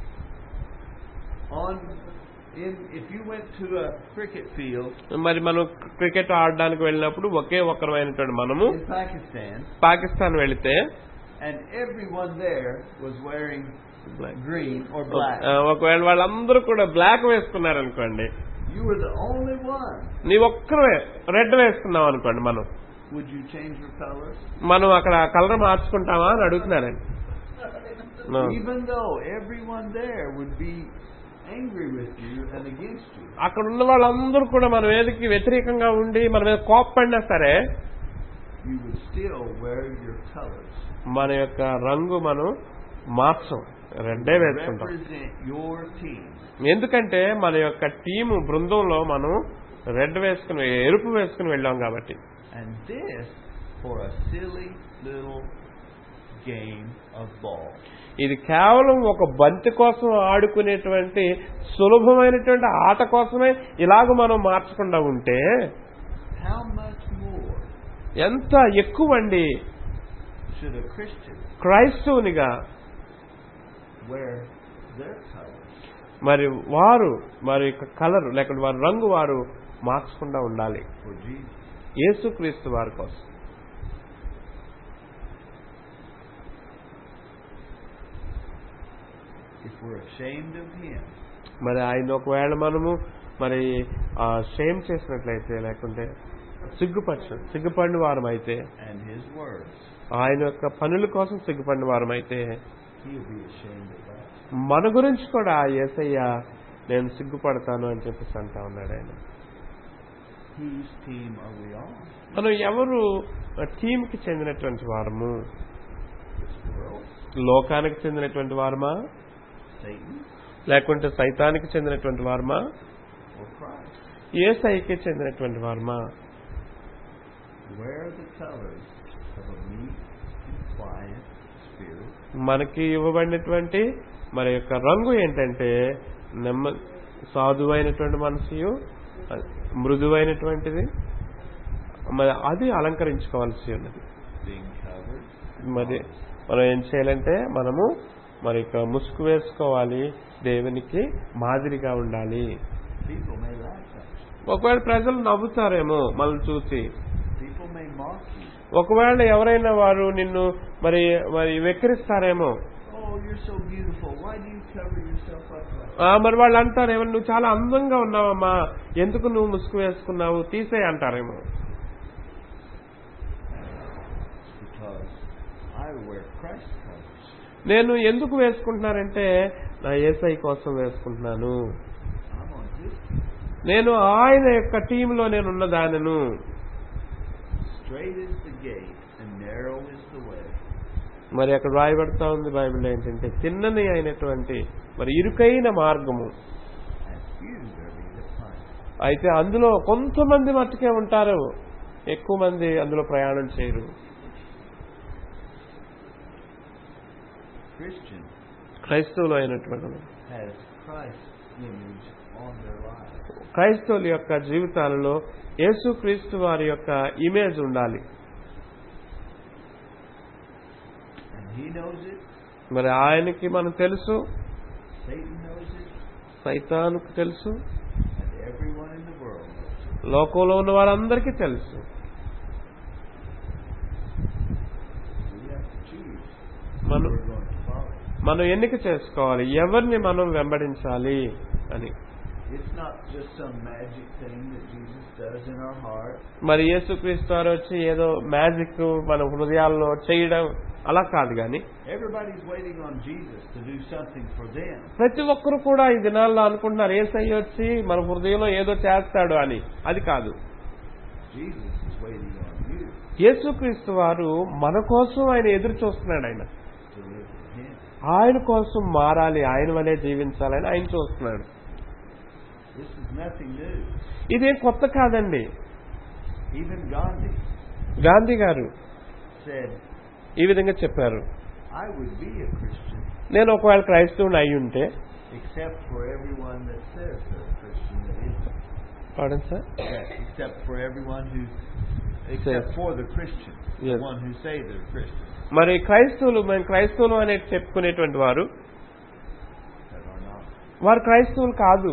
on, in, if you went to a cricket field మరి మనం క్రికెట్ ఆడడానికి వెళ్ళినప్పుడు ఒకే ఒక్కరమైనటువంటి మనము in Pakistan, పాకిస్తాన్ వెళితే and everyone there was wearing green or black, ఆ, ఒకవేళ వాళ్ళందరూ కూడా బ్లాక్ వేసుకున్నారనుకోండి, you were the only one. నీ ఒక్కరే రెడ్ వేసుకున్నాం అనుకోండి, మనం Would you change your colors? మనం అక్కడ కలర్ మార్చుకుంటామా అని అడుగుతున్నారండి. No. Even though everyone there would be angry with you and against you, అక్కడ ఉన్న వాళ్ళందరూ కూడా మన మీదకి వ్యతిరేకంగా ఉండి మన మీద కోప్పడినా సరే you would still wear your colors. మన యొక్క రంగు మనం మార్చం, రెడ్డే వేసుకుంటాం. Represent your team. ఎందుకంటే మన యొక్క టీము బృందంలో మనం రెడ్ వేసుకుని ఎరుపు వేసుకుని వెళ్ళాం కాబట్టి. And this for a silly little game of ball. ఇది కేవలం ఒక బంతి కోసం ఆడుకునేటువంటి సులభమైనటువంటి ఆట కోసమే ఇలాగ మనం మార్చకుండా ఉంటే How much more ఎంత ఎక్కువండి should a Christian క్రైస్తవునిగా wear their colors? మరి వారు వారి యొక్క కలర్ లేకపోతే వారి రంగు వారు మార్చకుండా ఉండాలి For Jesus. యేసుక్రీస్తు వారి కోసం. If we're ashamed of Him, మరి ఆయన ఒకవేళ మనము మరి ఆ షేమ్ చేసినట్లయితే లేకుంటే సిగ్గుపరచ సిగ్గుపడిన వారం అయితే, and His words, ఆయన యొక్క పనుల కోసం సిగ్గుపడిన వారం అయితే He'll be ashamed of us. మన గురించి కూడా యేసయ్య నేను సిగ్గుపడతాను అని చెప్పేసి అంటా ఉన్నాడు ఆయన. Whose team are we on? మనం ఎవరు టీంకి చెందినటువంటి వారము? This world? లోకానికి చెందినటువంటి వారమా, Satan? లేకుంటే సైతానికి చెందినటువంటి వారమా, Or Christ? యేసయ్యకి చెందినటువంటి వారమా? Wear the colors of a meek and quiet spirit. మనకి ఇవ్వబడినటువంటి మరి యొక్క రంగు ఏంటంటే నెమ్మ సాధువైనటువంటి మనసు, మృదువైనటువంటిది, మరి అది అలంకరించుకోవాల్సి ఉన్నది. మరి మనం ఏం చేయాలంటే మనము మరి ఇక ముసుగు వేసుకోవాలి, దేవునికి మాదిరిగా ఉండాలి. ఒకవేళ ప్రజలు నవ్వుతారేమో మనల్ని చూసి, ఒకవేళ ఎవరైనా వారు నిన్ను మరి మరి వెక్కిరిస్తారేమో, మరి వాళ్ళు అంటారేమో నువ్వు చాలా అందంగా ఉన్నావమ్మా, ఎందుకు నువ్వు ముసుగు వేసుకున్నావు, తీసేయి అంటారేమో. నేను ఎందుకు వేసుకుంటున్నానంటే నా యేసయ్య కోసం వేసుకుంటున్నాను, నేను ఆయన యొక్క టీంలో నేను ఉన్న దానను. మరి అక్కడ రాయబడతా ఉంది బైబిల్ ఏంటంటే తిన్నని అయినటువంటి మరి ఇరుకైన మార్గము, అయితే అందులో కొంతమంది మట్టుకే ఉంటారు, ఎక్కువ మంది అందులో ప్రయాణం చేయరు. క్రైస్తవులు అయినటువంటి క్రైస్తవుల యొక్క జీవితాలలో యేసుక్రీస్తు వారి యొక్క ఇమేజ్ ఉండాలి. మరి ఆయనకి మనం తెలుసు, సైతానుకు తెలుసు, లోకంలో ఉన్న వాళ్ళందరికీ తెలుసు. మనం మనం ఎన్నిక చేసుకోవాలి ఎవరిని మనం వెంబడించాలి అని. మరి యేసుక్రీస్తు వారు వచ్చి ఏదో మ్యాజిక్ మన హృదయాల్లో చేయడం అలా కాదు, కానీ ప్రతి ఒక్కరు కూడా ఈ దినాల్లో అనుకుంటున్నారు యేసయ్య వచ్చి మన హృదయంలో ఏదో చేస్తాడు అని. అది కాదు. యేసుక్రీస్తు వారు మన కోసం ఆయన ఎదురు చూస్తున్నాడు. ఆయన ఆయన కోసం మారాలి, ఆయన వలే జీవించాలని ఆయన చూస్తున్నాడు. ఇదేం కొత్త కాదండి. గాంధీ గారు ఈ విధంగా చెప్పారు, నేను ఒకవేళ క్రైస్తవుని అయి ఉంటే, pardon sir, except for everyone who except for the Christian, the one who say they're Christian. మరి క్రైస్తవులు మేము క్రైస్తవులు అని చెప్పుకునేటువంటి వారు వారు క్రైస్తవులు కాదు.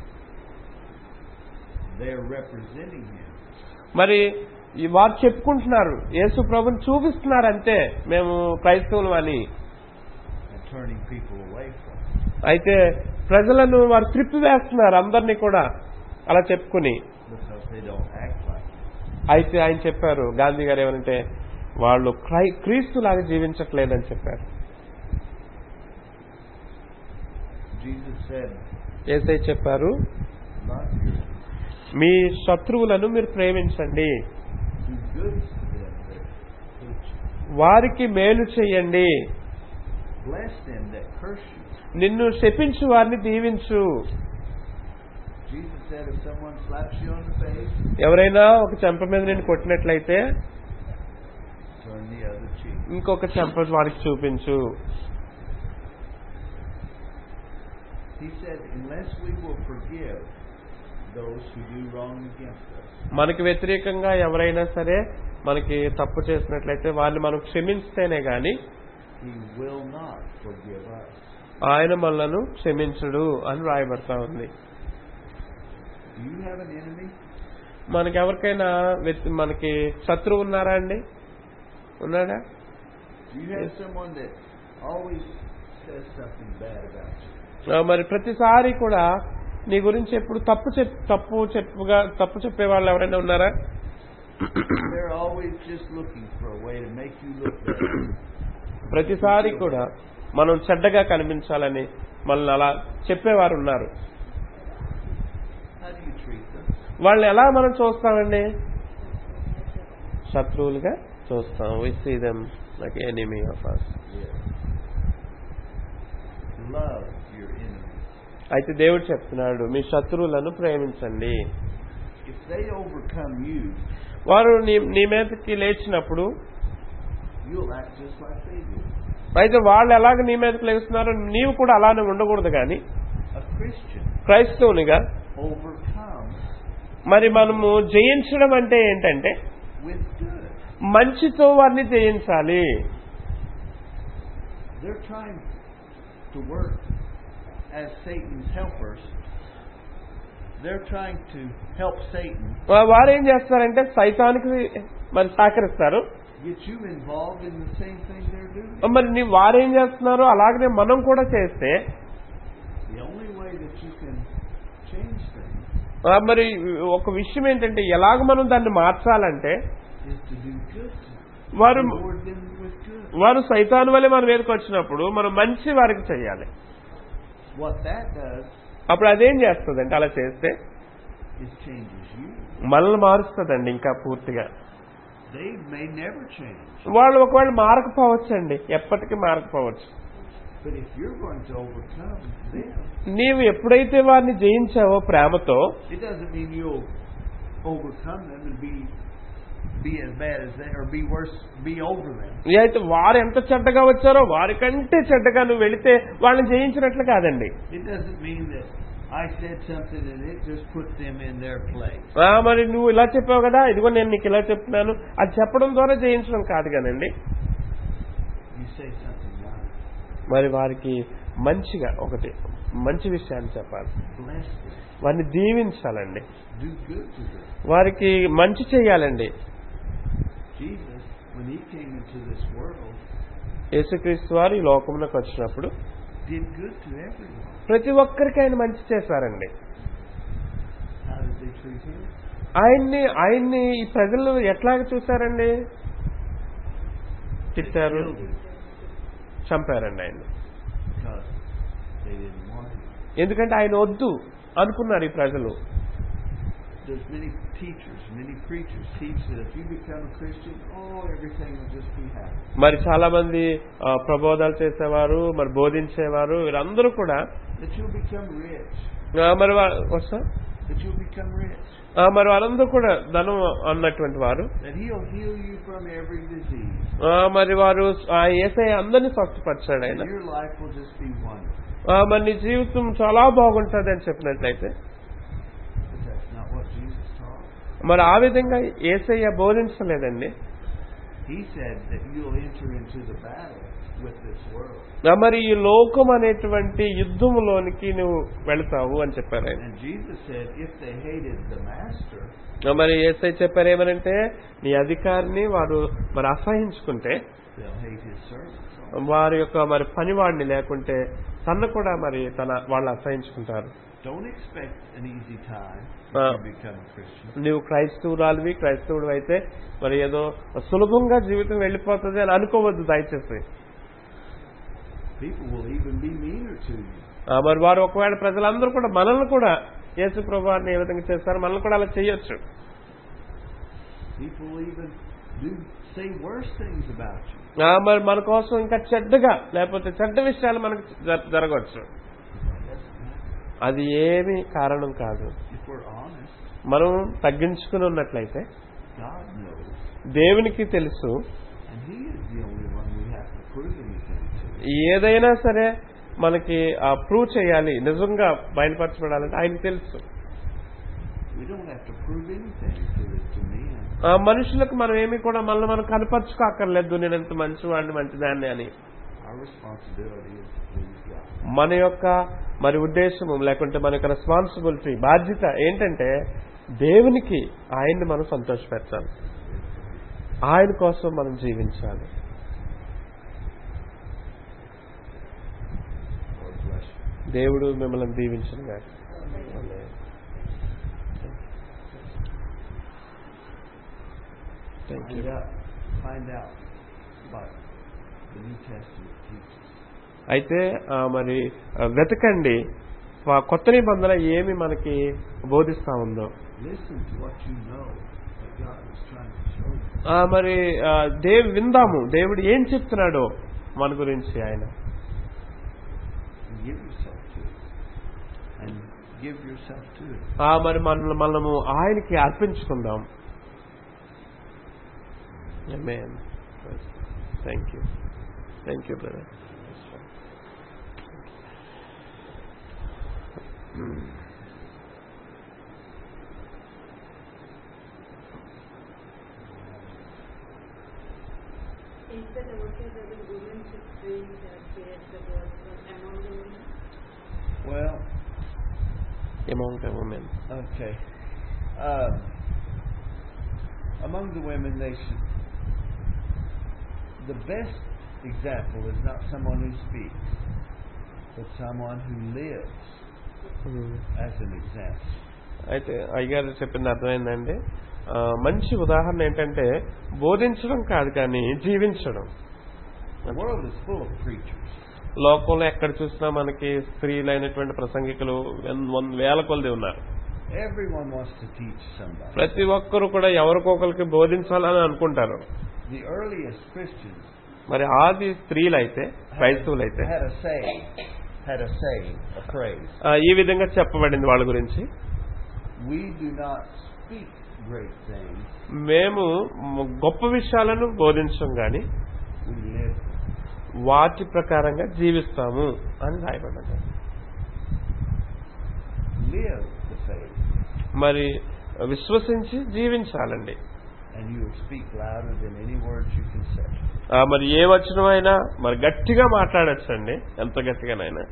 మరి వారు చెప్పుకుంటున్నారు, యేసు ప్రభుని చూపిస్తున్నారు అంతే మేము క్రైస్తవులు అని. అయితే ప్రజలను వారు త్రిప్పి వేస్తున్నారు అందరినీ కూడా అలా చెప్పుకుని. అయితే ఆయన చెప్పారు, గాంధీ గారు ఏమనంటే వాళ్ళు క్రీస్తులాగా జీవించట్లేదని చెప్పారు. యేసయ్య చెప్పారు, మీ శత్రువులను మీరు ప్రేమించండి, వారికి మేలు చేయండి, నిన్ను శపించు వారిని దీవించు. ఎవరైనా ఒక చెంప మీద నిన్ను కొట్టినట్లయితే ఇంకొక చెంప వారికి చూపించు. మనకి వ్యతిరేకంగా ఎవరైనా సరే మనకి తప్పు చేసినట్లయితే వారిని మనం క్షమించితేనే గాని ఆయన మనలను క్షమించుడు అని రాయబడతా ఉంది. మనకి ఎవరికైనా మనకి శత్రువు ఉన్నారా అండి? ఉన్నాడా? మరి ప్రతిసారి కూడా నీ గురించి ఎప్పుడు తప్పు చెప్ తప్పు చెప్పుగా తప్పు చెప్పే వాళ్ళు ఎవరైనా ఉన్నారా? ప్రతిసారి కూడా మనం చెడ్డగా కనిపించాలని మనల్ని అలా చెప్పేవారు ఉన్నారు. వాళ్ళని ఎలా మనం చూస్తామండి? శత్రువులుగా చూస్తాం. we see them like enemy of us. అయితే దేవుడు చెప్తున్నాడు, మీ శత్రువులను ప్రేమించండి. వారు నీ మీదకి లేచినప్పుడు అయితే వాళ్ళు ఎలాగ నీ మీదకి లేస్తున్నారో నీవు కూడా అలానే ఉండకూడదు. కానీ A Christian క్రైస్తవునిగా overcomes మరి మనము జయించడం అంటే ఏంటంటే with good. మంచితో వారిని జయించాలి. They're trying to work as Satan's helpers. They're trying to help Satan వారు ఏం చేస్తారంటే సైతానికి మరి సహకరిస్తారు. get you involved in the same thing they're doing. మరి నీ వారేం చేస్తున్నారో అలాగనే మనం కూడా చేస్తే The only way that you can change things ఆ, మరి ఒక విషయం ఏంటంటే ఎలాగ మనం దాన్ని మార్చాలంటే is to do good to వారు reward them with good. వారు సైతాను వల్లే మన మీదకి వచ్చినప్పుడు మనం మంచి వారికి చేయాలి. What that does అప్పుడు అదేం చేస్తుందంటే అలా చేస్తే is changes you. మనల్ని మారుస్తుందండి ఇంకా పూర్తిగా. They may never change. వాళ్ళు ఒకవేళ మారకపోవచ్చండి, ఎప్పటికీ మారకపోవచ్చు. But if you're going to overcome them, నీవు ఎప్పుడైతే వారిని జయించావో ప్రేమతో, it doesn't mean you'll overcome them and be be as bad as they or be worse, be over them. అయితే వారు ఎంత చెడ్డగా వచ్చారో వారికంటే చెడ్డగా నువ్వు వెళితే వాళ్ళని జయించినట్లు కాదండి. It doesn't mean that I said something and it just put them in their place. ఆ, మరి నువ్వు ఇలా చెప్పావు కదా, ఇదిగో నేను నీకు ఇలా చెప్తున్నాను, అది చెప్పడం ద్వారా జయించడం కాదు కానండి. You say something right. మరి వారికి మంచిగా ఒకటి మంచి విషయాన్ని చెప్పాలి, Bless them. వారిని దీవించాలండి, Do good to them. వారికి మంచి చేయాలండి. Jesus, when he came into this world, యేసుక్రీస్తు వారు ఈ లోకంలోకి వచ్చినప్పుడు did good to everyone. ప్రతి ఒక్కరికి ఆయన మంచి చేశారండి. How did they treat him? ఆయన్ని ఆయన్ని ఈ ప్రజలు ఎట్లాగ చూశారండి? తిట్టారు, Killed him చంపారండి ఆయన్ని. because they didn't want him. ఎందుకంటే ఆయన వద్దు అనుకున్నారు ఈ ప్రజలు. There's many teachers, many preachers teach that if you become a Christian, oh, everything will just be happy. మరి చాలా మంది ఆ, ప్రబోధాలు చేసేవారు, మరి బోధించేవారు, వీరందరూ కూడా That you'll become rich. ఆ, మరి వా- వస్తా That you'll become rich. ఆ, మరి వారందరూ కూడా ధనం అన్నటువంటి వారు. That he'll heal you from every disease. ఆ, మరి వారు ఆ యేసయ్య అందరినీ స్వస్థపరిచాడు ఆయన. And your life will just be wonderful. ఆ, మరి నీ జీవితం చాలా బాగుంటుంది అని చెప్పినట్లయితే But that's not what Jesus taught. మరి ఆ విధంగా యేసయ్య బోధించలేదండి. He said that you'll enter into the battle with this world. ఆ, మరి ఈ లోకం అనేటువంటి యుద్ధములోనికి నువ్వు వెళతావు అని చెప్పారు ఆయన. And Jesus said if they hated the master, ఆ, మరి యేసయ్య చెప్పారు ఏమనంటే నీ అధికారిని వారు మరి అసహించుకుంటే they'll hate his servants. వారి యొక్క మరి పనివాడిని లేకుంటే తన కూడా మరి తన వాళ్ళు అసహించుకుంటారు. Don't expect an easy time Uh, when you become a Christian. నువ్వు క్రైస్తవురాలివి క్రైస్తవుడు అయితే మరి ఏదో సులభంగా జీవితం వెళ్ళిపోతుంది అని అనుకోవద్దు దయచేసి. People will even be meaner to you. ఆ, మరి వారు ఒకవేళ ప్రజలందరూ కూడా మనల్ని కూడా యేసు ప్రభువారిని ఏ విధంగా చేస్తారు మనల్ని కూడా అలా చేయొచ్చు. People will even do say worse things about you. ఆ, మరి మన కోసం ఇంకా చెడ్డగా లేకపోతే చెడ్డ విషయాలు మనకు జ- జరగవచ్చు. అది ఏమీ కారణం కాదు. If we're honest, మనం తగ్గించుకుని ఉన్నట్లయితే God knows, దేవునికి తెలుసు. and He is the only one we have to prove anything to. ఏదైనా సరే మనకి ప్రూవ్ చేయాలి, నిజంగా బయలుపరచబడాలంటే ఆయనకి తెలుసు. We don't have to prove anything to, to men. ఆ మనుషులకు మనం ఏమి కూడా మనల్ని మనం కనపరుచుకోక్కర్లేదు నేను ఎంత మంచివాడిని మంచిదాన్ని అని. Our responsibility is to please God. మన యొక్క మరి ఉద్దేశము లేకుంటే మన యొక్క రెస్పాన్సిబిలిటీ బాధ్యత ఏంటంటే దేవునికి ఆయన్ని మనం సంతోషపెట్టాలి, ఆయన కోసం మనం జీవించాలి. Lord bless you. దేవుడు మిమ్మల్ని దీవించను గాక. Thank you. Find out, find out what the New Testament teaches. అయితే ఆ, మరి ఆ, వెతకండి ఆ, కొత్త నిబంధన ఏమి మనకి బోధిస్తా ఉందో. Listen to what you know that God is trying to show you. ఆ, మరి ఆ, దేవు విందాము దేవుడు ఏం చెప్తున్నాడో మన గురించి ఆయన. And give yourself to it. And give yourself to it. ఆ, మరి మనల్ని మనము ఆయనకి అర్పించుకుందాం. Amen. Thank you. Thank you brother. Is that okay that the women should preach or share the gospel among the women? Well, Among the women. okay. Um, among the women, they should. The best example is not someone who speaks, but someone who lives as an example. అయితే అయ్యగారు చెప్పింది అర్థమైందండి. మంచి ఉదాహరణ ఏంటంటే బోధించడం కాదు కానీ జీవించడం. The world is full of preachers. లోకంలో ఎక్కడ చూసినా మనకి స్త్రీలైనటువంటి ప్రసంగికులు వేల కొలది ఉన్నారు. Everyone wants to teach somebody. ప్రతి ఒక్కరు కూడా ఎవరికొకరికి బోధించాలని అనుకుంటారు. The earliest Christians మరి ఆది స్త్రీలైతే క్రైస్తవులైతే had a saying, had a saying, a phrase. ఈ విధంగా చెప్పబడింది వాళ్ళ గురించి. We do not speak great things. మేము గొప్ప విషయాలను బోధించం గాని We live. వాటి ప్రకారంగా జీవిస్తాము అని రాయబడ్డది. Live the faith. మరి విశ్వసించి జీవించాలండి. And you will speak louder than any words you can say. మరి ఏ వచనమైనా మరి గట్టిగా మాట్లాడచ్చండి, ఎంత గట్టిగానైనా.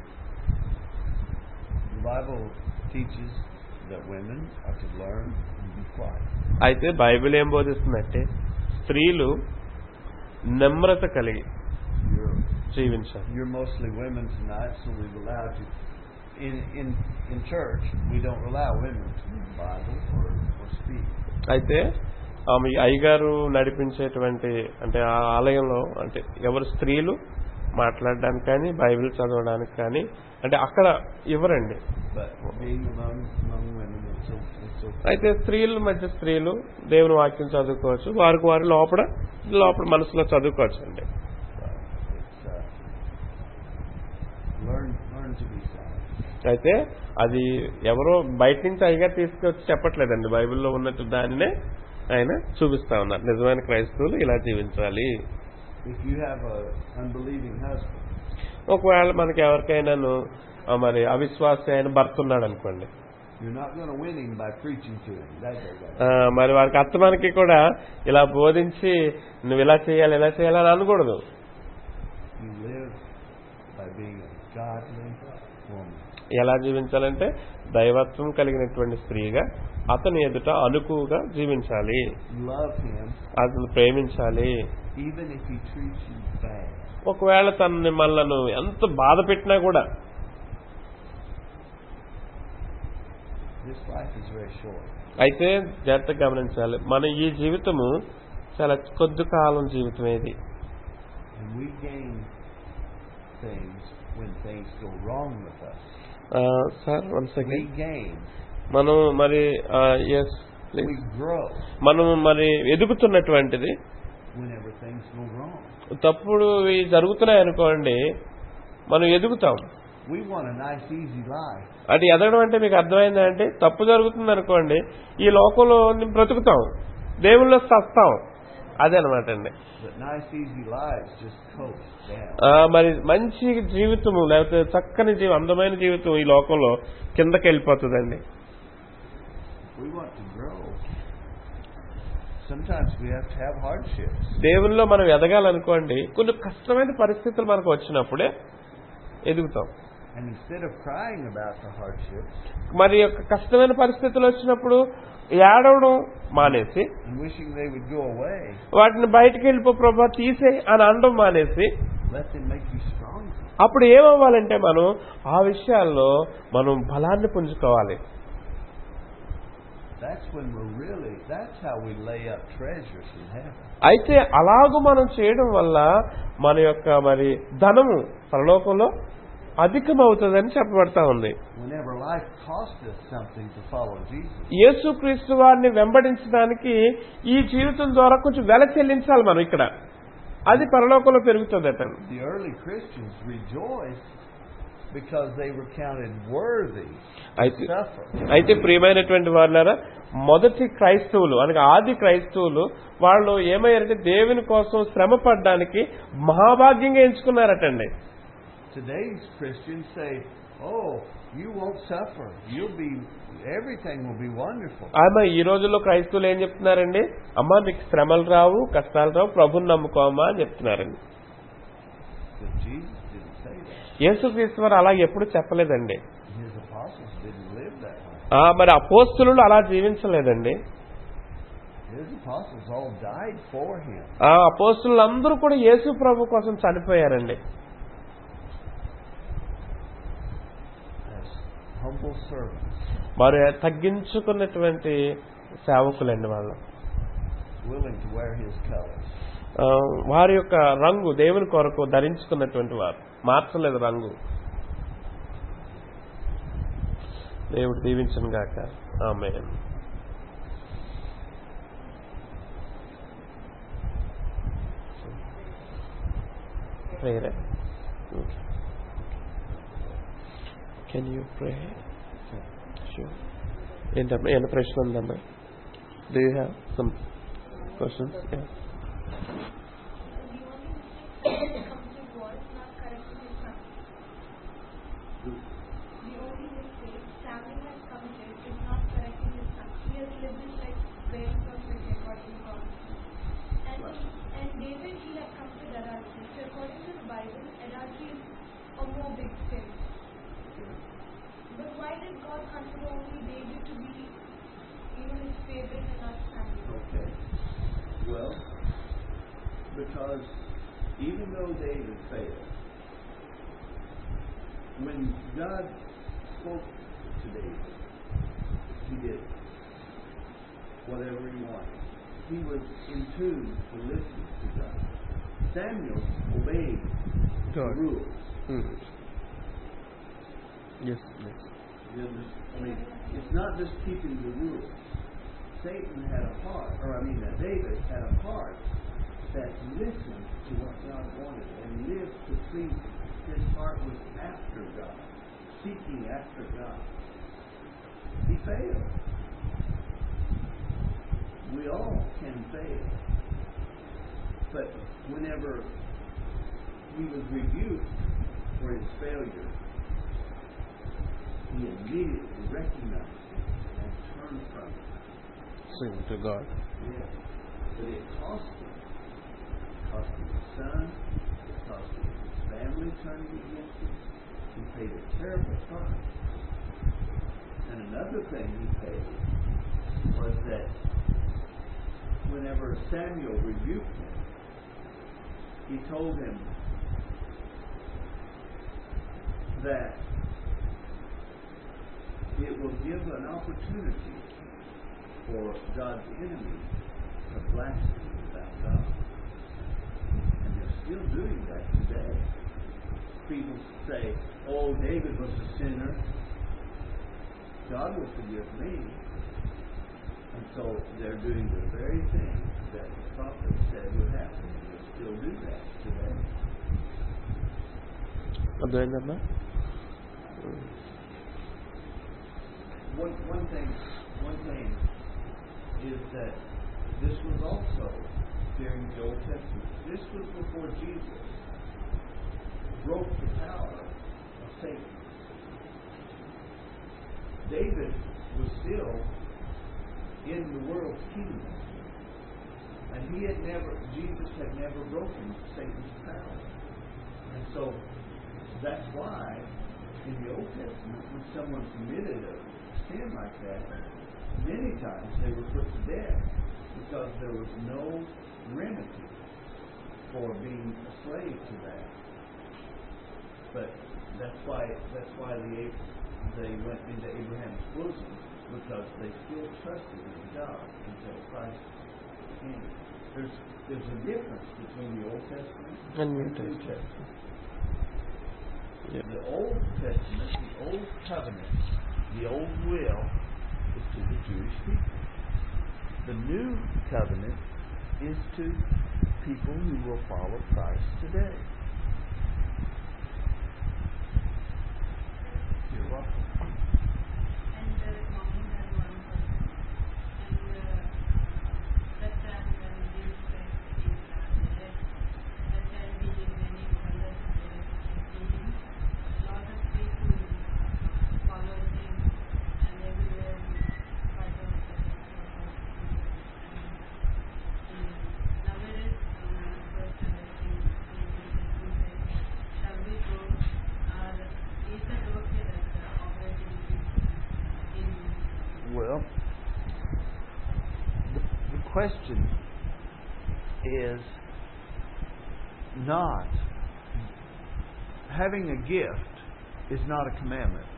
The Bible teaches that women are to learn and be quiet. అయితే బైబిల్ ఏం బోధిస్తుందంటే స్త్రీలు నమ్రత కలిగి You're, జీవించాలి. you're mostly women tonight, so we've allowed you. In in in church, we don't allow women to read the Bible or, or speak. అయితే ఆమె అయ్యగారు నడిపించేటువంటి అంటే ఆ ఆలయంలో అంటే ఎవరు స్త్రీలు మాట్లాడడానికి కానీ బైబిల్ చదవడానికి కానీ అంటే అక్కడ ఇవ్వరండి. But being among among women, it's okay. It's okay. అయితే స్త్రీల మధ్య స్త్రీలు దేవుని వాక్యం చదువుకోవచ్చు, వారికి వారి లోపల లోపల మనసులో చదువుకోవచ్చు అండి. It's uh, learn learn to be silent. అయితే అది ఎవరో బయట నుంచి అయ్యగారు తీసుకొచ్చి చెప్పట్లేదండి, బైబిల్లో ఉన్నట్టు దానినే ఆయన చూపిస్తా ఉన్నారు. నిజమైన క్రైస్తవులు ఇలా జీవించాలి. If you have a unbelieving husband, ఒకవేళ మనకి ఎవరికైనాను మరి అవిశ్వాసి అయిన భర్త ఉన్నాడు అనుకోండి, you're not going to win him by preaching to him. That does మరి వారికి అత్తమానికి కూడా ఇలా బోధించి నువ్వు ఇలా చేయాలి ఇలా చేయాలి అని అనకూడదు. You live by being a godly woman. ఎలా జీవించాలంటే దైవత్వం కలిగినటువంటి స్త్రీగా అతని ఎదుట అనుకువగా జీవించాలి. Love him అతను ప్రేమించాలి. even if he treats you bad. ఒకవేళ తనని మనలను ఎంత బాధ పెట్టినా కూడా. This life is very short. అయితే జాగ్రత్తగా గమనించాలి, మన ఈ జీవితము చాలా కొద్ది కాలం జీవితం ఇది. And we gain things when things go wrong with us. Sir one We second. gain. మనం మరి ఎస్ We grow మనం మరి ఎదుగుతున్నటువంటిది whenever things go wrong. తప్పుడు జరుగుతున్నాయి అనుకోండి, మనం ఎదుగుతాం. We want a nice, easy life. అది ఎదగడం అంటే మీకు అర్థమైందంటే తప్పు జరుగుతుంది అనుకోండి, ఈ లోకంలో బ్రతుకుతాం, దేవుళ్ళో సస్తాం, అదే అనమాట అండి. But nice, easy lives just coast down. మరి మంచి జీవితము లేకపోతే చక్కని జీవితం, అందమైన జీవితం ఈ లోకంలో కిందకి వెళ్ళిపోతుందండి. We want to grow. Sometimes we have to have hardships. దేవుల్లో మనం ఎదగాలనుకోండి, కొన్ని కష్టమైన పరిస్థితులు మనకు వచ్చినప్పుడే ఎదుగుతాం. And instead of crying about the hardships మరి యొక్క కష్టమైన పరిస్థితులు వచ్చినప్పుడు ఏడవడం మానేసి and wishing they would go away, వాటిని బయటికి వెళ్ళిపో ప్రభా తీసే అని అనడం మానేసి let them make you stronger. అప్పుడు ఏమవ్వాలంటే మనం ఆ విషయాల్లో మనం బలాన్ని పుంజుకోవాలి. That's when we're really, that's how we lay up treasures in heaven. అయితే అలాగూ మనం చేయడం వల్ల మన యొక్క మరి ధనము పరలోకంలో అధికమవుతుందని చెప్పబడతా ఉంది. Whenever life costs us something to follow Jesus, యేసుక్రీస్తు వారిని వెంబడించడానికి ఈ జీవితం ద్వారా కొంచెం వెల చెల్లించాలి మనం ఇక్కడ, అది పరలోకంలో పెరుగుతుందట. the early Christians rejoiced because they were counted worthy to అయితే suffer. అయితే ప్రియమైనటువంటి వారులారా, మొదటి క్రైస్తవులు అనగా ఆది క్రైస్తవులు వాళ్ళు ఏమయ్యారంటే దేవుని కోసం శ్రమ పడడానికి మహాభాగ్యంగా ఎంచుకున్నారటండి. Today's Christians say, "Oh, you won't suffer. You'll be everything will be wonderful." అమ్మా ఈ రోజుల్లో క్రైస్తవులు ఏం చెప్తున్నారండి? అమ్మా నీకు శ్రమలు రావు, కష్టాలు రావు, ప్రభుని నమ్ముకోమా అని చెప్తున్నారండి. But Jesus didn't say that. యేసుక్రీస్తు వారు అలా ఎప్పుడు చెప్పలేదండి. His apostles didn't live that way. ఆ మరి అపోస్తలులు అలా జీవించలేదండి. His apostles all died for him. ఆ అపోస్తలులు అందరూ కూడా యేసు ప్రభు కోసం చనిపోయారండి. As humble servants, మరి తగ్గించుకున్నటువంటి సేవకులండి వాళ్ళు. willing to wear his colors. ఆ, వారి యొక్క రంగు దేవుని కొరకు ధరించుకున్నటువంటి వారు, మార్చలేదు రంగు. దేవుడు దీవించను గాక. ఆమేన్. Prayer. Okay. Can you pray? Sure. ఏంటమ్మా ఏమైనా ప్రశ్న ఉందమ్మా? Do you have some questions? Yeah. The only mistake that comes to God is not correcting his son. The only mistake Samuel has committed is not correcting his son. He has lived his life bearing from wicked according to God. And, and David, he had committed adultery. So according to the Bible, adultery is a more big sin. But why did God consider only David to be even his favorite and not Samuel? Okay. Well, because even though David failed, when God spoke to David, he did whatever he wanted. He was in tune to listen to God. Samuel obeyed the God. rules. Hmm. Yes, yes. You understand? I mean, it's not just keeping the rules. Satan had a part, or I mean, uh, David had a part that listened to what God wanted and lived to please Him. His heart was after God, seeking after God. He failed. We all can fail. But whenever he was rebuked for his failure, he immediately recognized it and turned from it. Sing to God. Yes. But it cost him. It cost him his son. It cost him his family turning against him. He paid a terrible price. And another thing he paid was that whenever Samuel rebuked him, he told him that it will give an opportunity for God's enemies to blaspheme about God. And they're still doing that today. People say, "Oh, David was a sinner. God will forgive me." And so they're doing the very thing that the prophet said would happen. And they still do that today. అర్థమైందమ్మా? One, one thing, one thing is that this was also during the Old Testament. This was before Jesus broke the power of Satan. David was still in the world's kingdom, and he had never, Jesus had never broken Satan's power. And so that's why in the Old Testament, when someone committed a sin like that, many times they were put to death because there was no remedy for being a slave to that. But that's why that's why the they went into Abraham's bosom, because they still trusted in God until Christ came. There's there's a difference between the Old Testament And New the New Testament. Testament. Yeah. The Old Testament, the Old Covenant, the Old Will is to the Jewish people. The New Covenant is to people who will follow Christ today. Well, the, the question is not having a gift is not a commandment.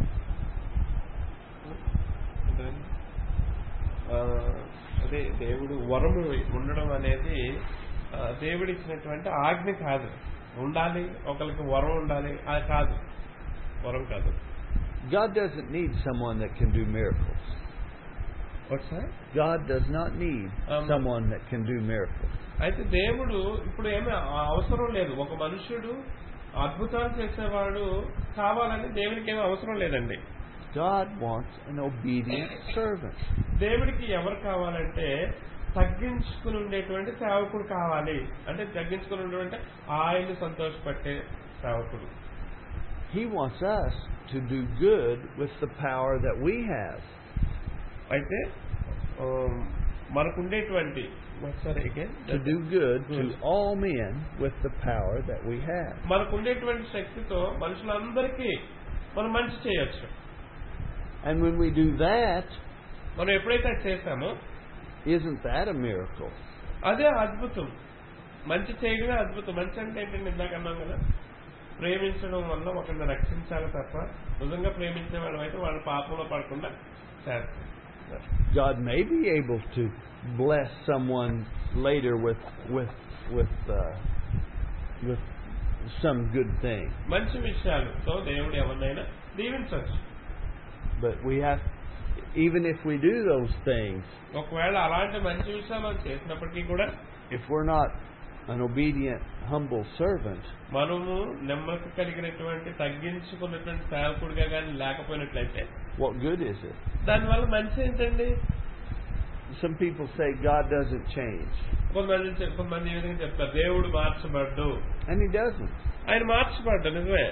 అదే దేవుడు వరము ఉండడం అనేది దేవుడు ఇచ్చినటువంటి ఆజ్ఞ కాదు. ఉండాలి ఒకరికి వరం ఉండాలి అది కాదు, వరం కాదు. God doesn't need someone that can do miracles. What's that? God does not need um, someone that can do miracles. అయితే దేవుడు ఇప్పుడు ఏమీ అవసరం లేదు, ఒక మనుషుడు అద్భుతాలు చేసేవాడు కావాలని దేవునికి ఏమీ అవసరం లేదండి. God wants an obedient servant. దేవుడికి ఎవరు కావాలంటే తగ్గించుకుని ఉండేటువంటి సేవకుడు కావాలి. అంటే తగ్గించుకుని ఉండేటువంటి ఆయన్ని సంతోషపెట్టే సేవకుడు. He wants us to do good with the power that we have. అయితే మనకుండేటువంటి to do good to all men with the power that we have. మనకుండేటువంటి శక్తితో మనుషులందరికీ మనం మంచి చేయొచ్చు. And when we do that, మనం ఎప్పుడైతే చేస్తామో isn't that a miracle? అదే అద్భుతం. మంచి చేయడమే అద్భుతం. మంచి అంటే ఏంటంటే ఇందాక అన్నాం కదా, ప్రేమించడం వల్ల ఒకరిని రక్షించాలి తప్ప నిజంగా ప్రేమించే వాళ్ళం అయితే వాళ్ళ పాపంలో పడకుండా చేస్తాం. God may be able to bless someone later with with with uh, with some good thing. మంచి విషయాలతో దేవుడు ఎవరినైనా దీవించవచ్చు. But we have, even if we do those things, ఒకవేళ అలాంటి మంచి విషయాలు చేసినప్పటికీ కూడా, if we're not an obedient, humble servant, మనము నెమ్మది కలిగినటువంటి తగ్గించుకున్నటువంటి సేవకుడిగా కానీ లేకపోయినట్లయితే what good is it? దానివల్ల మంచి ఏంటండి? Some people say God doesn't change. కొంతమంది కొంతమంది ఈ విధంగా చెప్తారు, దేవుడు మార్చబడ్డు. And He doesn't. ఆయన మార్చబడ్డు, నిజమే.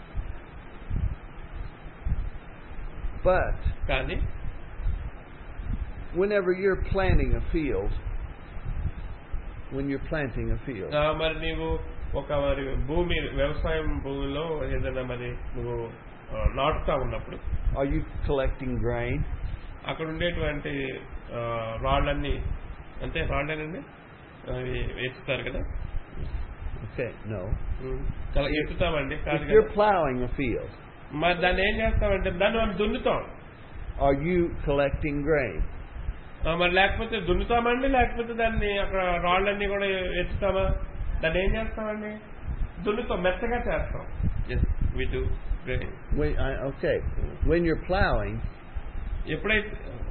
But కానీ whenever you're planting a field, when you're planting a field, మరి నీవు ఒక మరి భూమి వ్యవసాయం భూమిలో ఏదైనా మరి నువ్వు నాటుతా ఉన్నప్పుడు, are you collecting grain? అక్కడ ఉండేటువంటి రాళ్ళన్నీ, అంటే రాళ్ళనండి అవి వేస్తారు కదా. Okay, no. ఎత్తుతామండి. If you're plowing a field, మరి దాన్ని ఏం చేస్తామంటే దాన్ని మనం దున్నుతాం. are you collecting grain? మరి లేకపోతే దున్నుతామండి, లేకపోతే దాన్ని అక్కడ రాళ్ళన్నీ కూడా ఎత్తుతామా? దాన్ని ఏం చేస్తామండి? దున్నుతాం, మెత్తగా చేస్తాం. Yes we do. When, I, okay, when you're plowing, ఎప్పుడైతే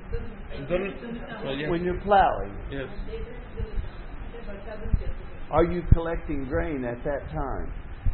when you're plowing, yes, are you collecting grain at that time?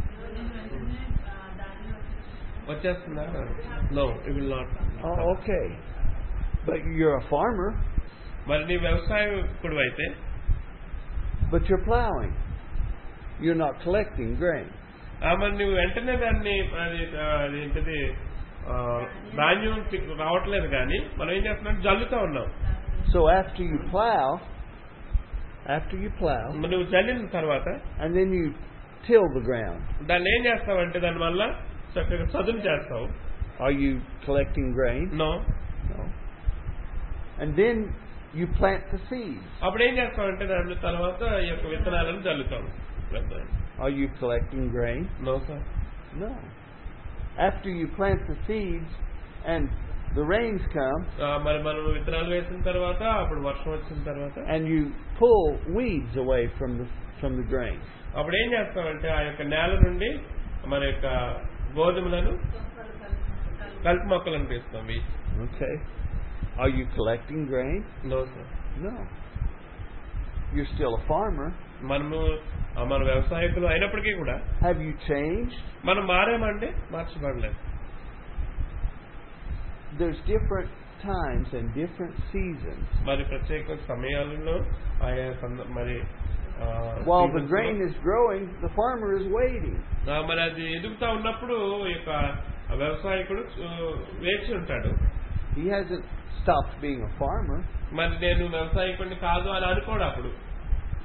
వచ్చేస్తుందా? No, it will not. Oh, okay. But you're a farmer. మరి నీ వ్యవసాయకుడు అయితే, but you're plowing. You're not collecting grain. మరి నువ్వు వెంటనే దాన్ని అది ఏంటిది ధాన్యం రావట్లేదు, కానీ మనం ఏం చేస్తున్నాం, జల్లుతా ఉన్నాం. So after you plow, after you plow, నువ్వు జల్లిన తర్వాత, and then you till the ground, దాన్ని ఏం చేస్తావంటే దాని వల్ల చక్కగా చదును చేస్తావు. are you collecting grain? No. No. And then you plant the seeds. అప్పుడు ఏం చేస్తావంటే దాని తర్వాత ఈ యొక్క విత్తనాలను జల్లుతావు. Are you collecting grain? No, sir. No. After you plant the seeds and the rains come, మరి మనం విత్తనాలు వేసిన తర్వాత అప్పుడు వర్షం వచ్చిన తర్వాత, and you pull weeds away from the from the grain, అప్పుడు ఏం చేస్తామంటే ఆ యొక్క నేల నుండి మన యొక్క గోధుమలను కలుపు మొక్కలను తీస్తాం. okay, are you collecting grain? No, sir. No. You're still a farmer. మనము మన వ్యవసాయకులు అయినప్పటికీ కూడా, have you changed? మనం మారామంటే మార్చబడలేదు. There's different times and different seasons. మరి ప్రత్యేక సమయాలలో ఆయా మరి while the grain is growing, the farmer is waiting. మరి అది ఎదుగుతా ఉన్నప్పుడు ఈ యొక్క వ్యవసాయకుడు వేచి ఉంటాడు. He hasn't stopped being a farmer. మరి నేను వ్యవసాయకుడిని కాదు అని అనుకోడు. అప్పుడు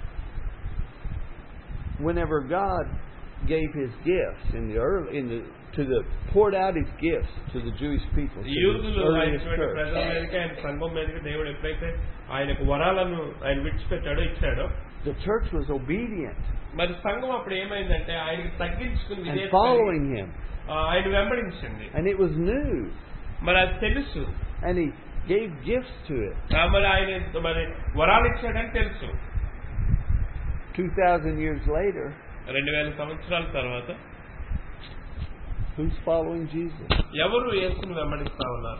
whenever God gave His gifts in the early, in the to the poured out His gifts to the Jewish people, to the యూదులు earliest అయినటువంటి church. ప్రజల మీదకి ఆయన సంఘం మీదకి దేవుడు ఎప్పుడైతే ఆయనకు వరాలను ఆయన విడిచిపెట్టాడో ఇచ్చాడో The church was obedient మరి సంఘం అప్పుడు ఏమైందంటే ఆయనకి తగ్గించుకుని and విధేయత following Him, ఆ, ఆయన వెంబడించింది. and it was new, మరి అది తెలుసు. and He gave gifts to it. ఆ, మరి ఆయన మరి వరాలు ఇచ్చాడని తెలుసు. Two thousand years later, రెండు వేల సంవత్సరాల తర్వాత who's following Jesus? ఎవరు యేసుని వెంబడిస్తా ఉన్నారు?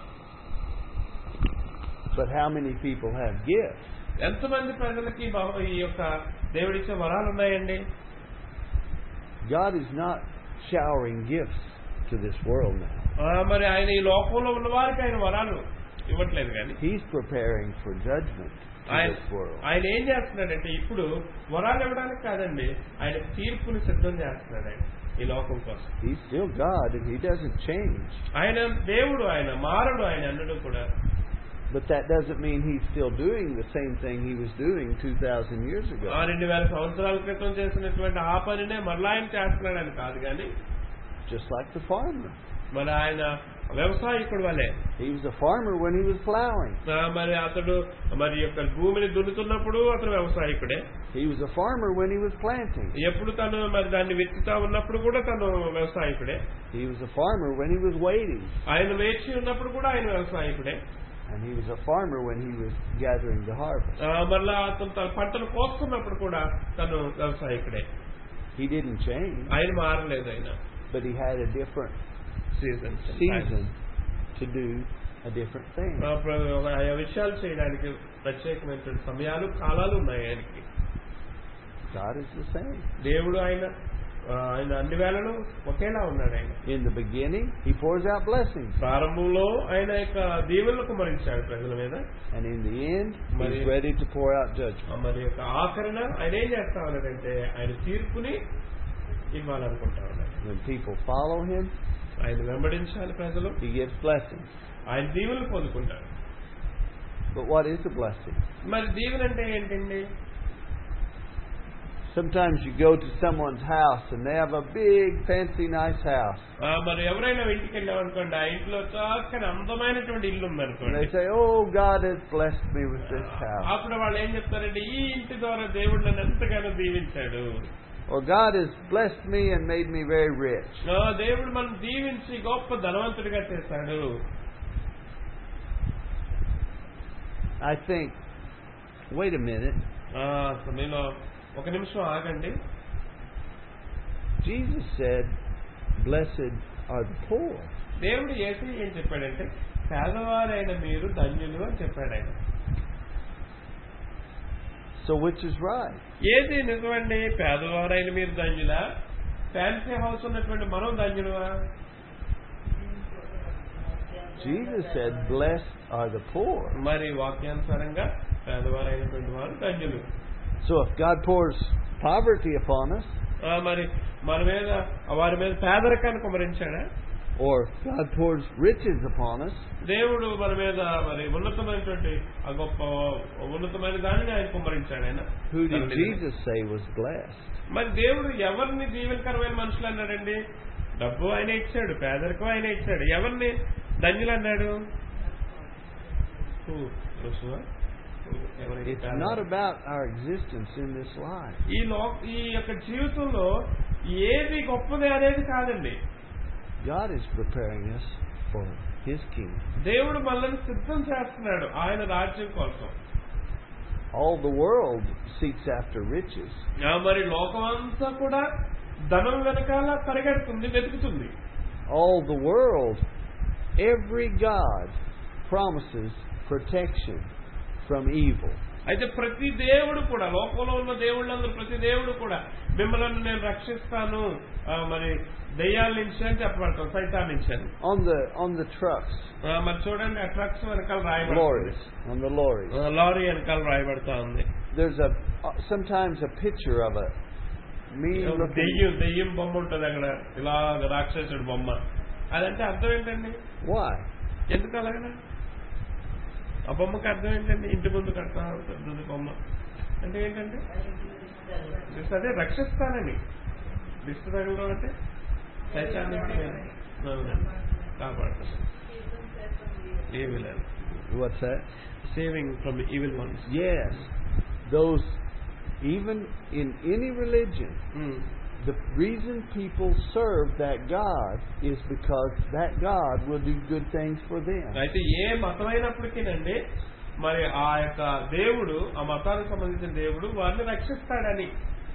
But how many people have gifts? ఎంతమంది ప్రజలకి బాబు ఈ యొక్క దేవుడిచ్చే వరాలు ఉన్నాయండి? God is not showering gifts to this world now. ఆ, మరి ఆయన ఈ లోకంలో ఉన్న వారికి ఆయన వరాలు ఇవ్వట్లేదు కానీ He's preparing for judgment to ఆయన this world. ఆయన ఏం చేస్తున్నాడంటే ఇప్పుడు వరాలు ఇవ్వడానికి కాదండి, ఆయన తీర్పుని సిద్ధం చేస్తున్నాడు ఆయన ఈ లోకం కోసం. He's still God and He doesn't change. ఆయన దేవుడు, ఆయన మారడు, ఆయన అన్నడు కూడా. But that doesn't mean He's still doing the same thing He was doing two thousand years ago. ఆ రెండు వేల సంవత్సరాల క్రితం చేసినటువంటి ఆ పనినే మరలా ఆయన చేస్తున్నాడని కాదు కానీ Just like the farmer. మరి ఆయన వ్యవసాయకుడు వలే. He was a farmer when he was plowing. ఆ, మరి అతడు మరి యొక్క భూమిని దున్నుతున్నప్పుడు అతను వ్యవసాయకుడే. He was a farmer when he was planting. ఎప్పుడు తను మరి దాన్ని విత్తుతా ఉన్నప్పుడు కూడా తను వ్యవసాయకుడే. He was a farmer when he was waiting. ఆయన వేచి ఉన్నప్పుడు కూడా ఆయన వ్యవసాయకుడే. And he was a farmer when he was gathering the harvest. ఆ, మరలా అతను తన పంటను కోస్తున్నప్పుడు కూడా తను వ్యవసాయకుడే. He didn't change, ఆయన మారలేదు. ఆయన but he had a different season season to do a different thing. ఆయా విషయాలు చేయడానికి ప్రత్యేకమైనటువంటి సమయాలు, కాలాలు ఉన్నాయి ఆయనకి. God is the same. దేవుడు ఆయన ఆ, ఆయన అన్ని వేళలు ఒకేలా ఉన్నాడు. ఆయన In the beginning, He pours out blessings. ప్రారంభంలో ఆయన యొక్క దీవెనలు కుమరించాడు ప్రజల మీద. And in the end, Mari- He's ready to pour out judgment. ఆ, మరి యొక్క ఆఖరణ ఆయన ఏం చేస్తా ఉన్నాడంటే ఆయన తీర్పుని ఇవ్వాలనుకుంటా ఉన్నాడు. When people follow Him, ఆయన వెంబడించాలి ప్రజలు, He gives blessings. ఆయన దీవెనలు పొందుకుంటాడు. But what is a blessing? మరి దీవెన అంటే ఏంటండి? Sometimes you go to someone's house and they have a big, fancy, nice house. ఆ, మరి ఎవరైనా ఇంటికి వెళ్ళామనుకోండి, ఆ ఇంట్లో చక్కని అందమైనటువంటి ఇల్లు And ఉందనుకోండి, they say, "Oh, God has blessed me with this house." అప్పుడు వాళ్ళు ఏం చెప్తారంటే ఈ ఇంటి ద్వారా దేవుడు నన్ను ఎంతగానో దీవించాడు, Or God has blessed me and made me very rich. ఆ, దేవుడు మనం దీవించి గొప్ప ధనవంతుడిగా చేశాడు. I think, wait a minute. ఆ, సమయంలో ఒక నిమిషం ఆగండి. Jesus said, "Blessed are the poor." దేవుడు యేసు ఏం చెప్పాడంటే పేదవారైన మీరు ధన్యులు అని చెప్పాడు ఆయన. So which is right? ఏది నిజమండి? పేదవారైన మీరు ధన్యులా, ఫ్యాన్సీ హౌస్ ఉన్నటువంటి మనం ధన్యులువా? Jesus said, "Blessed are the poor." మరి వాక్యానుసారంగా పేదవారైనటువంటి వారు ధన్యులు. So if God pours poverty upon us, ఆ, మరి మన మీద వారి మీద పేదరికాన్ని కుమరించాడా? or God pours riches upon us, దేవుడు మన మీద మరి ఉన్నతమైనటువంటి ఆ గొప్ప ఉన్నతమైన దానిని ఆయన కుమరించాడు ఆయన. who did Jesus say was blessed? మరి దేవుడు ఎవరిని దీవెనకరమైన మనుషులు అన్నాడండి? డబ్బు ఆయన ఇచ్చాడు, పేదరికం ఆయన ఇచ్చాడు. ఎవరిని ధన్యులు అన్నాడు? Who? Joshua? Who? ఎవరికి It's పేదరికం? not about our existence in this life. ఈ లో ఈ యొక్క జీవితంలో ఏది గొప్పది అనేది కాదండి. God is preparing us for His kingdom. దేవుడు మనల్ని సిద్ధం చేస్తున్నాడు ఆయన రాజ్యం కోసం. All the world seeks after riches. ఆ, మరి లోకమంతా కూడా ధనం వెనకాల పరిగెడుతుంది, వెతుకుతుంది. All the world, every God promises protection from evil. అయితే ప్రతి దేవుడు కూడా, లోకంలో ఉన్న దేవుళ్ళందరూ ప్రతి దేవుడు కూడా మిమ్మల్ని నేను రక్షిస్తాను ఆ, మరి దెయ్యాల నుంచి అని చెప్పబడతాం, సైతాన్ నుంచి అని. On the on the trucks, ఆ, మరి చూడండి ఆ ట్రక్స్ వెనకాల రాయబడుతుంది, lorries, on the lorries. ఆ, లారీ వెనకాల రాయబడతా ఉంది. There's a uh, sometimes a picture of a mean looking. దెయ్యం దెయ్యం బొమ్మ ఉంటుంది అక్కడ, ఇలా రాక్షసుడు బొమ్మ. అదంటే అర్థం ఏంటండి? Why? ఎందుకు అలాగనా? ఆ బొమ్మకి అర్థం ఏంటండి? ఇంటి ముందు కడతా ఉంటుంది బొమ్మ అంటే ఏంటంటే అదే రక్షిస్తానని. దిష్టి తగలడం అంటే సైతాన్ నుంచి కాపాడుతుంది. Evil. What's that? Saving from the evil ones. Yes. Those, even in any religion, Hmm. the reason people serve that God is because that God will do good things for them. అయితే ఏ మతమైనప్పటికీనండి మరి ఆ యొక్క దేవుడు ఆ మతానికి సంబంధించిన దేవుడు వారిని రక్షిస్తాడని.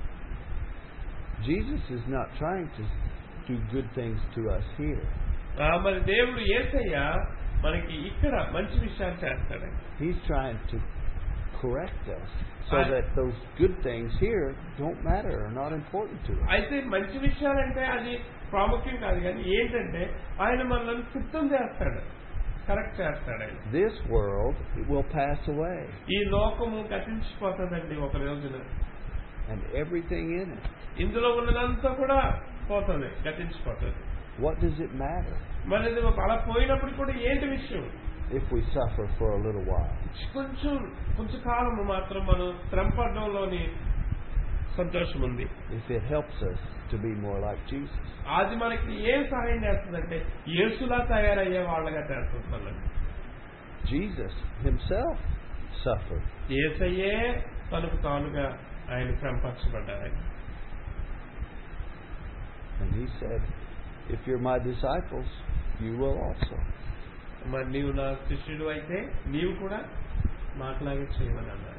Jesus is not trying to do good things to us here. మరి దేవుడు యేసయ్య మనకి ఇక్కడ మంచి విషయాలు చేస్తాడని. He's trying to correct us so I- that those good things here don't matter, are not important to us. అయితే మంచి విషయాలంటే అది ప్రాముఖ్యం కాదు, కానీ ఏంటంటే ఆయన మనల్ని సిద్ధం చేస్తాడు, కరెక్ట్ చేస్తాడు ఆయన. This world will pass away, ఈ లోకము గతించిపోతుందండి ఒక రోజున, and everything in it. ఇందులో ఉన్నదంతా కూడా పోతుంది, గతించిపోతుంది. What does it matter మరి ఇది అలా పోయినప్పుడు కూడా ఏంటి విషయం? if we suffer for a little while? కొంచెం కొంచెం కాలము మాత్రం మనం శ్రమపడడంలోని సంతోషం ఉంది. If it helps us to be more like Jesus. అది మనకి ఏం సహాయం చేస్తుందంటే యేసులా తయారయ్యే వాళ్ళగా చేస్తుంది మనల్ని. Jesus himself suffered. యేసయ్యే తనకు తానుగా ఆయన శ్రమపరచబడ్డారు. And he said, if you're my disciples, you will also. మరి నీవు నా శిష్యుడు అయితే నీవు కూడా మాట్లాగే చేయమని అన్నారు.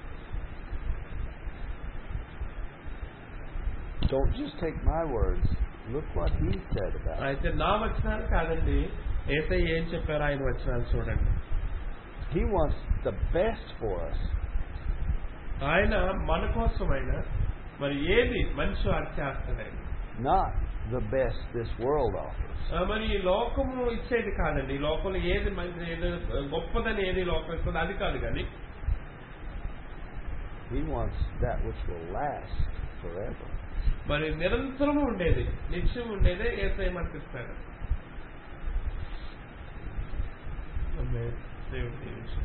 Don't just take my words. Look what he said about it. అయితే నా వచనాలు కాదండి, యేసయ్య ఏం చెప్పారో ఆయన వచనాలు చూడండి. He wants the best for us. ఆయన మన కోసమైనా మరి ఏది మంచి అది చేస్తాడు. Not the best this world offers. మరి ఈ లోకము ఇచ్చేది కాదండి, ఈ లోకంలో ఏది మంచి ఏది గొప్పదని ఏది లోకం ఇస్తుంది అది కాదు, కానీ He wants that which will last forever. మరి నిరంతరము ఉండేది, నిత్యం ఉండేదే యేసయ్య మనకి ఇస్తాడు. దేవుడు దీవించుగాక.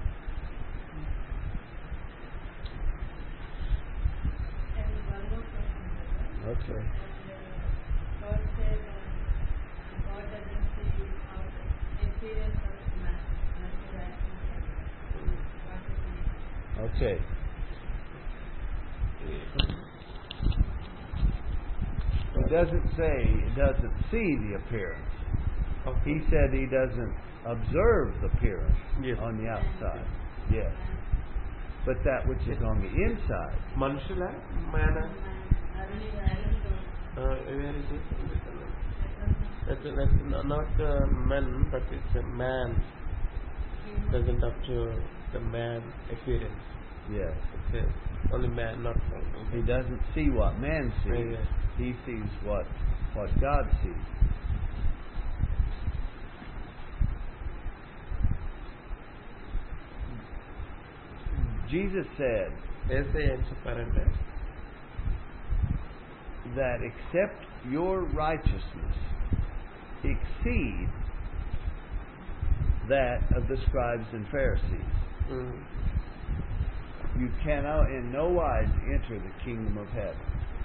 And one more question. Okay. God said uh, God doesn't see our appearance of man. What is it? Okay. He doesn't say he doesn't see the appearance. He said he doesn't observe the appearance Yes. on the outside. Yes. But that which is on the inside. మనుషుల మేన Only where is it? That's, that's not uh, men, but it's a man. Doesn't up to the man appearance. Yes. It's a, only man, not woman. He doesn't see what man sees. Yes. He sees what what God sees. Jesus said యేసయ్య ఏం చెప్పారంటే that except your righteousness exceed that of the scribes and Pharisees, mm, you cannot in no wise enter the kingdom of heaven.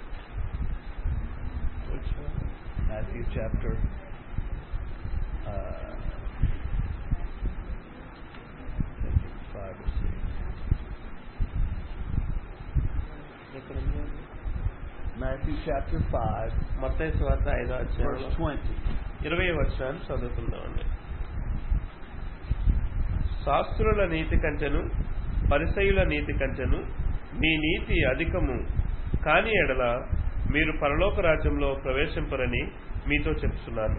which one? Matthew chapter uh, I think it's five or six. ఎక్కడ ఉంది? Matthew chapter five, మత్తయి సువార్త ఐదో verse అధ్యాయం twenty. ఇరవై వచనాలు చదువుకుందామండి. శాస్త్రుల నీతి కంచెను పరిసయ్యుల నీతి కంచెను మీ నీతి అధికము కాని ఎడల మీరు పరలోక రాజ్యంలో ప్రవేశింపరని మీతో చెప్తున్నాను.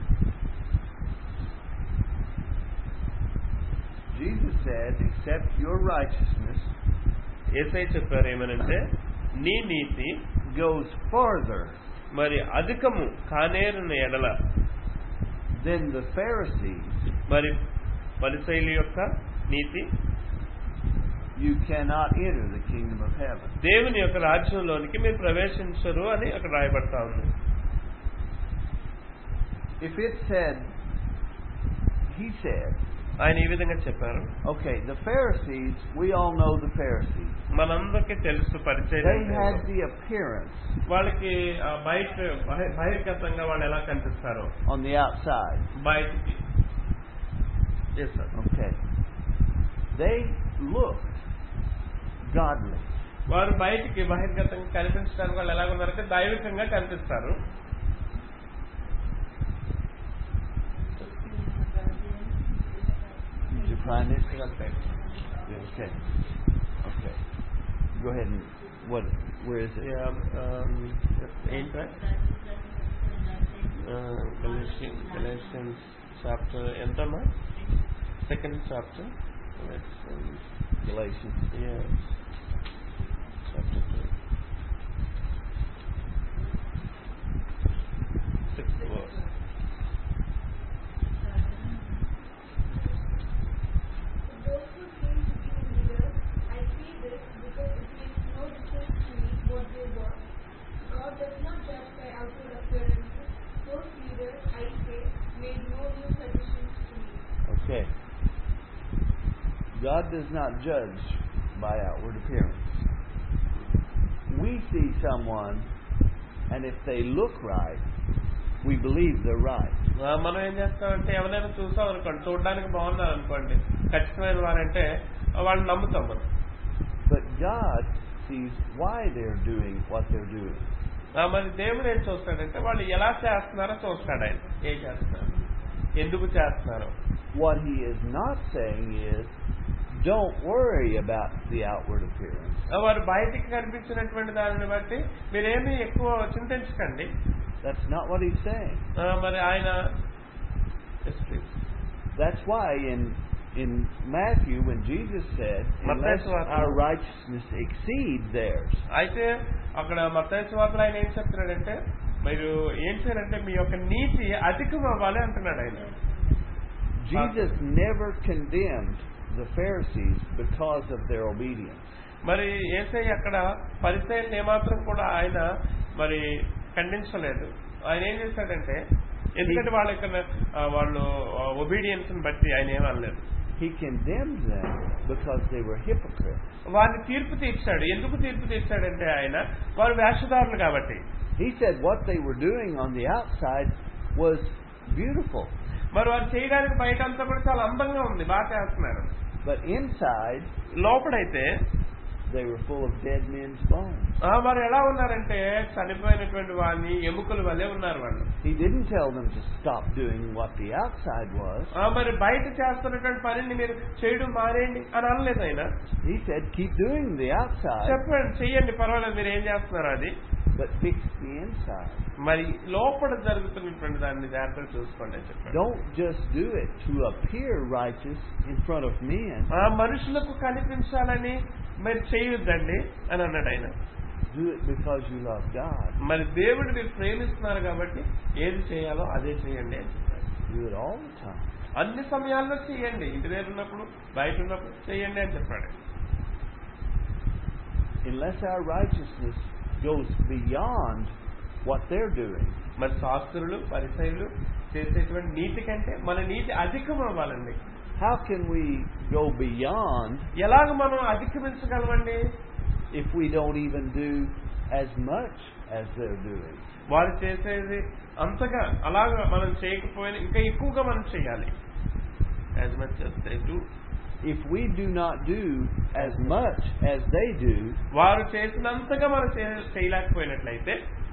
Jesus said, except your righteousness యేసయ్య చెప్పారు ఏమనంటే నీ నీతి goes farther మరి అధికము కానేరని ఎడల than the Pharisees, మరి పరిసయ్యుల యొక్క నీతి you cannot enter the kingdom of heaven. దేవుని యొక్క రాజ్యంలోనికి మీరు ప్రవేశించరు అని అక్కడ రాయబడతా ఉంది. If it said, he said, ఆయన ఈ విధంగా చెప్పారు. Okay, the Pharisees, we all know the Pharisees. మనందరికీ తెలుసు They పరిచయం. had the appearance వాళ్ళకి ఆ, బయట బహి- బహిర్గతంగా వాళ్ళు ఎలా కనిపిస్తారు on the outside. బయటికి. Yes, sir. Okay. They looked godly. వారు బయటికి బహిర్గతంగా కనిపించడానికి వాళ్ళు ఎలా ఉన్నారంటే దైవికంగా కనిపిస్తారు. Did you find it? Yeah, okay. Okay. Go ahead and what? Where is it? ఏంట్రా గలేషియన్స్ చాప్టర్ ఎంతమ్మా? Second chapter Galatians. Chapter two sixth verse. Those who seem to be leaders, I say this because it makes no difference to me what they were. God does not judge by outward appearances. Those leaders, I say, made no new traditions to me. Okay. God does not judge by outward appearance. We see someone, and if they look right, we believe they're right. ఆ, మనం ఏం చేస్తామంటే ఎవరైనా చూసాం అనుకోండి, చూడడానికి బాగున్నారు అనుకోండి, ఖచ్చితమైన వారంటే వాళ్ళు నమ్ముతాం మనం. But God sees why they're doing what they're doing. ఆ, మరి దేవుడు ఏం చూస్తాడంటే వాళ్ళు ఎలా చేస్తున్నారో చూస్తాడు. ఆయన ఏం చేస్తున్నారు, ఎందుకు చేస్తున్నారు. What He is not saying is, don't worry about the outward appearance. వారు బయటికి కనిపించినటువంటి దానిని బట్టి మీరేమీ ఎక్కువ చింతించకండి. That's not what He's saying. ఆ, మరి ఆయన That's why in in Matthew, when Jesus said, unless our righteousness exceed theirs. అయితే అక్కడ మత్తయి సువార్తలో ఆయన ఏం చెప్తున్నాడంటే మీరు ఏం చేయాలంటే మీ యొక్క నీతి అధికం అవ్వాలి అంటున్నాడు ఆయన. Jesus never condemned the Pharisees because of their obedience. మరి యేసయ్య అక్కడ పరిసయ్యులను ఏమాత్రం కూడా ఆయన మరి ఖండించలేదు. ఆయన ఏం చేశాడంటే ఎందుకంటే వాళ్ళ యొక్క వాళ్ళు ఒబీడియన్స్ ని బట్టి ఆయన ఏమనలేదు. He condemned them because they were hypocrites. వారిని తీర్పు తీర్చాడు. ఎందుకు తీర్పు తీర్చాడంటే ఆయన వారు వేషధారులు కాబట్టి. He said what they were doing on the outside was beautiful. మరి వారు చేయడానికి బయట అంతా కూడా చాలా అందంగా ఉంది, బాగా చేస్తున్నారు. But inside, లోపడైతే they were full of dead men's bones. వారు ఎలా ఉన్నారంటే చనిపోయినటువంటి వారిని ఎముకల వల్లే ఉన్నారు వాళ్ళు. He didn't tell them to stop doing what the outside was. మరి బయట చేస్తున్నటువంటి పనిని మీరు చేయడం మానేయండి అని అనలేదు ఆయన. He said keep doing the outside. చెప్పండి, చెయ్యండి, పర్వాలేదు, మీరు ఏం చేస్తున్నారు అది, but fix the inside. మరి లోపల జరుగుతున్నటువంటి దాన్ని జాగ్రత్తగా చూసుకోండి అని చెప్పాడు. Don't just do it to appear righteous in front of men. ఆ మనుషులకు కనిపించాలని మరి చేయొద్దండి అని అన్నాడు ఆయన. Do it because you love God. మరి దేవుడు మీరు ప్రేమిస్తున్నారు కాబట్టి ఏది చేయాలో అదే చేయండి అని చెప్పాడు. Do it all the time. అన్ని సమయాల్లో చేయండి, ఇంటి దగ్గర ఉన్నప్పుడు బయట ఉన్నప్పుడు చేయండి అని చెప్పాడు. Unless our righteousness goes beyond what they're doing. మరి శాస్త్రులు పరిసయ్యులు చేసేటువంటి నీతి కంటే మన నీతి అధికం అవ్వాలండి. How can we go beyond ఎలాగ మనం అధిగమించగలమండి? if we don't even do as much as they're doing? వారు చేసేది అంతగా అలాగా మనం చేయకపోయినా ఇంకా ఎక్కువగా మనం చేయాలి. as much as they do. If we do not do as much as they do, వారు చేసినంతగా మనం చేయలేకపోయినట్లయితే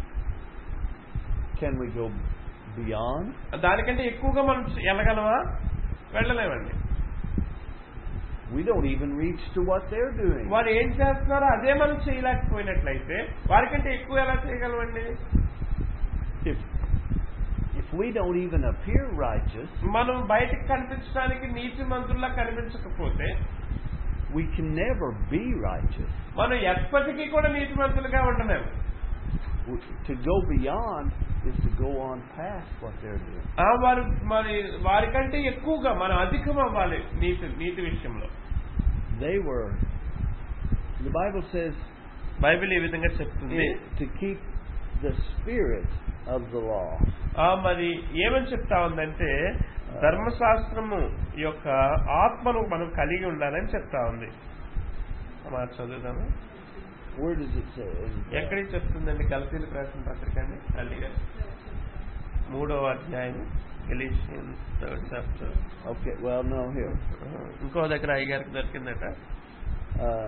can we go beyond? దానికంటే ఎక్కువగా మనం వెళ్ళగలమా? వెళ్ళలేమండి. We don't even reach to what they're doing. వారు ఏం చేస్తున్నారో అదే మనం చేయలేకపోయినట్లయితే వారికంటే ఎక్కువ ఎలా చేయగలమండి? If if we don't even appear righteous, మనం బయటకు కనిపించడానికి నీతిమంతుల్లా కనిపించకపోతే we can never be righteous. మనం ఎప్పటికీ కూడా నీతిమంతులుగా ఉండలేము. To go beyond is to go on past what they're doing. ఆ వారు మరి వారికంటే ఎక్కువగా మనం అధికం అవ్వాలి నీతి నీతి విషయంలో. They were, the Bible says, Bible ఈ విధంగా చెప్తుంది, to keep the spirit of the law. ఆ మరి ఏమని చెప్తా ఉందంటే ధర్మశాస్త్రము యొక్క ఆత్మను మనం కలిగి ఉండాలని చెప్తా ఉంది. మనం చదువుదాము. Where does it say? ఎక్కడికి చెప్తుందండి? గలతీయులకు రాసిన పత్రిక అండి అల్లిగా మూడవ అధ్యాయం Galatians third chapter. Okay, well, no, here. ఇంకో దగ్గర అయ్యగారికి దొరికిందట. Um,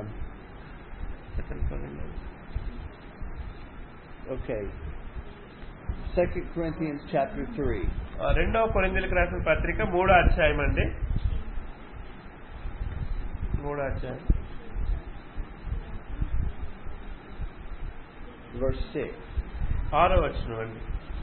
okay. Second Corinthians chapter three. రెండవ కొరింథీయులకు రాసిన పత్రిక మూడో అధ్యాయం అండి. మూడో అధ్యాయం verse six. ఆరో వచనం అండి.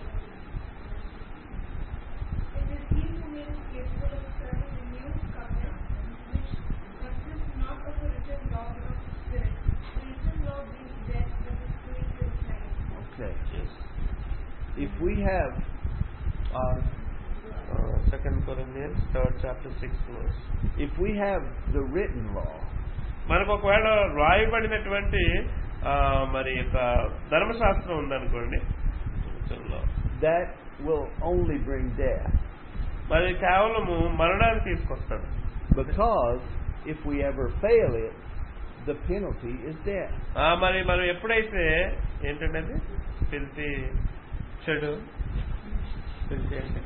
It is he who made us capable of serving the new covenant, which consists not of a written law but of the Spirit. The written law brings death, but the Spirit gives life. Okay. Yes. If we have uh, uh, Second Corinthians third chapter sixth verse. if we have the written law, మనకు ఒకవేళ రాయబడినటువంటి మరి యొక్క ధర్మశాస్త్రం ఉందనుకోండి, that will only bring death. మరి కేవలము మరణాన్ని తీసుకొస్తాడు. Because if we ever fail it, the penalty is death. మరి మనం ఎప్పుడైతే ఏంటంటే అది పిలిచి చెడు పిలిచి అంటే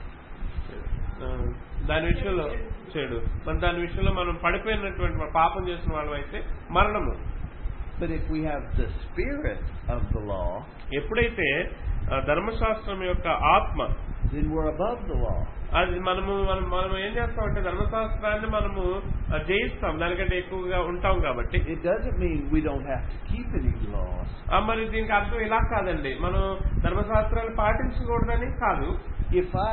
దాని విషయంలో చెడు మన దాని విషయంలో మనం పడిపోయినటువంటి పాపం చేసిన వాళ్ళం అయితే మరణము. But if we have the spirit of the law, ఎప్పుడైతే ధర్మశాస్త్రం యొక్క ఆత్మ, then we're above the law. అది మనము మనం మనం ఏం చేస్తామంటే ధర్మశాస్త్రాన్ని మనము జయిస్తాం, దానికంటే ఎక్కువగా ఉంటాం కాబట్టి. It doesn't mean we don't have to keep any laws. మరి దీనికి అర్థం ఇలా కాదండి, మనం ధర్మశాస్త్రాన్ని పాటించకూడదని కాదు. If I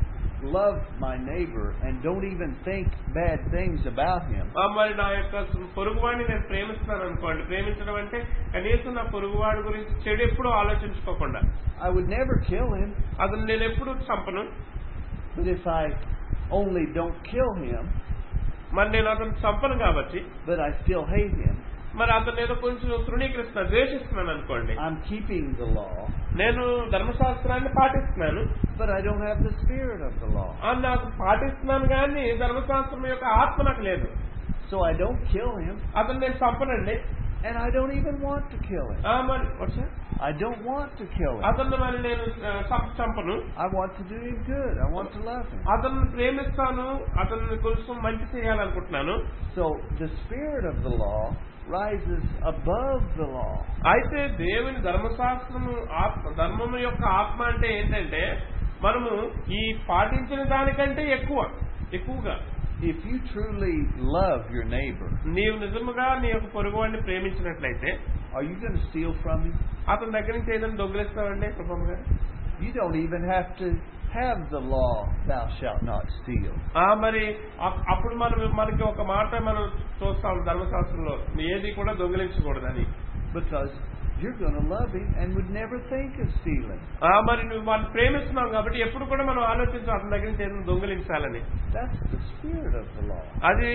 love my neighbor and don't even think bad things about him, మరి నా యొక్క పొరుగువాడిని నేను ప్రేమిస్తున్నాను అనుకోండి, ప్రేమించడం అంటే కనీసం నా పొరుగువాడి గురించి చెడు ఎప్పుడు ఆలోచించుకోకుండా, I would never kill him. అతను నేను ఎప్పుడు చంపను. But if I only don't kill him, మరి నేను అతను చంపను కాబట్టి, but I still hate him, మరి అతను ఏదో కొంచెం తృణీకరిస్తున్నాను, ద్వేషిస్తున్నాను అనుకోండి, I'm keeping the law, నేను ధర్మశాస్త్రాన్ని పాటిస్తున్నాను, but I don't have the spirit of the law. నాకు పాటిస్తున్నాను కానీ ధర్మశాస్త్రం యొక్క ఆత్మ నాకు లేదు. So I don't kill him, అతను నేను చంపనండి, and I don't even want to kill him. మరి I don't want to kill him. అతను మరి నేను చంపను. I want to do him good. I want to love him. అతను ప్రేమిస్తాను, అతను కొంచెం మంచి చేయాలనుకుంటున్నాను. So the spirit of the law rises above the law. అయితే దేవుని ధర్మశాస్త్రము ఆత్మ, ధర్మము యొక్క ఆత్మ అంటే ఏంటంటే మనము ఈ పాటించిన దానికంటే ఎక్కువ ఎక్కువగా. If you truly love your neighbor, నీవు నిజముగా నీ యొక్క పొరుగువాడిని ప్రేమించినట్లయితే, are you going to steal from him? అతని దగ్గర నుంచి ఏదైనా దొంగిలిస్తావండి కృపమ్మ గారు? You don't even have to have the law, thou shalt not steal. మరి అప్పుడు మనం మనకి ఒక మాట మనం చూస్తాం ధర్మశాస్త్రంలో, ఏది కూడా దొంగిలించకూడదని. Because you're going to love him and would never think of stealing. మరి నువ్వు వాళ్ళని ప్రేమిస్తున్నావు కాబట్టి ఎప్పుడు కూడా మనం ఆలోచించాం అతని దగ్గర నుంచి ఏదైనా దొంగిలించాలని. That's the spirit of the law. అది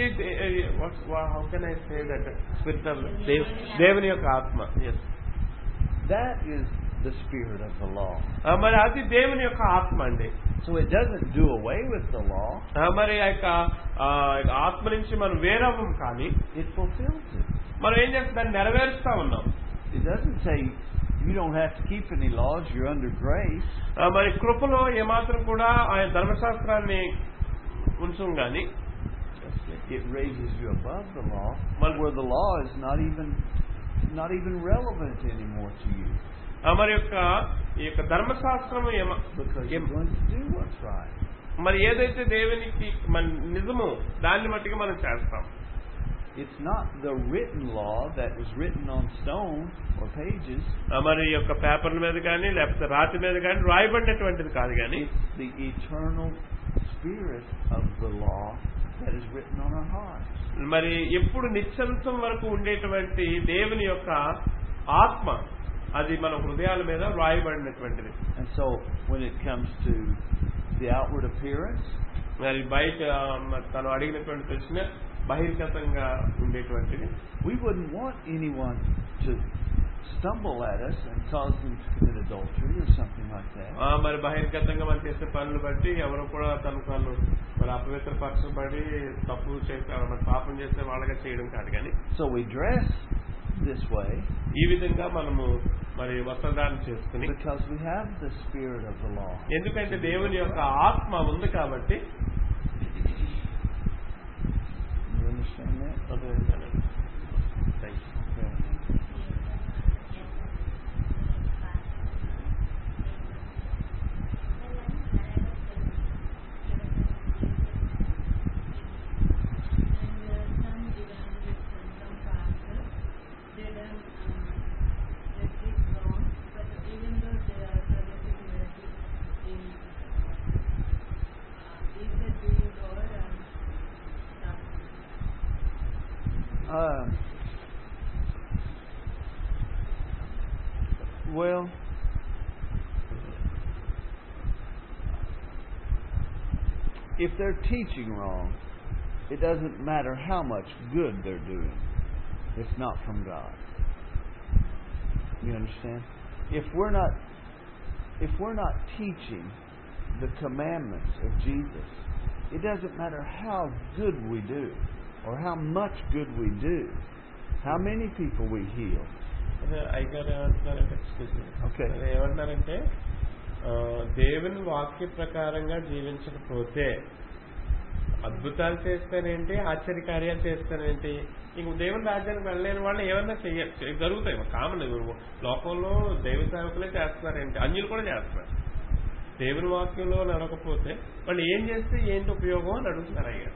how can I say that? Spirit of దేవుని యొక్క ఆత్మ. Yes. That is the spirit of the law. మరి అది దేవుని యొక్క ఆత్మ అండి. So it doesn't do away with the law. మరి ఆ యొక్క ఆత్మ నుంచి మనం వేరవ్వం కానీ it fulfills it. మనం ఏం చేస్తాం, దాన్ని నెరవేరుస్తా ఉన్నాం. It doesn't say you don't have to keep any laws, you're under grace. మరి కృపలో ఏమాత్రం కూడా ఆయన ధర్మశాస్త్రాన్ని ఉంచం గాని it raises you above the law, where the law is not even not even relevant anymore to you. మరి యొక్క ఈ యొక్క ధర్మశాస్త్రము because you're going to do what's right. మరి ఏదైతే దేవునికి మన నిజము దాన్ని మట్టిగా మనం చేస్తాం. It's not the written law that was written on stone or pages. మరి యొక్క పేపర్ల మీద కానీ లేకపోతే రాతి మీద కానీ రాయబడినటువంటిది కాదు కానీ it's the eternal spirit of the law that is written on our hearts. మరి ఎప్పుడు నిత్యంతం వరకు ఉండేటువంటి దేవుని యొక్క ఆత్మ అది మన హృదయాల మీద రాయబడినటువంటిది. And so when it comes to the outward appearance, మరి బయట తను అడిగినటువంటి ప్రశ్న బహిర్గతంగా ఉండేటువంటిది. We wouldn't want anyone to stumble at us and cause them to commit adultery or something like that. ఆ, మరి బహిర్గతంగా మనం చేసే పనులు బట్టి ఎవరు కూడా తనకు వాళ్ళు మరి అపవిత్ర పరచబడి తప్పు చేసే మరి పాపం చేసే వాళ్ళగా చేయడం కాదు. కానీ So we dress this way ఈ విధంగా మనము మరి వస్త్రధారణ చేసుకుని, because we have the spirit of the law. ఎందుకంటే దేవుని యొక్క ఆత్మ ఉంది కాబట్టి. You understand that? అర్థమైందండి. Thank you. Okay. Uh, well, if they're teaching wrong, it doesn't matter how much good they're doing. It's not from God. You understand? If we're not if we're not teaching the commandments of Jesus, it doesn't matter how good we do or how much good we do, how many people we heal. అయ్యగారు ఏమంటున్నారంటే excuse me. Okay. అదే ఏమంటున్నారంటే ఆ, దేవుని వాక్య ప్రకారంగా జీవించకపోతే అద్భుతాలు చేస్తానేంటి, ఆశ్చర్యకార్యాలు చేస్తానేంటి, ఇంక దేవుని రాజ్యానికి వెళ్ళలేని వాళ్ళు ఏమన్నా చెయ్య జరుగుతాయి. కామన్ లోకంలో దైవ సేవకులే చేస్తున్నారేంటి, అన్యులు కూడా చేస్తున్నారు. దేవుని వాక్యంలో నడకపోతే వాళ్ళు ఏం చేస్తే ఏంటి ఉపయోగం అని అడుగుతున్నారు అయ్యారు.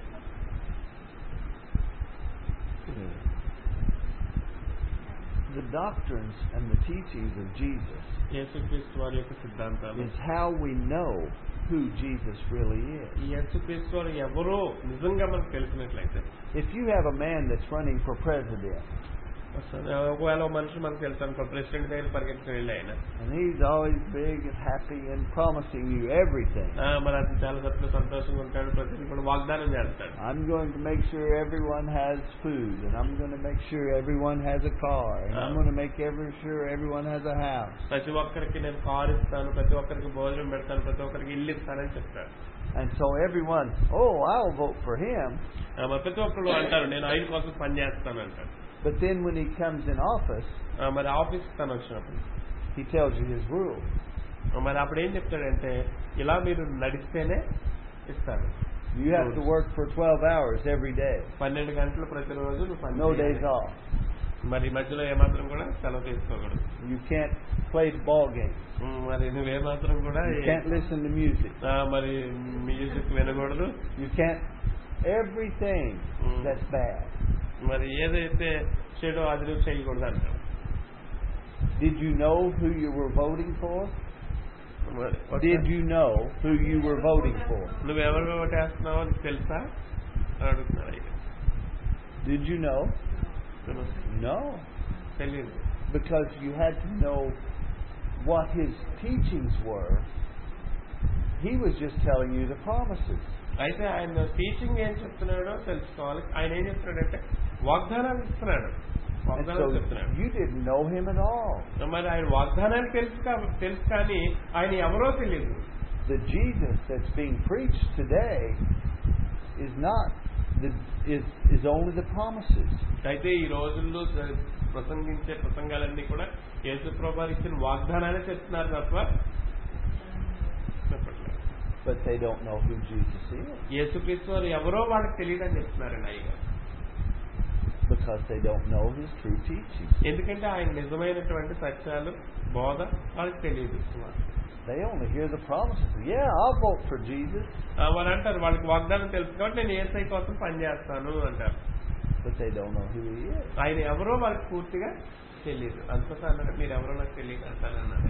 The doctrines and the teachings of Jesus యేసుక్రీస్తు వారి యొక్క సిద్ధాంతాలు is how we know who Jesus really is. ఈ యేసుక్రీస్తు వారు ఎవరో నిజంగా మనకు తెలిసినట్లయితే, If you have a man that's running for president ఒకవేళ ఓ మనిషి మనకు తెలుసు అనుకో, ప్రెసిడెంట్ దగ్గర పరిగెత్తుకుని వెళ్ళి ఆయన and he's always big and happy and promising you everything, ఆ, మరి అది చాలా సత్య సంతోషంగా ఉంటాడు, ప్రతి కూడా వాగ్దానం చేస్తాడు. I'm going to make sure everyone has food, and I'm going to make sure everyone has a car, and I'm going to make every sure everyone has a house. ప్రతి ఒక్కరికి నేను కారు ఇస్తాను, ప్రతి ఒక్కరికి భోజనం పెడతాను, ప్రతి ఒక్కరికి ఇల్లు ఇస్తానని చెప్తాడు. And so everyone, oh, I'll vote for him. ఆ, మరి ప్రతి ఒక్కరు అంటారు నేను ఆయన కోసం పని చేస్తాను అంటారు. But then when he comes in office, ఆ, మరి ఆఫీస్ తను వచ్చినప్పుడు he tells you his rules. ఆ, మరి అప్పుడు ఏం చెప్తాడంటే ఇలా మీరు నడిస్తేనే ఇస్తాను. You have to work for twelve hours every day. పన్నెండు గంటలు ప్రతిరోజు నువ్వు పని No చేయాలి. days off. మరి మధ్యలో ఏమాత్రం కూడా సెలవు తీసుకోకూడదు. You can't play ball games. ఉమ్, మరి నువ్వేమాత్రం కూడా You can't listen to music. ఆ, మరి మ్యూజిక్ వినకూడదు. You can't everything Mm. that's bad. మరి ఏదైతే చెడో అది నువ్వు చేయకూడదు అంటారు. Did you know who you were voting for? మరి Did you know who you were voting for? నువ్వెవరు ఓటేస్తున్నావో నీకు తెలుసా అని అడుగుతున్నారు అయ్యా. Did you know? No. తెలియదు. Because you had to know what his teachings were. He was just telling you the promises. అయితే ఆయన టీచింగ్ ఏం చెప్తున్నాడో తెలుసుకోవాలి. ఆయన ఏం చెప్తున్నాడంటే వాగ్దానాలు ఇస్తున్నాడు, And వాగ్దానాలు so చెప్తున్నాడు. you didn't know him at all. మరి ఆయన వాగ్దానాలు తెలుసు కా- తెలుసు కానీ ఆయన ఎవరో తెలియదు. The Jesus that's being preached today is not the is is only the promises. అయితే ఈ రోజుల్లో స- ప్రసంగించే ప్రసంగాలన్నీ కూడా యేసుప్రభు వారు ఇచ్చిన వాగ్దానాలే చెప్తున్నారు తప్ప చెప్పట్లేదు. But they don't know who Jesus is యేసుక్రీస్తు వారు ఎవరో వాళ్ళకి తెలియదని చెప్తున్నారండి అయ్యగారు. because they don't know his true teaching. ఎందుకంటే ఆయన నిజమైనటువంటి సత్యాలు బోధ వాళ్ళకి తెలియదు. They only hear the promises. Yeah, I'll vote for Jesus. ఆ, వాళ్ళు అంటారు వాళ్ళకి వాగ్దానం తెలుసు కాబట్టి నేను యేసై కోసం పనిచేస్తాను అంటారు. But they don't know who he is. ఆయన ఎవరో వాళ్ళకి పూర్తిగా తెలియదు. అందుకోసం అన్నారు మీరు ఎవరో నాకు తెలియదు అంటారన్నారు.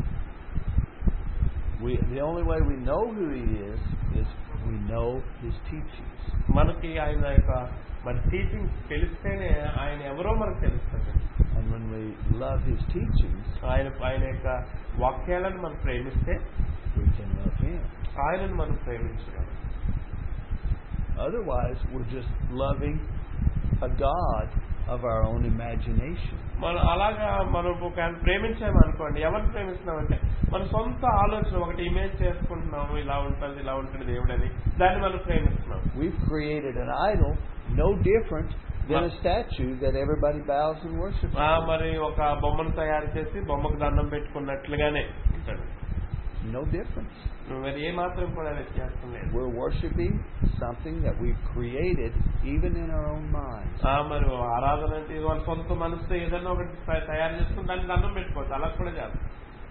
We the only way we know who he is is we know his teachings. మనకి ఆయన యొక్క మన టీచింగ్ తెలిస్తేనే ఆయన ఎవరో మనకు తెలుస్తుంది. And when we love his teachings, ఆయన ఆయన యొక్క వాక్యాలను మనం ప్రేమిస్తే we can love him. ఆయనను మనం ప్రేమించగలం. Otherwise, we're just loving a God of our own imagination. మనం అలాగా మనం ఒక ప్రేమించామనుకోండి, ఎవరిని ప్రేమిస్తున్నామంటే మన సొంత ఆలోచన ఒకటి ఇమేజ్ చేసుకుంటున్నాము, ఇలా ఉంటుంది ఇలా ఉంటుంది దేవుడని, దాన్ని మనం ప్రేమిస్తున్నాం. We've created an idol no different than a statue that everybody bows and worships. మరి ఒక బొమ్మను తయారు చేసి బొమ్మకు దండం పెట్టుకున్నట్లుగానే ఉంటాడు. No difference. మరి ఏ మాత్రం కూడా వ్యత్యాసం లేదు. We're worshiping something that we've created even in our own minds. మరి ఆరాధన అంటే వాళ్ళ సొంత మనసుతో ఏదైనా ఒకటి తయారు చేసుకుని దాన్ని దండం పెట్టుకోవచ్చు, అలా కూడా చేస్తాం.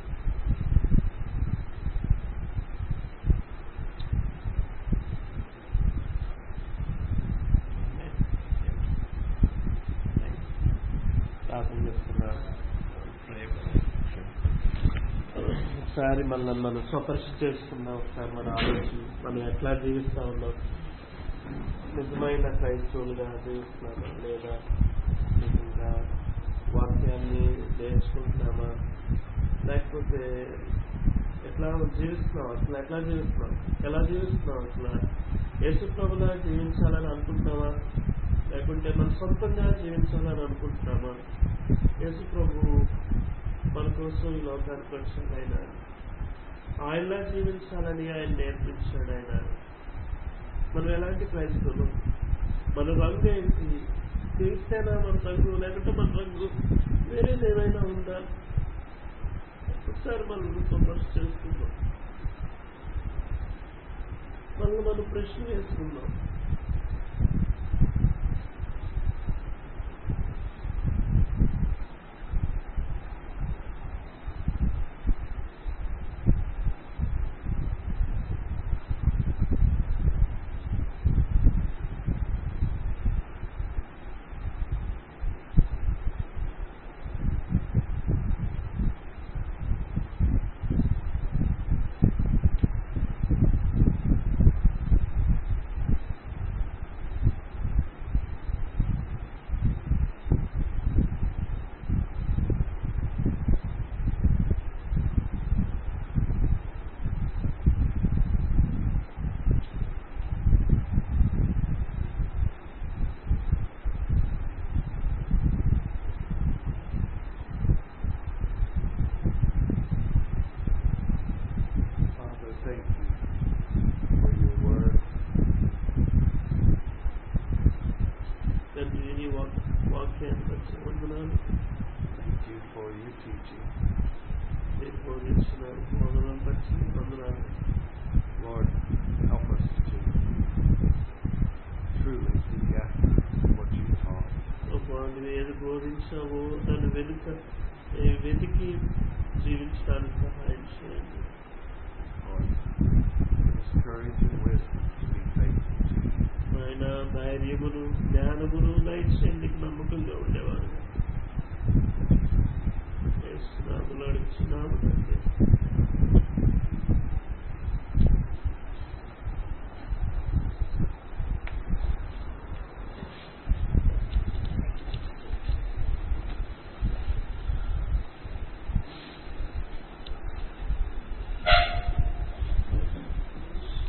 ఒకసారి మనం మనం స్వపరిశీలన చేసుకుందాం. ఒకసారి మన ఆలోచన మనం ఎట్లా జీవిస్తా ఉన్నాం, నిజమైన క్రైస్తవులుగా జీవిస్తున్నామా లేదా నిజంగా వాక్యాన్ని నేర్చుకుంటున్నామా, లేకపోతే ఎట్లా జీవిస్తున్నాం, అసలు ఎట్లా జీవిస్తున్నాం, ఎలా జీవిస్తున్నాం, అసలు యేసు ప్రభులా జీవించాలని అనుకుంటున్నామా, లేకుంటే మన సొంతంగా జీవించాలని అనుకుంటున్నామా? యేసు ప్రభు మన కోసం ఈ లోకానికి వచ్చాడు, ఆయన ఆయనలా జీవించాలని ఆయన నేర్పించాడు. ఆయన మనం ఎలాంటి క్రైస్తవులు, మన రంగు ఏంటి, క్రీస్తేనా మన రంగు, లేకుంటే మన రంగు వేరేది ఏమైనా ఉందా? ఒకసారి మనం విమర్శ చేసుకుందాం, మనల్ని మనం ప్రశ్న వేసుకుందాం. Lord, help us to truly seek after what you taught. ఏది బోధించావో దాన్ని వెనుక వెతికి జీవించడానికి సహాయం చేయండి. Courage and wisdom to be faithful to you. ఆయన ధైర్యమును జ్ఞానమును దయచేయండి, నమ్మకం